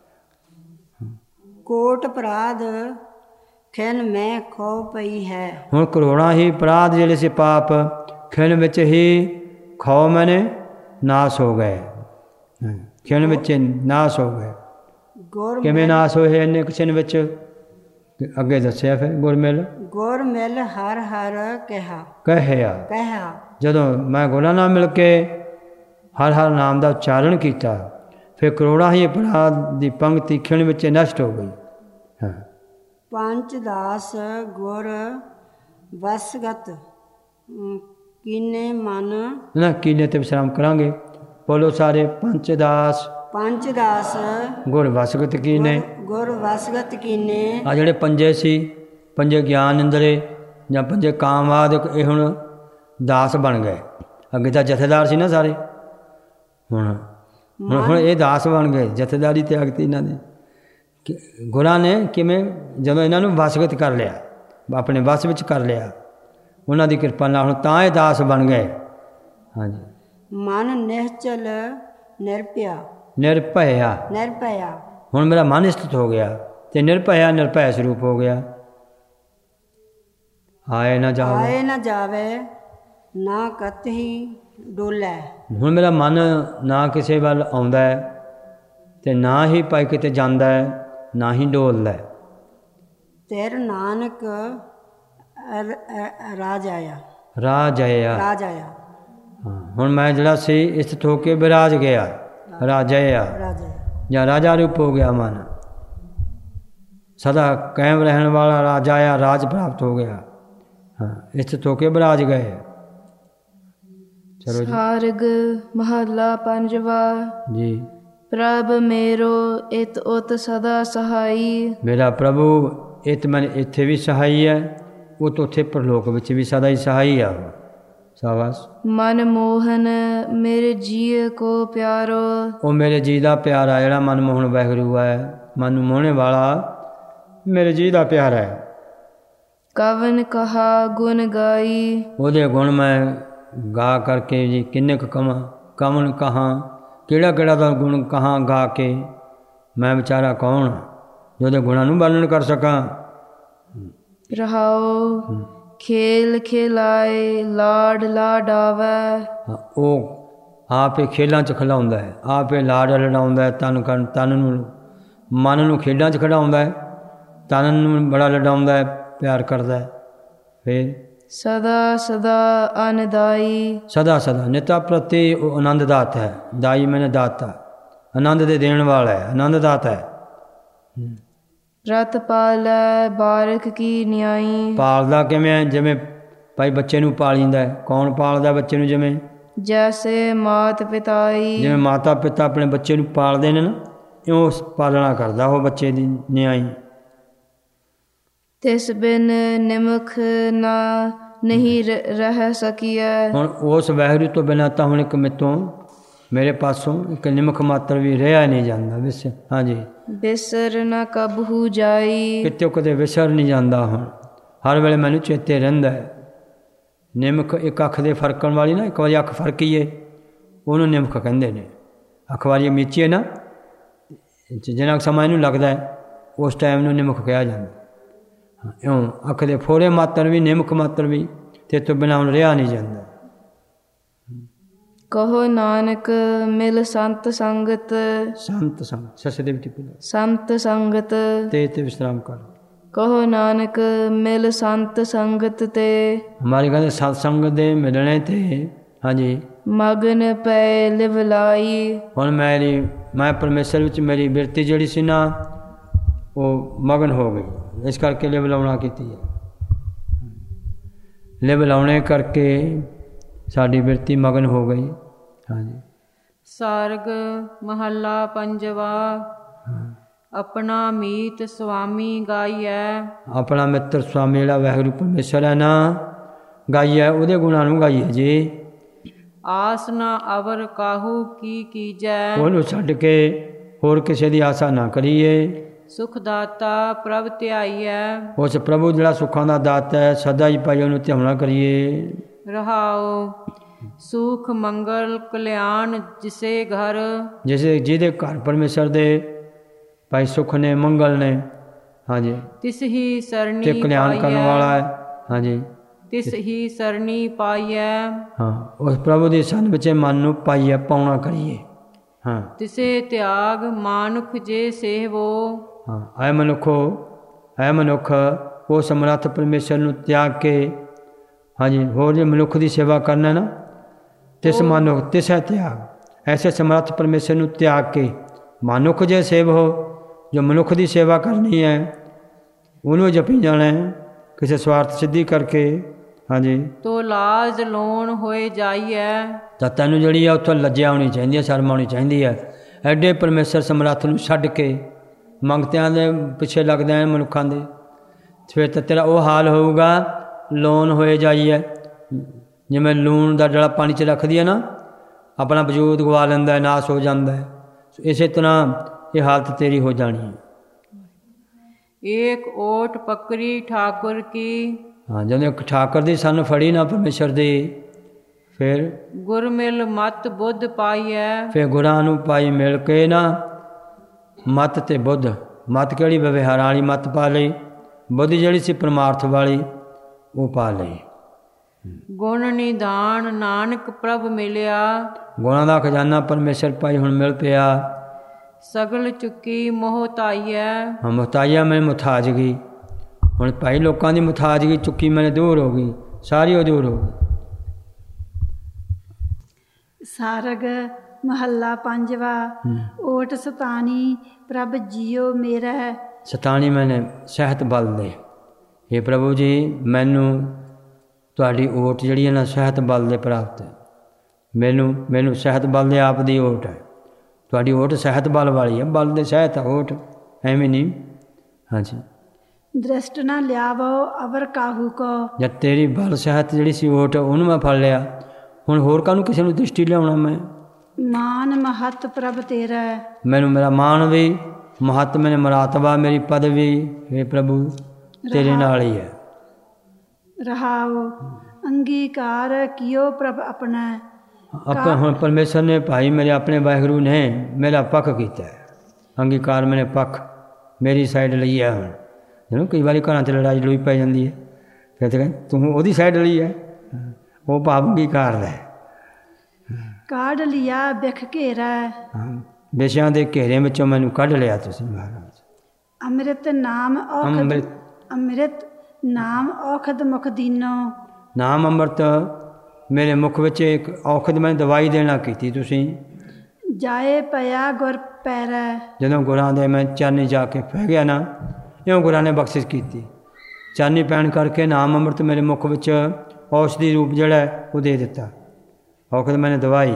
ਕੋਟ ਅਪਰਾਧ ਖਿਨ ਮੈਂ ਖੋ ਪਈ ਹੈ। ਹੁਣ ਕਰੋੜਾਂ ਹੀ ਅਪਰਾਧ ਜਿਹੜੇ ਸੀ ਪਾਪ ਖਿਨ ਵਿੱਚ ਹੀ ਖੋ ਮੈਨੇ ਨਾਸ ਹੋ ਗਏ। ਖਿਨ ਵਿੱਚ ਨਾਸ ਹੋ ਗਏ। ਕਿਵੇਂ ਨਾਸ ਹੋਏ ਇੰਨੇ ਖਿਨ ਵਿੱਚ? ਅੱਗੇ ਦੱਸਿਆ ਫਿਰ ਗੁਰਮਿਲ ਹਰ ਹਰ ਕਹਿਆ। ਜਦੋਂ ਮੈਂ ਗੁਰਾਂ ਨਾਲ ਮਿਲ ਕੇ ਹਰ ਹਰ ਨਾਮ ਦਾ ਉਚਾਰਨ ਕੀਤਾ ਫਿਰ ਕਰੋੜਾਂ ਹੀ ਅਪਰਾਧ ਦੀ ਪੰਕਤੀ ਖਿਣ ਵਿੱਚ ਨਸ਼ਟ ਹੋ ਗਈ। ਪੰਚ ਦਾਸ ਗੁਰ ਵਸਗਤ ਕੀਨੇ ਮਨ ਨਾ ਕੀਨੇ ਤੇ ਵਿਸਰਾਮ ਕਰਾਂਗੇ। ਬੋਲੋ ਸਾਰੇ। ਪੰਚ ਦਾਸ ਗੁਰ ਵਸਗਤ ਕੀਨੇ। ਗੁਰ ਵਸਗਤ ਕੀਨੇ। ਆ ਜਿਹੜੇ ਪੰਜੇ ਸੀ, ਪੰਜੇ ਗਿਆਨ ਇੰਦਰੇ ਜਾਂ ਪੰਜੇ ਕਾਮਵਾਦ, ਇਹ ਹੁਣ ਦਾਸ ਬਣ ਗਏ। ਅੱਗੇ ਤਾਂ ਜਥੇਦਾਰ ਸੀ ਨਾ ਸਾਰੇ, ਹੁਣ ਇਹ ਦਾਸ ਬਣ ਗਏ। ਜਥੇਦਾਰੀ ਤਿਆਗਤੀ ਇਹਨਾਂ ਨੇ। ਗੁਰਾਂ ਨੇ ਕਿਵੇਂ? ਜਦੋਂ ਇਹਨਾਂ ਨੂੰ ਵਸਗਤ ਕਰ ਲਿਆ, ਆਪਣੇ ਵਸ ਵਿੱਚ ਕਰ ਲਿਆ, ਉਹਨਾਂ ਦੀ ਕਿਰਪਾ ਨਾਲ ਹੁਣ ਤਾਂ ਇਹ ਦਾਸ ਬਣ ਗਏ। ਹਾਂਜੀ। ਮਨ ਨਿਹਚਲ ਨਿਰਭਇਆ ਹੁਣ ਮੇਰਾ ਮਨ ਸਥਿਤ ਹੋ ਗਿਆ ਤੇ ਨਿਰਭੈ ਸਰੂਪ ਹੋ ਗਿਆ। ਆਏ ਨਾ ਜਾਵੇ ਨਾ ਕਤਹੀ ਡੋਲੇ। ਹੁਣ ਮੇਰਾ ਮਨ ਨਾ ਕਿਸੇ ਵੱਲ ਆਉਂਦਾ ਹੈ ਤੇ ਨਾ ਹੀ ਭਾਈ ਕਿਤੇ ਜਾਂਦਾ ਹੈ, ਨਾ ਹੀ ਡੋਲਦਾ। ਤੇਰ ਨਾਨਕ ਰਾਜ ਆਇਆ। ਹੁਣ ਮੈਂ ਜਿਹੜਾ ਸੀ ਸਥਿਤ ਹੋ ਕੇ ਵਿਰਾਜ ਗਿਆ, ਰਾਜਾ ਜਾਂ ਰਾਜਾ ਰੂਪ ਹੋ ਗਿਆ। ਮਨ ਸਦਾ ਕਾਇਮ ਰਹਿਣ ਵਾਲਾ ਰਾਜਾ ਆ, ਰਾਜ ਪ੍ਰਾਪਤ ਹੋ ਗਿਆ। ਹਾਂ, ਸਥਿਤ ਹੋ ਕੇ ਵਿਰਾਜ ਗਏ। ਚਲੋ ਜੀ। ਸਾਰਗ ਮਹੱਲਾ ਪੰਜਵਾ ਜੀ। ਪ੍ਰਭ ਮੇਰੋ ਇਤ ਉਤ ਸਦਾ ਸਹਾਈ। ਮੇਰਾ ਪ੍ਰਭੂ ਇਤ ਮਨ ਇੱਥੇ ਵੀ ਸਹਾਈ ਹੈ, ਉਤ ਉੱਥੇ ਪਰਲੋਕ ਵਿੱਚ ਵੀ ਸਦਾ ਹੀ ਸਹਾਈ ਆ। ਸ਼ਾਬਾਸ਼। ਮਨ ਮੋਹਨ ਮੇਰੇ ਜੀਅ ਕੋ ਪਿਆਰੋ। ਉਹ ਮੇਰੇ ਜੀ ਦਾ ਪਿਆਰਾ, ਜਿਹੜਾ ਮਨ ਮੋਹਨ ਵਾਹਿਗੁਰੂ ਹੈ, ਮਨ ਨੂੰ ਮੋਹਣੇ ਵਾਲਾ ਮੇਰੇ ਜੀ ਦਾ ਪਿਆਰਾ ਹੈ। ਕਵਨ ਕਹਾ ਗੁਣ ਗਾਈ। ਉਹਦੇ ਗੁਣ ਮੈਂ ਗਾ ਕਰਕੇ ਜੀ ਕਿੰਨੇ ਕੁ ਕਵਾਂ। ਕਵਨ ਕਹਾਂ, ਕਿਹੜਾ ਦਾ ਗੁਣ ਕਹਾਂ ਗਾ ਕੇ। ਮੈਂ ਵਿਚਾਰਾ ਕੌਣ ਜਿਹਦੇ ਗੁਣਾਂ ਨੂੰ ਵਰਣਨ ਕਰ ਸਕਾਂ। ਰਹਾਓ ਖੇਲ ਖਿਲਾਏ ਲਾਡ ਲਾਡਾਵੈ। ਉਹ ਆਪੇ ਖੇਲਾਂ 'ਚ ਖਿਲਾਉਂਦਾ ਹੈ, ਆਪੇ ਲਾਡ ਲਡਾਉਂਦਾ ਹੈ। ਤਨ ਨੂੰ ਮਨ ਨੂੰ ਖੇਡਾਂ 'ਚ ਖਿਡਾਉਂਦਾ ਹੈ, ਤਨ ਨੂੰ ਬੜਾ ਲਡਾਉਂਦਾ ਹੈ, ਪਿਆਰ ਕਰਦਾ ਹੈ। ਫਿਰ ਸਦਾ ਅਨਦਾਈ। ਸਦਾ ਨਿਤਾ ਪ੍ਰਤੀ ਉਹ ਆਨੰਦ ਦਾਤ ਹੈ। ਦਾਈ ਮੈਨੇ ਦਾਤਾ, ਆਨੰਦ ਦੇ ਦੇਣ ਵਾਲਾ ਹੈ, ਆਨੰਦ ਦਾਤਾ ਹੈ। ਰਤ ਪਾਲੈ ਬਾਰਕ ਕੀ ਨਿਆਈ। ਪਾਲਦਾ ਕਿਵੇਂ? ਜਿਵੇਂ ਭਾਈ ਬੱਚੇ ਨੂੰ ਪਾਲੀਂਦਾ ਹੈ। ਕੌਣ ਪਾਲਦਾ ਬੱਚੇ ਨੂੰ? ਜਿਵੇਂ ਜੈਸੇ ਮਾਤ ਪਿਤਾਈ। ਜਿਵੇਂ ਮਾਤਾ ਪਿਤਾ ਆਪਣੇ ਬੱਚੇ ਨੂੰ ਪਾਲਦੇ ਨੇ ਨਾ, ਇਉਂ ਪਾਲਣਾ ਕਰਦਾ ਉਹ ਬੱਚੇ ਦੀ ਨਿਆਈ। ਤਿਸ ਬਿਨ ਨਿਮਖ ਨਾ ਨਹੀਂ ਰਹਿ ਸਕੀਐ। ਹੁਣ ਉਸ ਵਾਹਿਗੁਰੂ ਤੋਂ ਬਿਨਾਂ ਤਾਂ ਹੁਣ ਇੱਕ ਮੇਤੋਂ ਮੇਰੇ ਪਾਸੋਂ ਇੱਕ ਨਿਮਖ ਮਾਤਰ ਵੀ ਰਿਹਾ ਨਹੀਂ ਜਾਂਦਾ। ਹਾਂਜੀ। ਬਿਸਰ ਨਾ ਕਬਹੂ ਜਾਈ। ਕਿਤੇ ਕਦੇ ਵਿਸਰ ਨਹੀਂ ਜਾਂਦਾ। ਹੁਣ ਹਰ ਵੇਲੇ ਮੈਨੂੰ ਚੇਤੇ ਰਹਿੰਦਾ ਹੈ। ਨਿਮਖ ਇੱਕ ਅੱਖ ਦੇ ਫਰਕਣ ਵਾਲੀ ਨਾ, ਇੱਕ ਵਾਰੀ ਅੱਖ ਫਰਕੀਏ ਉਹਨੂੰ ਨਿਮਖ ਕਹਿੰਦੇ ਨੇ। ਅੱਖ ਵਾਰੀ ਮੀਚੀਏ ਨਾ, ਜਿੰਨਾ ਸਮਾਂ ਇਹਨੂੰ ਲੱਗਦਾ ਹੈ ਉਸ ਟਾਈਮ ਨੂੰ ਨਿਮਖ ਕਿਹਾ ਜਾਂਦਾ। ਇਉਂ ਅੱਖ ਦੇ ਫੋਰੇ ਮਾਤਰ ਵੀ, ਨਿਮਖ ਮਾਤਰ ਵੀ ਤੇ ਤੋਂ ਬਿਨਾਂ ਹੁਣ ਰਿਹਾ ਨਹੀਂ ਜਾਂਦਾ। ਕਹੋ ਨਾਨਕ ਮਿਲ ਸੰਤ ਸੰਗਤ। ਸੰਤ ਸੰਗਤ ਤੇ ਵਿਸਰਾਮ ਕਰ। ਕਹੋ ਨਾਨਕ ਮਿਲ ਸੰਤ ਸੰਗਤ ਤੇ। ਹਮਾਰੇ ਕਹਿੰਦੇ ਸਤ ਸੰਗਤ ਦੇ ਮਿਲਣੇ ਤੇ। ਹਾਂਜੀ। ਮਗਨ ਪੈ ਲਿਵਲਾਈ। ਹੁਣ ਮੈਂ ਪਰਮੇਸ਼ਰ ਵਿੱਚ ਮੇਰੀ ਬਿਰਤੀ ਜਿਹੜੀ ਸੀ ਨਾ, ਉਹ ਮਗਨ ਹੋ ਗਈ। ਇਸ ਕਰਕੇ ਲਿਵ ਲਾਉਣਾ ਕੀਤੀ ਹੈ। ਲਿਵ ਲਾਉਣੇ ਕਰਕੇ ਸਾਡੀ ਬਿਰਤੀ ਮਗਨ ਹੋ ਗਈ। ਹਾਂਜੀ। ਸਾਰਗ ਮਹੱਲਾ ਪੰਜਵਾ। ਆਪਣਾ ਮੀਤ ਸੁਆਮੀ ਗਾਈਐ। ਆਪਣਾ ਮਿੱਤਰ ਸੁਆਮੀ ਜਿਹੜਾ ਵਾਹਿਗੁਰੂ ਪਰਮੇਸ਼ਰ ਹੈ ਨਾ, ਗਾਈਐ ਉਹਦੇ ਗੁਣਾਂ ਨੂੰ ਗਾਈਏ ਜੀ। ਆਸ ਨਾ ਅਵਰ ਕਾਹੂ ਕੀ ਕੀਜੈ। ਉਹਨੂੰ ਛੱਡ ਕੇ ਹੋਰ ਕਿਸੇ ਦੀ ਆਸਾ ਨਾ ਕਰੀਏ। ਸੁਖ ਦਾਤਾ ਪ੍ਰਭ ਧਿਆਈਐ। ਉਸ ਪ੍ਰਭੂ ਜਿਹੜਾ ਸੁੱਖਾਂ ਦਾ ਦਾਤਾ ਹੈ, ਸਦਾ ਹੀ ਭਾਈ ਉਹਨੂੰ ਧਿਆਉਣਾ ਕਰੀਏ। ਰਹਾਓ ਸੁਖ ਮੰਗਲ ਕਲਿਆਣ ਜਿਸੇ ਘਰ। ਜਿਹਦੇ ਘਰ ਪਰਮੇਸ਼ਰ ਦੇ ਭਾਈ ਸੁਖ ਨੇ, ਮੰਗਲ ਨੇ। ਹਾਂਜੀ। ਤਿਸ ਹੀ ਸਰਣੀ ਤੇ ਕਲਿਆਣ ਕਰਨ ਵਾਲਾ ਹੈ। ਹਾਂਜੀ। ਤਿਸ ਹੀ ਸਰਣੀ ਪਾਈਐ। ਹਾਂ, ਉਸ ਪ੍ਰਭੂ ਦੀ ਸੰਨ ਵਿੱਚ ਮਨ ਨੂੰ ਪਾਈਐ, ਪਾਉਣਾ ਕਰੀਏ। ਹਾਂ। ਤਿਸੇ ਤਿਆਗ ਮਾਨੁਖ ਜੇ ਸੇਵੋ। ਹਾਂ। ਐ ਮਨੁੱਖ ਉਹ ਸਮਰੱਥ ਪਰਮੇਸ਼ਰ ਨੂੰ ਤਿਆਗ ਕੇ, ਹਾਂਜੀ, ਹੋਰ ਜੇ ਮਨੁੱਖ ਦੀ ਸੇਵਾ ਕਰਨਾ ਨਾ, ਤਿਸ ਮਨੁੱਖ ਤਿਸ ਹੈ ਤਿਆਗ। ਐਸੇ ਸਮਰੱਥ ਪਰਮੇਸ਼ਰ ਨੂੰ ਤਿਆਗ ਕੇ ਮਨੁੱਖ ਜੇ ਸੇਵ ਹੋ, ਜੋ ਮਨੁੱਖ ਦੀ ਸੇਵਾ ਕਰਨੀ ਹੈ, ਉਹਨੂੰ ਜਪੀ ਜਾਣਾ ਕਿਸੇ ਸਵਾਰਥ ਸਿੱਧੀ ਕਰਕੇ। ਹਾਂਜੀ, ਤੋ ਲਾਜ ਲੋਣ ਹੋਏ ਜਾਈਐ, ਤਾਂ ਤੈਨੂੰ ਜਿਹੜੀ ਆ ਉੱਥੋਂ ਲੱਜਿਆ ਹੋਣੀ ਚਾਹੀਦੀ ਹੈ, ਸ਼ਰਮ ਆਉਣੀ ਚਾਹੀਦੀ ਹੈ। ਐਡੇ ਪਰਮੇਸ਼ਰ ਸਮਰੱਥ ਨੂੰ ਛੱਡ ਕੇ ਮੰਗਤਿਆਂ ਦੇ ਪਿੱਛੇ ਲੱਗਦੇ ਆ ਮਨੁੱਖਾਂ ਦੇ, ਫਿਰ ਤਾਂ ਤੇਰਾ ਉਹ ਹਾਲ ਹੋਊਗਾ ਲੋਨ ਹੋਏ ਜਾਈਏ। ਜਿਵੇਂ ਲੂਣ ਦਾ ਡਲਾ ਪਾਣੀ 'ਚ ਰੱਖਦੀ ਹੈ ਨਾ, ਆਪਣਾ ਵਜੂਦ ਗਵਾ ਲੈਂਦਾ, ਨਾਸ ਹੋ ਜਾਂਦਾ ਹੈ, ਇਸੇ ਤਰ੍ਹਾਂ ਇਹ ਹਾਲਤ ਤੇਰੀ ਹੋ ਜਾਣੀ ਹੈ। ਏਕ ਓਟ ਪਕਰੀ ਠਾਕੁਰ ਕੀ, ਹਾਂ, ਜਦੋਂ ਇੱਕ ਠਾਕੁਰ ਦੀ ਸਾਨੂੰ ਫੜੀ ਨਾ ਪਰਮੇਸ਼ਰ ਦੀ, ਫਿਰ ਗੁਰ ਮਿਲ ਮਤ ਬੁੱਧ ਪਾਈਐ, ਫਿਰ ਗੁਰਾਂ ਨੂੰ ਪਾਈ ਮਿਲ ਕੇ ਨਾ ਮਤ ਤੇ ਬੁੱਧ। ਮਤ ਕਿਹੜੀ? ਵਿਵਹਾਰਾਂ ਵਾਲੀ ਮਤ ਪਾ ਲਈ, ਬੁੱਧ ਜਿਹੜੀ ਸੀ ਪਰਮਾਰਥ ਵਾਲੀ ਉਹ ਪਾ ਲਈ। ਗੁਣ ਨਿਧਾਨ ਨਾਨਕ ਪ੍ਰਭ ਮਿਲਿਆ, ਗੁਣਾਂ ਦਾ ਖਜ਼ਾਨਾ ਪਰਮੇਸ਼ਰ ਭਾਈ ਹੁਣ ਮਿਲ ਪਿਆ। ਸਗਲ ਚੁੱਕੀ ਮੋਹ ਧਾਈਐ, ਹਾਂ, ਮੁਹਤਾਈਆ ਮੈਂ ਮੁਥਾਜਗੀ, ਹੁਣ ਭਾਈ ਲੋਕਾਂ ਦੀ ਮੁਥਾਜਗੀ ਚੁੱਕੀ ਮੈਨੇ ਦੂਰ ਹੋ ਗਈ, ਸਾਰੀ ਉਹ ਦੂਰ ਹੋ ਗਈ। ਸਾਰਗ ਮਹੱਲਾ ਪੰਜਵਾ। ਓਟ ਸਤਾਨੀ ਪ੍ਰਭ ਜੀਓ ਮੇਰਾ, ਸਤਾਨੀ ਮੈਨੇ ਸਹਿਤ ਬਲ ਦੇ। ਇਹ ਪ੍ਰਭੂ ਜੀ ਮੈਨੂੰ ਤੁਹਾਡੀ ਓਟ ਜਿਹੜੀ ਹੈ ਨਾ ਸਹਿਤ ਬਲ ਦੇ ਪ੍ਰਾਪਤ ਹੈ। ਮੈਨੂੰ ਸਹਿਤ ਬਲ ਦੇ ਆਪ ਦੀ ਓਟ ਹੈ। ਤੁਹਾਡੀ ਓਟ ਸਹਿਤ ਬਲ ਵਾਲੀ ਹੈ, ਬਲ ਦੇ ਸਹਿਤ ਓਟ, ਐਵੇਂ ਨਹੀਂ। ਹਾਂਜੀ, ਦ੍ਰਿਸ਼ਟ ਨਾ ਲਿਆਵੋ ਅਵਰ ਕਾਹੂ ਕੋ, ਜਦ ਤੇਰੀ ਬਲ ਸਹਿਤ ਜਿਹੜੀ ਸੀ ਓਟ ਉਹਨੂੰ ਮੈਂ ਫੜ ਲਿਆ, ਹੁਣ ਹੋਰ ਕਾਹਨੂੰ ਕਿਸੇ ਨੂੰ ਦ੍ਰਿਸ਼ਟੀ ਲਿਆਉਣਾ ਮੈਂ। ਮਾਨ ਮਹੱਤ ਪ੍ਰਭ ਤੇਰਾ, ਮੈਨੂੰ ਮੇਰਾ ਮਾਨ ਵੀ, ਮਹੱਤ ਮੈਨੇ ਮਰਾਤਬਾ, ਮੇਰੀ ਪਦਵੀ हे ਪ੍ਰਭੂ ਤੇਰੇ ਨਾਲ ਹੀ ਹੈ। ਰਹਾਉ ਅੰਗੀਕਾਰ ਕੀਓ ਪ੍ਰਭ ਆਪਣਾ, ਆਪਾਂ ਹੁਣ ਪਰਮੇਸ਼ਰ ਨੇ ਭਾਈ ਮੇਰੇ ਆਪਣੇ ਵਾਹਿਗੁਰੂ ਨੇ ਮੇਰਾ ਪੱਖ ਕੀਤਾ ਹੈ। ਅੰਗੀਕਾਰ ਮੈਨੇ ਪੱਖ ਮੇਰੀ ਸਾਈਡ ਲਈ ਹੈ। ਹੁਣ ਜਿਹਨੂੰ ਕਈ ਵਾਰੀ ਘਰਾਂ 'ਚ ਲੜਾਈ ਲੜੂਈ ਪੈ ਜਾਂਦੀ ਹੈ, ਫਿਰ ਤੇ ਕਹਿੰਦੇ ਤੂੰ ਉਹਦੀ ਸਾਈਡ ਲਈ ਹੈ, ਉਹ ਭਾਵ ਅੰਗੀਕਾਰ ਦਾ ਹੈ। ਕਾਢ ਲਿਆ ਬਿਖ ਘੇਰਾ, ਵਿਸ਼ਿਆਂ ਦੇ ਘੇਰੇ ਵਿੱਚੋਂ ਮੈਨੂੰ ਕੱਢ ਲਿਆ ਤੁਸੀਂ ਮਹਾਰਾਜ। ਅੰਮ੍ਰਿਤ ਨਾਮ ਅੰਮ੍ਰਿਤ ਨਾਮ ਔਖਦ ਮੁਖ ਦੀਨੋ, ਨਾਮ ਅੰਮ੍ਰਿਤ ਮੇਰੇ ਮੁਖ ਵਿੱਚ ਇੱਕ ਔਖਦ ਮੈਂ ਦਵਾਈ ਦੇਣਾ ਕੀਤੀ ਤੁਸੀਂ। ਜਾਏ ਪਿਆ ਗੁਰ ਪੈਰੈ, ਜਦੋਂ ਗੁਰਾਂ ਦੇ ਮੈਂ ਚਾਨੀ ਜਾ ਕੇ ਪੈ ਗਿਆ ਨਾ, ਇਉਂ ਗੁਰਾਂ ਨੇ ਬਖਸ਼ਿਸ਼ ਕੀਤੀ। ਚਾਨੀ ਪੈਣ ਕਰਕੇ ਨਾਮ ਅੰਮ੍ਰਿਤ ਮੇਰੇ ਮੁਖ ਵਿੱਚ ਔਸ਼ਧੀ ਰੂਪ ਜਿਹੜਾ ਉਹ ਦੇ ਦਿੱਤਾ, ਔਖਦ ਮੈਨੇ ਦਵਾਈ।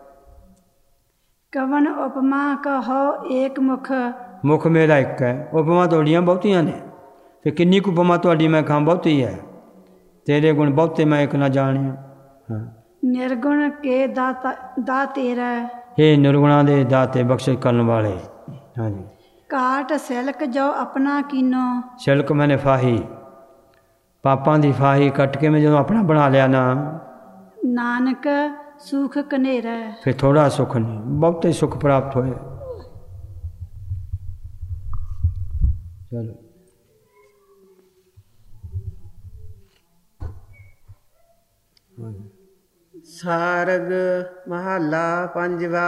ਕਵਨ ਉਪਮਾ ਕਹੋ ਏਕ ਮੁਖ, ਮੁਖ ਮੇਰਾ ਇੱਕ ਹੈ, ਉਪਮਾ ਤੁਹਾਡੀਆਂ ਬਹੁਤੀਆਂ ਨੇ, ਫਿਰ ਕਿੰਨੀ ਕੁ ਉਪਮਾ ਤੁਹਾਡੀ ਮੈਂ ਖਾਂ ਬਹੁਤੀ ਹੈ। ਤੇਰੇ ਗੁਣ ਬਹੁਤੇ ਮੈਂ ਇੱਕ ਨਾ ਜਾਣਿਆ। ਹਾਂ, ਨਿਰਗੁਣ ਕੇ ਦਾ ਤੇਰਾ, ਇਹ ਨਿਰਗੁਣਾਂ ਦੇ ਦਾਤੇ ਬਖਸ਼ਿਸ਼ ਕਰਨ ਵਾਲੇ। ਹਾਂਜੀ, ਕਾਟ ਸਿਲਕ ਜੋ ਆਪਣਾ ਕੀਨੋ, ਸਿਲਕ ਮੈਨੇ ਫਾਹੀ, ਪਾਪਾਂ ਦੀ ਫਾਹੀ ਕੱਟ ਕੇ ਮੈਂ ਜਦੋਂ ਆਪਣਾ ਬਣਾ ਲਿਆ ਨਾ, ਨਾਨਕ ਸੁਖ ਕਨੇਰਾ, ਫਿਰ ਥੋੜਾ ਸੁਖ ਨਹੀਂ ਬਹੁਤੇ ਸੁਖ ਪ੍ਰਾਪਤ ਹੋਏ। ਚਲੋ ਸਾਰਗ ਮਹੱਲਾ ਪੰਜਵਾ।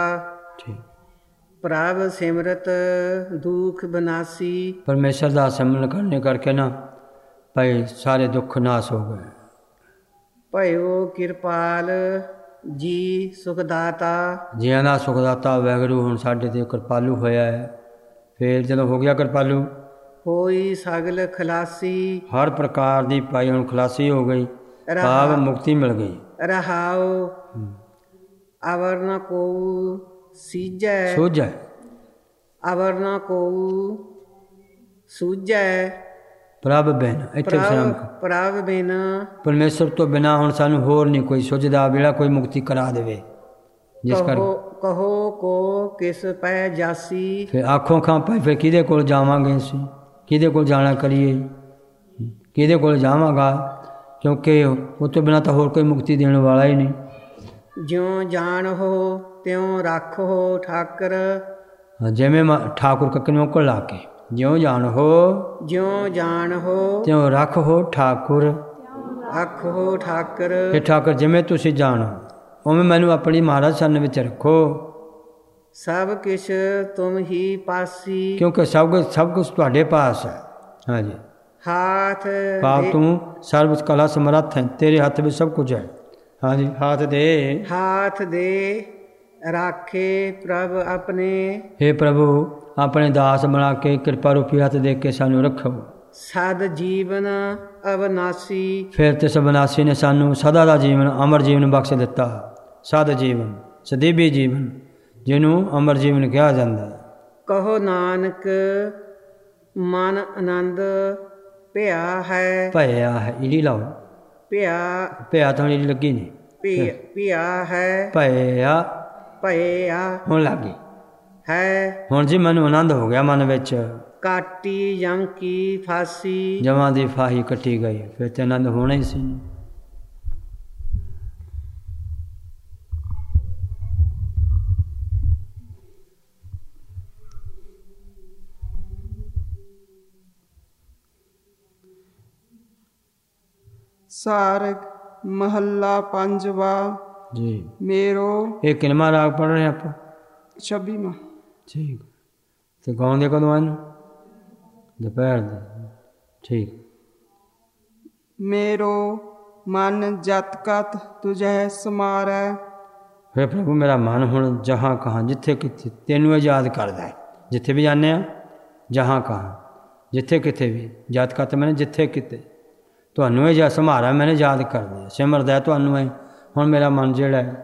ਪ੍ਰਭ ਸਿਮਰਤ ਦੁਖ ਬਨਾਸੀ, ਪਰਮੇਸ਼ਰ ਦਾ ਸਿਮਰਨ ਕਰਨੇ ਕਰਕੇ ਨਾ ਭਾਈ ਸਾਰੇ ਦੁੱਖ ਨਾਸ ਹੋ ਗਏ। ਭਇਓ ਕਿਰਪਾਲ ਜੀ ਸੁਖਦਾਤਾ, ਜੀਆਂ ਦਾ ਸੁਖਦਾਤਾ ਵਾਹਿਗੁਰੂ ਹੁਣ ਸਾਡੇ ਤੇ ਕਿਰਪਾਲੂ ਹੋਇਆ ਹੈ। ਫਿਰ ਜਦੋਂ ਹੋ ਗਿਆ ਕਿਰਪਾਲੂ, ਹੋਈ ਸਗਲ ਖਲਾਸੀ, ਹਰ ਪ੍ਰਕਾਰ ਦੀ ਭਾਈ ਹੁਣ ਖਲਾਸੀ ਹੋ ਗਈ, ਭਾਵ ਮੁਕਤੀ ਮਿਲ ਗਈ। ਰਹਾਉ ਅਵਰ ਨ ਕੋ ਸੀਜੈ, ਸੂਝੈ, ਅਵਰ ਨ ਕੋ ਸੂਝੈ, ਪ੍ਰਭ ਬਿਨ, ਇੱਥੇ ਵਿਸ਼ਰਾਮ ਕਰ। ਪ੍ਰਭ ਬਿਨ, ਪਰਮੇਸ਼ਰ ਤੋਂ ਬਿਨਾਂ ਹੁਣ ਸਾਨੂੰ ਹੋਰ ਨਹੀਂ ਕੋਈ ਸੁਝਦਾ, ਜਿਹੜਾ ਕੋਈ ਮੁਕਤੀ ਕਰਾ ਦੇਵੇ। ਜਿਸ ਕਰ ਕਹੋ ਕੋ ਕਿਸ ਪੈ ਜਾਸੀ, ਫਿਰ ਆਖੋਂ ਖਾਂ ਭਾਈ ਫਿਰ ਕਿਹਦੇ ਕੋਲ ਜਾਵਾਂਗੇ ਅਸੀਂ, ਕਿਹਦੇ ਕੋਲ ਜਾਣਾ ਕਰੀਏ, ਕਿਹਦੇ ਕੋਲ ਜਾਵਾਂਗਾ, ਕਿਉਂਕਿ ਉਹ ਤੋਂ ਬਿਨਾਂ ਤਾਂ ਹੋਰ ਕੋਈ ਮੁਕਤੀ ਦੇਣ ਵਾਲਾ ਹੀ ਨਹੀਂ। ਜਿਉਂ ਜਾਣ ਹੋ ਤਿਉਂ ਰੱਖ ਹੋ ਠਾਕਰ, ਜਿਵੇਂ ਠਾਕੁਰ ਕੱਕਨੋਂ ਕੋਲ ਲਾ ਕੇ, ਜਿਉਂ ਜਾਣ ਹੋ, ਜਿਉਂ ਜਾਣ ਹੋ ਤਿਉਂ ਰੱਖ ਹੋ ਠਾਕੁਰ, ਰੱਖ ਹੋ ਠਾਕਰ। ਇਹ ਠਾਕੁਰ ਜਿਵੇਂ ਤੁਸੀਂ ਜਾਣੋ ਉਵੇਂ ਮੈਨੂੰ ਆਪਣੀ ਮਹਾਰਾਜ ਸਰਨ ਵਿੱਚ ਰੱਖੋ। ਸਭ ਕੁਛ ਤੁਮ ਹੀ ਪਾਸੀ, ਕਿਉਂਕਿ ਸਭ ਕੁਛ ਤੁਹਾਡੇ ਪਾਸ ਹੈ। ਹਾਂਜੀ, ਹਾਥ ਪਾਪ ਤੂੰ ਸਰਬ ਕਲਾ ਸਮਰੱਥ ਹੈ, ਤੇਰੇ ਹੱਥ ਵਿੱਚ ਸਭ ਕੁਝ ਹੈ। ਹਾਂਜੀ, ਹਾਥ ਦੇ ਰਾਖੇ ਪ੍ਰਭ ਆਪਣੇ, हे ਪ੍ਰਭੂ ਆਪਣੇ ਦਾਸ ਬਣਾ ਕੇ ਕਿਰਪਾ ਰੂਪੀ ਹੱਥ ਦੇ ਕੇ ਸਾਨੂੰ ਰੱਖੋ। ਸਦ ਜੀਵਨ ਅਵਨਾਸੀ। ਫਿਰ ਤਿਸ ਅਵਨਾਸੀ ਨੇ ਸਾਨੂੰ ਸਦਾ ਦਾ ਜੀਵਨ, ਅਮਰ ਜੀਵਨ ਬਖਸ਼ ਦਿੱਤਾ। ਸਦ ਜੀਵਨ, ਸਦੀਵੀ ਜੀਵਨ, ਜਿਹਨੂੰ ਅਮਰ ਜੀਵਨ ਕਿਹਾ ਜਾਂਦਾ ਹੈ। ਕਹੋ ਨਾਨਕ ਮਨ ਆਨੰਦ ਭਿਆ ਹੈ। ਭਇਆ ਹੈ, ਈੜੀ ਲਾਓ। ਭਿਆ ਤਾਂ ਈੜੀ ਲੱਗੀ ਨਹੀਂ। ਭਿਆ ਹੈ, ਭਇਆ ਹੁਣ ਲੱਗ ਗਈ ਹੈ। ਹੁਣ ਜੀ ਮੈਨੂੰ ਆਨੰਦ ਹੋ ਗਿਆ ਮਨ ਵਿੱਚ। ਕਾਟੀ ਜਮ ਕੀ ਫਾਸੀ। ਜਮਾਂ ਦੀ ਫਾਹੀ ਕੱਟੀ ਗਈ, ਫਿਰ ਤੇ ਆਨੰਦ ਹੋਣਾ ਹੀ ਸੀ। ਸਾਰਗ ਮਹੱਲਾ ਪੰਜਵਾ। ਜੀ ਮੇਰੋ। ਇਹ ਕਿਨਮਾ ਰਾਗ ਪੜ੍ਹ ਰਹੇ ਆਪਾਂ? 26ਵਾਂ। ਠੀਕ। ਤੇ ਗਾਉਂਦੇ ਕਦੋਂ ਹਨ? ਦੁਪਹਿਰ ਦੇ। ਠੀਕ। ਮੇਰੋ ਮਨ ਜਤ ਕਤ ਤੁਝੈ ਸਮਾਰੈ। ਫਿਰ ਪ੍ਰਭੂ ਮੇਰਾ ਮਨ ਹੁਣ ਜਹਾਂ ਕਹਾਂ, ਜਿੱਥੇ ਕਿਤੇ ਤੈਨੂੰ ਯਾਦ ਕਰਦਾ ਹੈ। ਜਿੱਥੇ ਵੀ ਜਾਂਦੇ ਹਾਂ, ਜਹਾਂ ਕਹਾਂ, ਜਿੱਥੇ ਕਿਤੇ ਵੀ ਜਤ ਕਤ ਮੈਨੇ ਜਿੱਥੇ ਕਿਤੇ ਤੁਹਾਨੂੰ ਇਹ ਜਿਹਾ ਸੰਭਾਰਾ ਮੈਨੇ ਯਾਦ ਕਰਦਾ, ਸਿਮਰਦਾ ਤੁਹਾਨੂੰ ਹੈ। ਹੁਣ ਮੇਰਾ ਮਨ ਜਿਹੜਾ ਹੈ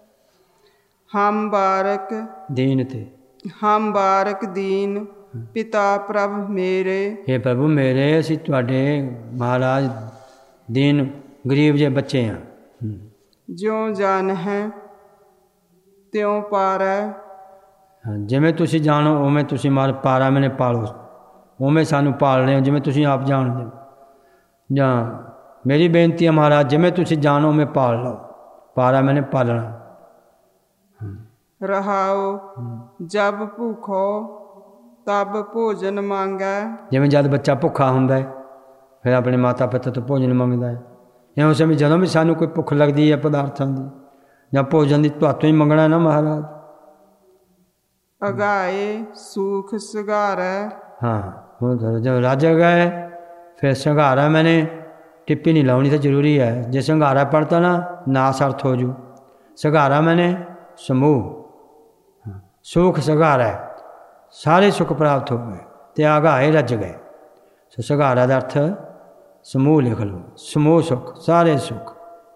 ਹਮ ਬਾਰਕ ਦੀਨ ਤੇ, ਹਮ ਬਾਰਕ ਦੀਨ ਪਿਤਾ ਪ੍ਰਭ ਮੇਰੇ। हे ਪ੍ਰਭੂ ਮੇਰੇ, ਅਸੀਂ ਤੁਹਾਡੇ ਮਹਾਰਾਜ ਦੀਨ ਗਰੀਬ ਜਿਹੇ ਬੱਚੇ ਹਾਂ। ਜਿਉਂ ਜਾਣ ਹੈ ਤਿਉਂ ਪਾਰੈ। ਜਿਵੇਂ ਤੁਸੀਂ ਜਾਣੋ ਉਵੇਂ ਤੁਸੀਂ ਮਾਰ ਪਾਰਾ ਮੈਨੇ ਪਾਲੋ, ਉਵੇਂ ਸਾਨੂੰ ਪਾਲ ਰਹੇ ਹੋ ਜਿਵੇਂ ਤੁਸੀਂ ਆਪ ਜਾਣਦੇ ਹੋ। ਜਾਂ ਮੇਰੀ ਬੇਨਤੀ ਹੈ ਮਹਾਰਾਜ, ਜਿਵੇਂ ਤੁਸੀਂ ਜਾਣੋ ਉਵੇਂ ਪਾਲ ਲਓ, ਪਾਰਾ ਮੈਨੇ ਪਾਲਣਾ। ਰਹਾਓ ਜਬ ਭੁੱਖੋ ਤਬ ਭੋਜਨ ਮੰਗੈ। ਜਿਵੇਂ ਜਦ ਬੱਚਾ ਭੁੱਖਾ ਹੁੰਦਾ ਹੈ ਫਿਰ ਆਪਣੇ ਮਾਤਾ ਪਿਤਾ ਤੋਂ ਭੋਜਨ ਮੰਗਦਾ ਹੈ। ਇਉਂ ਸਮੇਂ ਜਦੋਂ ਵੀ ਸਾਨੂੰ ਕੋਈ ਭੁੱਖ ਲੱਗਦੀ ਹੈ ਪਦਾਰਥਾਂ ਦੀ ਜਾਂ ਭੋਜਨ ਦੀ, ਤੁਹਾਤੋਂ ਹੀ ਮੰਗਣਾ ਨਾ ਮਹਾਰਾਜ। ਅਗਾਏ ਸੁਖ ਸੁਗਾਰੈ। ਹਾਂ, ਹੁਣ ਜਦੋਂ ਰੱਜ ਗਏ ਫਿਰ ਸੰਘਾਰਾ ਮੈਨੇ ਟਿੱਪੀ ਨਹੀਂ ਲਾਉਣੀ ਤਾਂ ਜ਼ਰੂਰੀ ਹੈ। ਜੇ ਸੰਘਾਰਾ ਪੜਤਾ ਨਾ ਅਰਥ ਹੋ ਜੂ। ਸੰਘਾਰਾ ਮੈਨੇ ਸਮੂਹ, ਸੁਖ ਸੰਘਾਰਾ, ਸਾਰੇ ਸੁਖ ਪ੍ਰਾਪਤ ਹੋ ਗਏ ਤੇ ਆਗਾਏ ਰੱਜ ਗਏ। ਸੋ ਸੰਘਾਰਾ ਦਾ ਅਰਥ ਸਮੂਹ ਲਿਖ ਲਓ, ਸਮੂਹ ਸੁਖ, ਸਾਰੇ ਸੁਖ।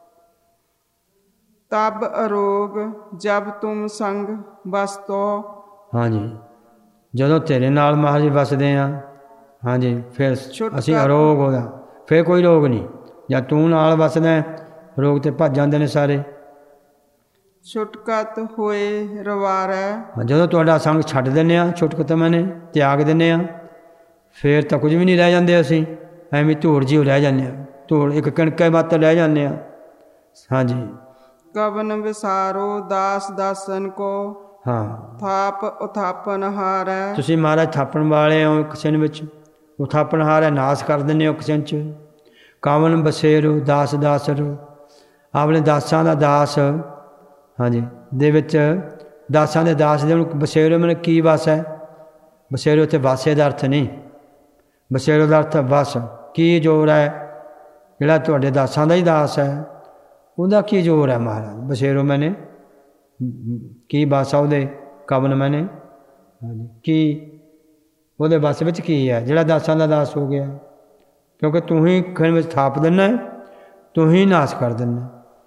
ਤਬ ਅਰੋਗ ਜਬ ਤੁਮ ਸੰਗ ਵਸਤੋ। ਹਾਂਜੀ, ਜਦੋਂ ਤੇਰੇ ਨਾਲ ਮਹਾਰਾਜ ਵਸਦੇ ਹਾਂ, ਹਾਂਜੀ, ਫਿਰ ਅਸੀਂ ਅਰੋਗ ਹੋ ਜਾ, ਫਿਰ ਕੋਈ ਰੋਗ ਨਹੀਂ। ਜਾਂ ਤੂੰ ਨਾਲ ਵਸਦਾ ਰੋਗ ਤੇ ਭੱਜ ਜਾਂਦੇ ਨੇ ਸਾਰੇ। ਛੁਟਕਤ ਹੋਏ ਰਵਾਰੈ। ਜਦੋਂ ਤੁਹਾਡਾ ਸੰਗ ਛੱਡ ਦਿੰਦੇ ਹਾਂ, ਛੁਟਕਤ ਮੈਨੇ ਤਿਆਗ ਦਿੰਦੇ ਹਾਂ, ਫਿਰ ਤਾਂ ਕੁਝ ਵੀ ਨਹੀਂ ਰਹਿ ਜਾਂਦੇ। ਅਸੀਂ ਐਵੇਂ ਧੂੜ ਜਿਹੀ ਰਹਿ ਜਾਂਦੇ ਹਾਂ, ਧੂੜ ਇੱਕ ਕਣਕੇ ਮੱਤ ਰਹਿ ਜਾਂਦੇ ਹਾਂ। ਹਾਂਜੀ। ਕਵਨ ਵਿਸਾਰੋ ਦਾਸ ਦਾਸਨ ਕੋ। ਹਾਂ, ਥਾਪ ਉਥਾਪਨ ਹਾਰੈ। ਤੁਸੀਂ ਮਹਾਰਾਜ ਥਾਪਣ ਵਾਲੇ ਹੋ ਕਿਸੇ ਵਿੱਚ, ਉਥਾਪਨ ਹਾਰੈ, ਨਾਸ ਕਰ ਦਿੰਦੇ ਹੋ ਕਿਸੇ 'ਚ। ਕਵਨ ਬਸੇਰੋ ਦਾਸ ਦਾਸਰੋ, ਆਪਣੇ ਦਾਸਾਂ ਦਾ ਦਾਸ, ਹਾਂਜੀ, ਦੇ ਵਿੱਚ ਦਾਸਾਂ ਦੇ ਦਾਸ ਦੇ ਬਸੇਰੋ ਮੈਨੂੰ ਕੀ ਵਸ ਹੈ? ਬਸੇਰੋ ਉੱਥੇ ਵਾਸੇ ਦਾ ਅਰਥ ਨਹੀਂ, ਬਸੇਰੋ ਦਾ ਅਰਥ ਵਸ। ਕੀ ਜ਼ੋਰ ਹੈ? ਜਿਹੜਾ ਤੁਹਾਡੇ ਦਾਸਾਂ ਦਾ ਹੀ ਦਾਸ ਹੈ ਉਹਦਾ ਕੀ ਜ਼ੋਰ ਹੈ ਮਹਾਰਾਜ? ਬਸੇਰੋ ਮੈਨੇ ਕੀ ਬਾਸਾ ਉਹਦੇ, ਕਵਨ ਮੈਨੇ ਕੀ ਉਹਦੇ ਵਸ ਵਿੱਚ ਕੀ ਹੈ ਜਿਹੜਾ ਦਾਸਾਂ ਦਾ ਦਾਸ ਹੋ ਗਿਆ? ਕਿਉਂਕਿ ਤੂੰ ਹੀ ਖਣ ਵਿੱਚ ਥਾਪ ਦਿੰਦਾ, ਤੂੰ ਹੀ ਨਾਸ ਕਰ ਦਿੰਦਾ।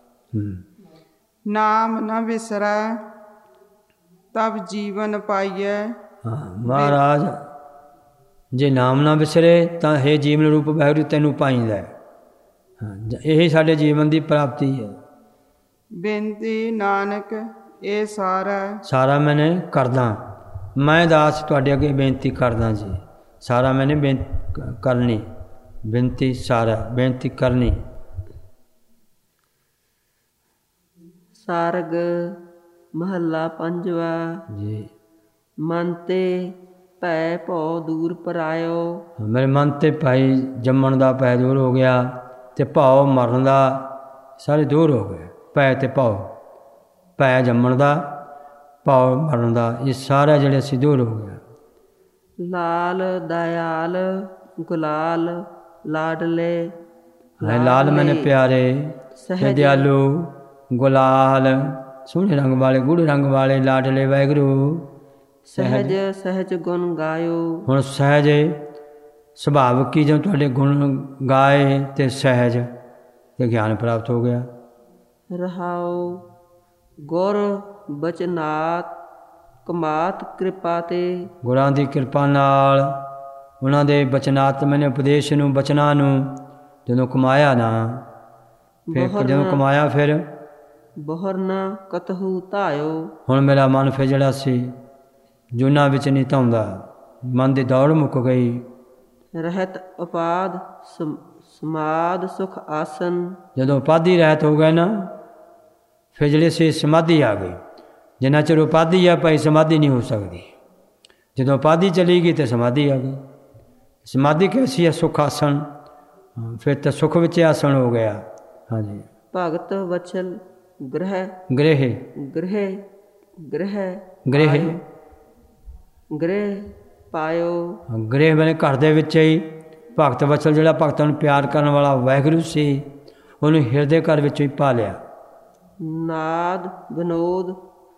ਨਾਮ ਨਾ ਵਿਸਰੈ ਤਬ ਜੀਵਨ ਪਾਈਐ। ਹਾਂ ਮਹਾਰਾਜ, ਜੇ ਨਾਮ ਨਾ ਵਿਸਰੇ ਤਾਂ ਹੈ ਜੀਵਨ ਰੂਪ ਵਾਹਿਗੁਰੂ ਤੈਨੂੰ ਪਾਈਂਦਾ। ਹਾਂ, ਇਹੀ ਸਾਡੇ ਜੀਵਨ ਦੀ ਪ੍ਰਾਪਤੀ ਹੈ। ਬੇਨਤੀ ਨਾਨਕ ਇਹ ਸਾਰਾ ਮੈਨੇ ਕਰਦਾ। ਮੈਂ ਦਾਸ ਤੁਹਾਡੇ ਅੱਗੇ ਬੇਨਤੀ ਕਰਦਾ ਜੀ, ਸਾਰਾ ਮੈਨੇ ਕਰਨੀ, ਬੇਨਤੀ ਸਾਰਾ ਬੇਨਤੀ ਕਰਨੀ। ਸਾਰਗ ਮਹੱਲਾ ਪੰਜਵਾ। ਜੀ। ਮਨ ਤੇ ਭੈ ਭਉ ਦੂਰ ਪਰਾਇਓ। ਮੇਰੇ ਮਨ ਤੇ ਭਾਈ ਜੰਮਣ ਦਾ ਭੈ ਦੂਰ ਹੋ ਗਿਆ ਤੇ ਭਉ ਮਰਨ ਦਾ ਸਾਰੇ ਦੂਰ ਹੋ ਗਏ। ਭੈ ਤੇ ਭਉ, ਭੈ ਜੰਮਣ ਦਾ, ਭਉ ਮਰਨ ਦਾ, ਇਹ ਸਾਰਾ ਜਿਹੜੇ ਅਸੀਂ ਦੂਰ ਹੋ ਗਿਆ। ਲਾਲ ਦਇਆਲ ਗੁਲਾਲ ਲਾਡਲੇ। ਲਾਲ ਮੈਨੇ ਪਿਆਰੇ, ਦਿਆਲੂ, ਗੁਲਾਲ ਸੋਹਣੇ ਰੰਗ ਵਾਲੇ, ਗੂੜ੍ਹੇ ਰੰਗ ਵਾਲੇ, ਲਾਡਲੇ ਵਾਹਿਗੁਰੂ। ਸਹਿਜ ਸਹਿਜ ਗੁਣ ਗਾਇਓ। ਹੁਣ ਸਹਿਜ ਸੁਭਾਵਕ ਕੀ ਜਦੋਂ ਤੁਹਾਡੇ ਗੁਣ ਗਾਏ ਤੇ ਸਹਿਜ ਤੇ ਗਿਆਨ ਪ੍ਰਾਪਤ ਹੋ ਗਿਆ। ਰਹਾਉ ਗੁਰ ਬਚਨਾਤ ਕਮਾਤ ਕਿਰਪਾ ਤੇ, ਗੁਰਾਂ ਦੀ ਕਿਰਪਾ ਨਾਲ ਉਹਨਾਂ ਦੇ ਬਚਨਾਤ ਮੈਨੇ ਉਪਦੇਸ਼ ਨੂੰ ਬਚਨਾਂ ਨੂੰ ਜਦੋਂ ਕਮਾਇਆ ਨਾ, ਫਿਰ ਜਦੋਂ ਕਮਾਇਆ ਫਿਰ ਬਹਰ ਨਾ ਕਤਹੂ ਧਾਇਓ, ਹੁਣ ਮੇਰਾ ਮਨ ਫਿਰ ਜਿਹੜਾ ਸੀ ਜੂਨਾਂ ਵਿੱਚ ਨਹੀਂ ਧਾਉਂਦਾ, ਮਨ ਦੀ ਦੌੜ ਮੁੱਕ ਗਈ। ਰਹਿਤ ਉਪਾਦ ਸਮਾਦ ਸੁਖ ਆਸਨ, ਜਦੋਂ ਉਪਾਧੀ ਰਹਿਤ ਹੋ ਗਏ ਨਾ ਫਿਰ ਜਿਹੜੇ ਸੀ ਸਮਾਧੀ ਆ ਗਈ। ਜਿੰਨਾ ਚਿਰ ਉਪਾਧੀ ਆ ਭਾਈ ਸਮਾਧੀ ਨਹੀਂ ਹੋ ਸਕਦੀ। ਜਦੋਂ ਉਪਾਧੀ ਚਲੀ ਗਈ ਤਾਂ ਸਮਾਧੀ ਆ ਗਈ। ਸਮਾਧੀ ਕੈਸੀ ਹੈ? ਸੁਖ ਆਸਣ, ਫਿਰ ਤਾਂ ਸੁਖ ਵਿੱਚ ਆਸਣ ਹੋ ਗਿਆ। ਹਾਂਜੀ। ਭਗਤ ਵਚਲ ਗ੍ਰਹਿ ਗ੍ਰਹਿ ਗ੍ਰਹਿ ਗ੍ਰਹਿ ਗ੍ਰਹਿ ਗ੍ਰਹਿ ਪਾਇਓ। ਗ੍ਰਹਿ ਬਣੇ ਘਰ ਦੇ ਵਿੱਚ ਹੀ ਭਗਤ ਵਚਲ ਜਿਹੜਾ ਭਗਤਾਂ ਨੂੰ ਪਿਆਰ ਕਰਨ ਵਾਲਾ ਵਾਹਿਗੁਰੂ ਸੀ, ਉਹਨੂੰ ਹਿਰਦੇ ਘਰ ਵਿੱਚ ਹੀ ਪਾ ਲਿਆ। ਨਾਦ ਵਿਨੋਦ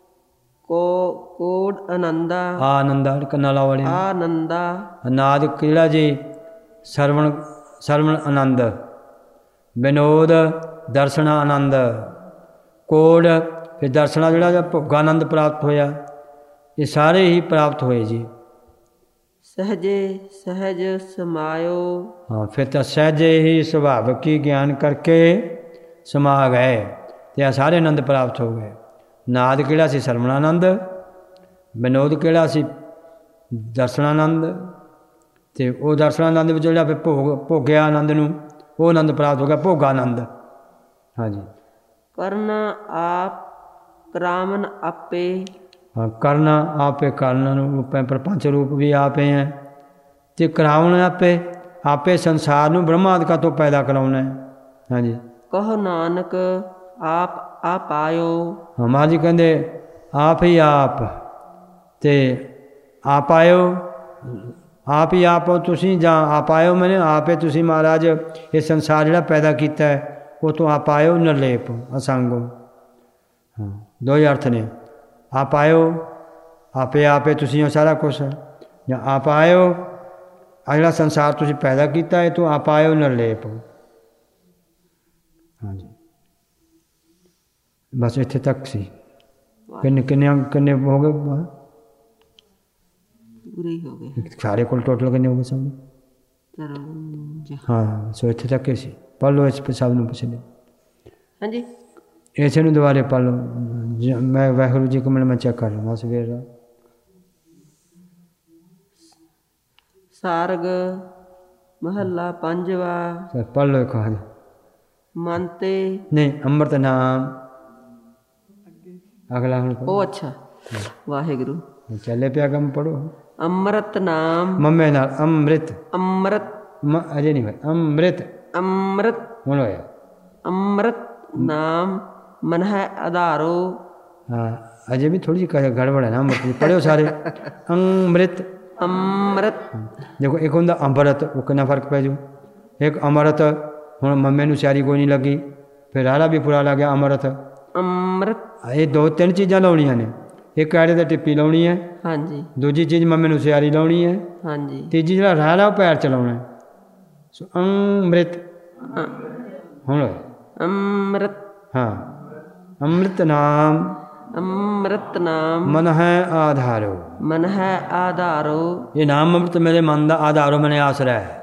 ਕੋਡ ਆਨੰਦਾ, ਆਨੰਦਾ ਕੰਨਾਂ ਲਾ ਵਾਲੇ ਆਨੰਦਾ, ਨਾਦ ਕਿਹੜਾ ਜੀ? ਸਰਵਣ ਆਨੰਦ, ਵਿਨੋਦ ਦਰਸ਼ਨ ਆਨੰਦ, ਕੋਡ ਫਿਰ ਦਰਸ਼ਨਾ ਜਿਹੜਾ ਭੋਗਾ ਆਨੰਦ ਪ੍ਰਾਪਤ ਹੋਇਆ। ਇਹ ਸਾਰੇ ਹੀ ਪ੍ਰਾਪਤ ਹੋਏ ਜੀ। ਸਹਜੇ ਸਹਿਜ ਸਮਾਇਓ, ਹਾਂ ਫਿਰ ਤਾਂ ਸਹਿਜੇ ਹੀ ਸੁਭਾਵਕ ਹੀ ਗਿਆਨ ਕਰਕੇ ਸਮਾ ਗਏ ਤੇ ਆ ਸਾਰੇ ਆਨੰਦ ਪ੍ਰਾਪਤ ਹੋ ਗਏ। ਨਾਦ ਕਿਹੜਾ ਸੀ? ਸਰਵਣਾਨੰਦ। ਵਿਨੋਦ ਕਿਹੜਾ ਸੀ? ਦਰਸ਼ਨਾਨੰਦ। ਅਤੇ ਉਹ ਦਰਸ਼ਨਾਨੰਦ ਵਿੱਚ ਜਿਹੜਾ ਫਿਰ ਭੋਗਿਆ ਆਨੰਦ ਨੂੰ, ਉਹ ਆਨੰਦ ਪ੍ਰਾਪਤ ਹੋ ਗਿਆ ਭੋਗਾ ਆਨੰਦ। ਹਾਂਜੀ। ਕਰਨ ਆਪ ਕਰਾਮਨ ਆਪੇ, ਹਾਂ ਕਰਨ ਆਪੇ, ਕਰਨ ਰੂਪ ਹੈ, ਪ੍ਰਪੰਚ ਰੂਪ ਵੀ ਆਪੇ ਹੈ ਅਤੇ ਕਰਾਉਣ ਆਪੇ, ਆਪੇ ਸੰਸਾਰ ਨੂੰ ਬ੍ਰਹਮਾਦਿਕਾਂ ਤੋਂ ਪੈਦਾ ਕਰਾਉਣਾ ਹੈ। ਹਾਂਜੀ। ਕਹੋ ਨਾਨਕ ਆਪ ਆਪ ਆਇਓ। ਮਹਾਰਾਜ ਜੀ ਕਹਿੰਦੇ ਆਪ ਹੀ ਆਪ ਅਤੇ ਆਪ ਆਇਓ, ਆਪ ਹੀ ਆਪ ਹੋ ਤੁਸੀਂ ਜਾਂ ਆਪ ਆਇਓ ਮੈਨੇ ਆਪੇ ਤੁਸੀਂ ਮਹਾਰਾਜ ਇਹ ਸੰਸਾਰ ਜਿਹੜਾ ਪੈਦਾ ਕੀਤਾ ਹੈ ਉਹ ਤੋਂ ਆਪ ਆਇਓ ਨਿਰਲੇਪ ਅਸੰਗੋ। ਹਾਂ ਦੋ ਹੀ ਅਰਥ ਨੇ। ਆਪ ਆਇਓ ਆਪੇ ਤੁਸੀਂ ਹੋ ਸਾਰਾ ਕੁਛ, ਜਾਂ ਆਪ ਆਇਓ ਆ ਜਿਹੜਾ ਸੰਸਾਰ ਤੁਸੀਂ ਪੈਦਾ ਕੀਤਾ ਹੈ ਤੂੰ ਆਪ ਆਇਓ ਨਿਰਲੇਪ। ਹਾਂਜੀ ਬਸ ਇੱਥੇ ਤੱਕ ਸੀ। ਕਿੰਨੇ ਹੋ ਗਏ? ਪੂਰੇ ਹੋ ਗਏ ਸਾਰੇ ਕੋਲ ਟੋਟਲ ਕਿੰਨੇ ਹੋ ਗਏ ਸਭ? ਹਾਂ ਸੋ ਇੱਥੇ ਤੱਕ ਹੀ ਸੀ। ਪੜ੍ਹ ਲਓ ਇਸ ਸਭ ਨੂੰ ਪੁੱਛ ਲਿਓ। ਹਾਂਜੀ ਇਸੇ ਨੂੰ ਦੁਬਾਰੇ ਪੜ੍ਹ ਲਓ। ਮੈਂ ਵਾਹਿਗੁਰੂ ਜੀ ਕੋ ਮੈਂ ਚੈੱਕ ਕਰ ਲਵਾਂ ਸਵੇਰ ਦਾ। ਸਾਰਗ ਮਹੱਲਾ ਪੰਜਵਾ। ਪੜ੍ਹ ਲਓ ਇੱਕ ਵਾਰ। ਮਨ ਤੇ ਨਹੀਂ ਅੰਮ੍ਰਿਤ ਨਾਮ ਅਗਲਾ ਹੁਣ ਉਹ ਅੱਛਾ ਵਾਹਿਗੁਰੂ ਚੱਲੇ ਪਿਆ ਕੰਮ ਪੜੋ। ਅੰਮ੍ਰਿਤ ਨਾਮ ਮੰਮੇ ਨਾਲ ਅੰਮ੍ਰਿਤ ਅਜੇ ਨਹੀਂ ਭਾਈ ਅੰਮ੍ਰਿਤ ਹੁਣ ਹੋਇਆ। ਅੰਮ੍ਰਿਤ ਨਾਮ ਮਨ ਹੈ ਆਧਾਰੋ। ਹਾਂ ਅਜੇ ਵੀ ਥੋੜੀ ਜਿਹੀ ਗੜਬੜ ਹੈ ਨਾ। ਅੰਮ੍ਰਿਤ ਪੜ੍ਹਿਓ ਸਾਰੇ। ਅੰਮ੍ਰਿਤ ਦੇਖੋ ਇੱਕ ਹੁੰਦਾ ਅੰਮ੍ਰਿਤ, ਉਹ ਕਿੰਨਾ ਫਰਕ ਪੈ ਜੂ। ਇੱਕ ਅੰਮ੍ਰਿਤ ਹੁਣ ਮੰਮੇ ਨੂੰ ਸਿਆਰੀ ਕੋਈ ਨਹੀਂ ਲੱਗੀ, ਫਿਰ ਰਾਰਾ ਵੀ ਪੂਰਾ ਲੱਗ ਗਿਆ ਅੰਮ੍ਰਿਤ। ਇਹ ਦੋ ਤਿੰਨ ਚੀਜ਼ਾਂ ਲਾਉਣੀਆਂ ਨੇ। ਇੱਕ ਆੜੇ ਤੇ ਟਿੱਪੀ ਲਾਉਣੀ ਹੈ। ਹਾਂਜੀ। ਦੂਜੀ ਚੀਜ਼ ਮੰਮੇ ਨੂੰ ਸਿਆਰੀ ਲਾਉਣੀ ਹੈ। ਹਾਂਜੀ। ਤੀਜੀ ਜਿਹੜਾ ਰਾਰਾ ਉਹ ਪੈਰ ਚਲਾਉਣਾ। ਸੋ ਅੰਮ੍ਰਿਤ ਹੁਣ ਅੰਮ੍ਰਿਤ। ਹਾਂ ਅੰਮ੍ਰਿਤ ਨਾਮ ਮਨ ਹੈ ਆਧਾਰੋ। ਮਨ ਹੈ ਆਧਾਰੋ। ਇਹ ਨਾਮ ਅੰਮ੍ਰਿਤ ਮੇਰੇ ਮਨ ਦਾ ਆਧਾਰੋ ਮੈਨੇ ਆਸਰਾ ਹੈ।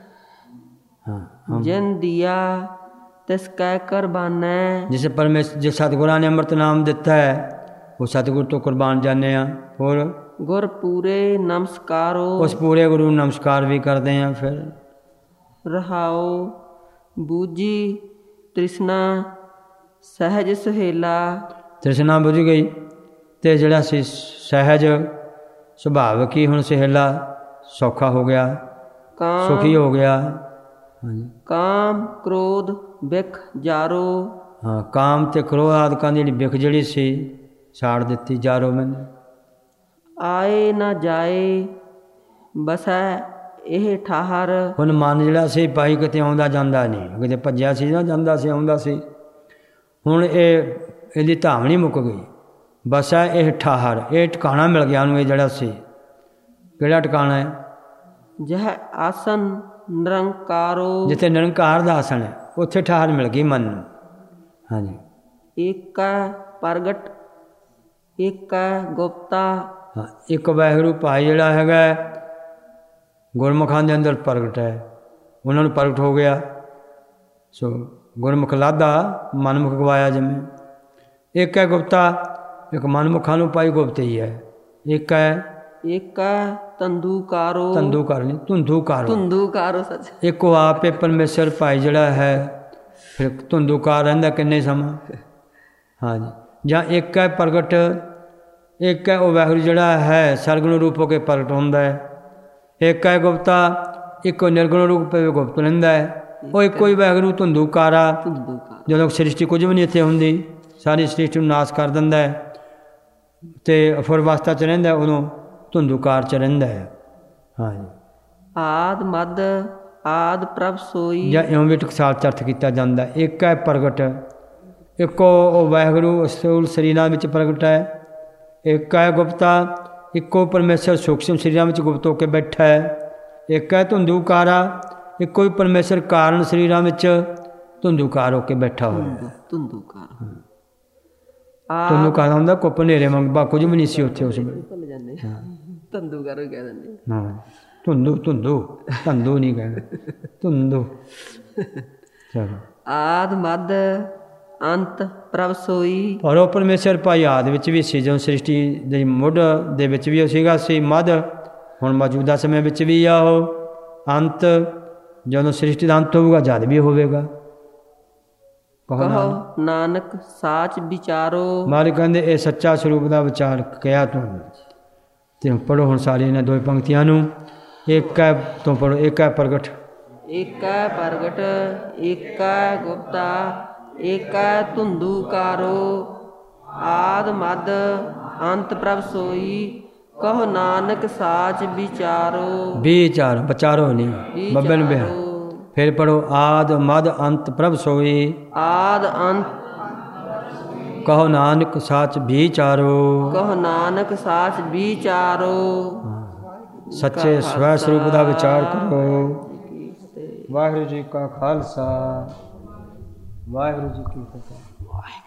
ਹਾਂ ਜਿਨ ਦਿਆ ਤਿਸ ਕੈ ਕੁਰਬਾਨੈ। ਜਿਸ ਪਰਮੇਸ਼ਰ ਜਿਸ ਸਤਿਗੁਰਾਂ ਨੇ ਅੰਮ੍ਰਿਤ ਨਾਮ ਦਿੱਤਾ ਹੈ ਉਹ ਸਤਿਗੁਰ ਤੋਂ ਕੁਰਬਾਨ ਜਾਂਦੇ ਹਾਂ। ਹੋਰ ਗੁਰ ਪੂਰੇ ਨਮਸਕਾਰੋ। ਉਸ ਪੂਰੇ ਗੁਰੂ ਨੂੰ ਨਮਸਕਾਰ ਵੀ ਕਰਦੇ ਹਾਂ। ਫਿਰ ਰਹਾਉ ਬੂਝੀ ਤ੍ਰਿਸ਼ਨਾ ਸਹਿਜ ਸੁਹੇਲਾ। ਤ੍ਰਿਸ਼ਨਾ ਬੁਝ ਗਈ ਅਤੇ ਜਿਹੜਾ ਸੀ ਸਹਿਜ ਸੁਭਾਵਕ ਹੀ ਹੁਣ ਸੁਹੇਲਾ ਸੌਖਾ ਹੋ ਗਿਆ, ਸੁਖੀ ਹੋ ਗਿਆ। ਹਾਂਜੀ। ਕਾਮ ਕ੍ਰੋਧ ਬਿਖ ਜਾਰੋ। ਹਾਂ ਕਾਮ ਅਤੇ ਕ੍ਰੋਧ ਆਦਿਕਾਂ ਦੀ ਜਿਹੜੀ ਬਿਖ ਜਿਹੜੀ ਸੀ ਛਾੜ ਦਿੱਤੀ। ਜਾਰੋ ਮੈਨੂੰ ਆਏ ਨਾ ਜਾਏ ਬਸੈ ਇਹ ਠਾਹਰ। ਹੁਣ ਮਨ ਜਿਹੜਾ ਸੀ ਭਾਈ ਕਿਤੇ ਆਉਂਦਾ ਜਾਂਦਾ ਨਹੀਂ, ਕਿਤੇ ਭੱਜਿਆ ਸੀ ਨਾ ਜਾਂਦਾ ਸੀ ਆਉਂਦਾ ਸੀ। ਹੁਣ ਇਹਦੀ ਧਾਮਣੀ ਮੁੱਕ ਗਈ। ਬਸ ਇਹ ਠਾਹਰ, ਇਹ ਟਿਕਾਣਾ ਮਿਲ ਗਿਆ ਉਹਨੂੰ। ਇਹ ਜਿਹੜਾ ਸੀ ਕਿਹੜਾ ਟਿਕਾਣਾ ਹੈ? ਜਹ ਆਸਨ ਨਿਰੰਕਾਰੋ, ਜਿੱਥੇ ਨਿਰੰਕਾਰ ਦਾ ਆਸਣ ਹੈ ਉੱਥੇ ਠਾਹਰ ਮਿਲ ਗਈ ਮਨ ਨੂੰ। ਹਾਂਜੀ। ਏਕਾ ਪ੍ਰਗਟ ਏਕਾ ਗੁਪਤਾ, ਹਾਂ, ਇੱਕ ਵਾਹਿਗੁਰੂ ਭਾਈ ਜਿਹੜਾ ਹੈਗਾ ਗੁਰਮੁਖਾਂ ਦੇ ਅੰਦਰ ਪ੍ਰਗਟ ਹੈ, ਉਹਨਾਂ ਨੂੰ ਪ੍ਰਗਟ ਹੋ ਗਿਆ। ਸੋ ਗੁਰਮੁਖ ਲਾਧਾ ਮਨਮੁਖ ਗਵਾਇਆ ਜਿਵੇਂ। ਇੱਕ ਹੈ ਗੁਪਤਾ, ਇੱਕ ਮਨਮੁਖਾਂ ਨੂੰ ਪਾਈ ਗੁਪਤ ਹੀ ਹੈ। ਇੱਕ ਹੈ ਤੰਦੂਕਾਰੋ, ਤੰਦੂਕਾਰ ਨਹੀਂ ਧੁੰਦੂਕਾਰੋ, ਧੁੰਦੂਕਾਰੋ ਸੱਚ। ਇੱਕੋ ਆਪੇ ਪਰਮੇਸ਼ਰ ਭਾਈ ਜਿਹੜਾ ਹੈ, ਫਿਰ ਧੁੰਦੂਕਾਰ ਰਹਿੰਦਾ ਕਿੰਨੇ ਸਮਾਂ। ਹਾਂਜੀ। ਜਾਂ ਇੱਕ ਹੈ ਪ੍ਰਗਟ, ਇੱਕ ਹੈ ਉਹ ਵਾਹਿਗੁਰੂ ਜਿਹੜਾ ਹੈ ਸਰਗੁਣ ਰੂਪ ਹੋ ਕੇ ਪ੍ਰਗਟ ਹੁੰਦਾ ਹੈ। ਇੱਕ ਹੈ ਗੁਪਤਾ, ਇੱਕੋ ਨਿਰਗੁਣ ਰੂਪ ਤੇ ਗੁਪਤ ਰਹਿੰਦਾ ਹੈ। ਉਹ ਇੱਕੋ ਹੀ ਵਾਹਿਗੁਰੂ ਧੁੰਦੂਕਾਰਾ, ਜਦੋਂ ਸ੍ਰਿਸ਼ਟੀ ਕੁਝ ਵੀ ਨਹੀਂ ਇੱਥੇ ਹੁੰਦੀ, ਸਾਰੀ ਸ੍ਰਿਸ਼ਟੀ ਨੂੰ ਨਾਸ਼ ਕਰ ਦਿੰਦਾ ਹੈ ਅਤੇ ਅਫੁਰ ਅਵਸਥਾ 'ਚ ਰਹਿੰਦਾ, ਉਦੋਂ ਧੁੰਦੂਕਾਰ 'ਚ ਰਹਿੰਦਾ ਹੈ। ਹਾਂਜੀ। ਆਦ ਮਦ ਆਦ ਪ੍ਰਭ ਸੋਈ, ਜਾਂ ਇਉਂ ਵੀ ਟਕਸਾਲ 'ਚ ਅਰਥ ਕੀਤਾ ਜਾਂਦਾ। ਇੱਕ ਹੈ ਪ੍ਰਗਟ, ਇੱਕੋ ਉਹ ਵਾਹਿਗੁਰੂ ਸਥੂਲ ਸਰੀਰਾਂ ਵਿੱਚ ਪ੍ਰਗਟ ਹੈ। ਇੱਕ ਹੈ ਗੁਪਤਾ, ਇੱਕੋ ਪਰਮੇਸ਼ਰ ਸੂਖਸ਼ਮ ਸਰੀਰਾਂ ਵਿੱਚ ਗੁਪਤ ਹੋ ਕੇ ਬੈਠਾ ਹੈ। ਇੱਕ ਹੈ ਧੁੰਦੂਕਾਰਾ, ਇੱਕੋ ਹੀ ਪਰਮੇਸ਼ਰ ਕਾਰਨ ਸਰੀਰਾਂ ਵਿੱਚ ਧੁੰਦੂਕਾਰ ਹੋ ਕੇ ਬੈਠਾ ਹੋਇਆ। ਧੁੰਦੂਕਾਰ ਹੁੰਦਾ ਕੋ ਹਨੇਰੇ ਮੰਗਵਾ, ਕੁਝ ਵੀ ਨਹੀਂ ਸੀ ਉੱਥੇ ਉਸ ਵੇਲੇ। ਧੁੰਦੂਕਾਰ ਕਹਿ ਦਿੰਦੇ। ਹਾਂ, ਧੰਦੂ ਨਹੀਂ ਕਹਿੰਦੇ, ਧੁੰਦੂ। ਚਲੋ। ਆਦ ਮਦ ਅੰਤ ਪ੍ਰਭ ਸੋਈ, ਪਰ ਉਹ ਪਰਮੇਸ਼ਰ ਭਾਈ ਆਦਿ ਵਿੱਚ ਵੀ ਸੀ, ਜਦੋਂ ਸ੍ਰਿਸ਼ਟੀ ਦੇ ਮੁੱਢ ਦੇ ਵਿੱਚ ਵੀ ਉਹ ਸੀਗਾ ਸੀ। ਮਦ ਹੁਣ ਮੌਜੂਦਾ ਸਮੇਂ ਵਿੱਚ ਵੀ ਆ ਉਹ। ਅੰਤ ਜਦੋਂ ਸ੍ਰਿਸ਼ਟੀ ਦਾ ਅੰਤ ਹੋਊਗਾ ਜਦ ਵੀ ਹੋਵੇਗਾ। ਕਹੋ ਨਾਨਕ ਸਾਚ ਵਿਚਾਰੋ, ਮਾਲਿਕ ਕਹਿੰਦੇ ਇਹ ਸੱਚਾ ਸਰੂਪ ਦਾ ਵਿਚਾਰ ਕਿਹਾ ਤੁਹਾਨੂੰ। ਤੇ ਪੜ੍ਹੋ ਹੁਣ ਸਾਰੇ ਇਹਨਾਂ ਦੋ ਪੰਕਤੀਆਂ ਨੂੰ। ਇੱਕ ਹੈ ਤੋਂ ਪੜ੍ਹੋ। ਇੱਕ ਹੈ ਪ੍ਰਗਟ, ਇੱਕ ਹੈ ਪ੍ਰਗਟ, ਇੱਕ ਹੈ ਗੁਪਤਾ, ਇੱਕ ਹੈ ਧੁੰਦੂਕਾਰੋ, ਆਦ ਮਦ ਅੰਤ ਪ੍ਰਭ ਸੋਈ, ਕਹੋ ਨਾਨਕ ਸਾਚ ਵਿਚਾਰੋ। ਵਿਚਾਰੋ, ਵਿਚਾਰੋ ਨਹੀਂ, ਬੱਬੇ ਨੂੰ ਬਿਹਾ। ਫਿਰ ਪੜ੍ਹੋ। ਆਦ ਮਦ ਅੰਤ ਪ੍ਰਭ ਸੋਈ, ਆਦ ਅੰਤ ਕਹੋ ਨਾਨਕ ਸਾਚ ਵਿਚਾਰੋ, ਕਹੋ ਨਾਨਕ ਸਾਚ ਵਿਚਾਰੋ। ਸੱਚੇ ਸਵੈ ਸਰੂਪ ਦਾ ਵਿਚਾਰ ਕਰੋ। ਵਾਹਿਗੁਰੂ ਜੀ ਕਾ ਖਾਲਸਾ, ਵਾਹਿਗੁਰੂ ਜੀ ਕੀ ਫਤਿਹ।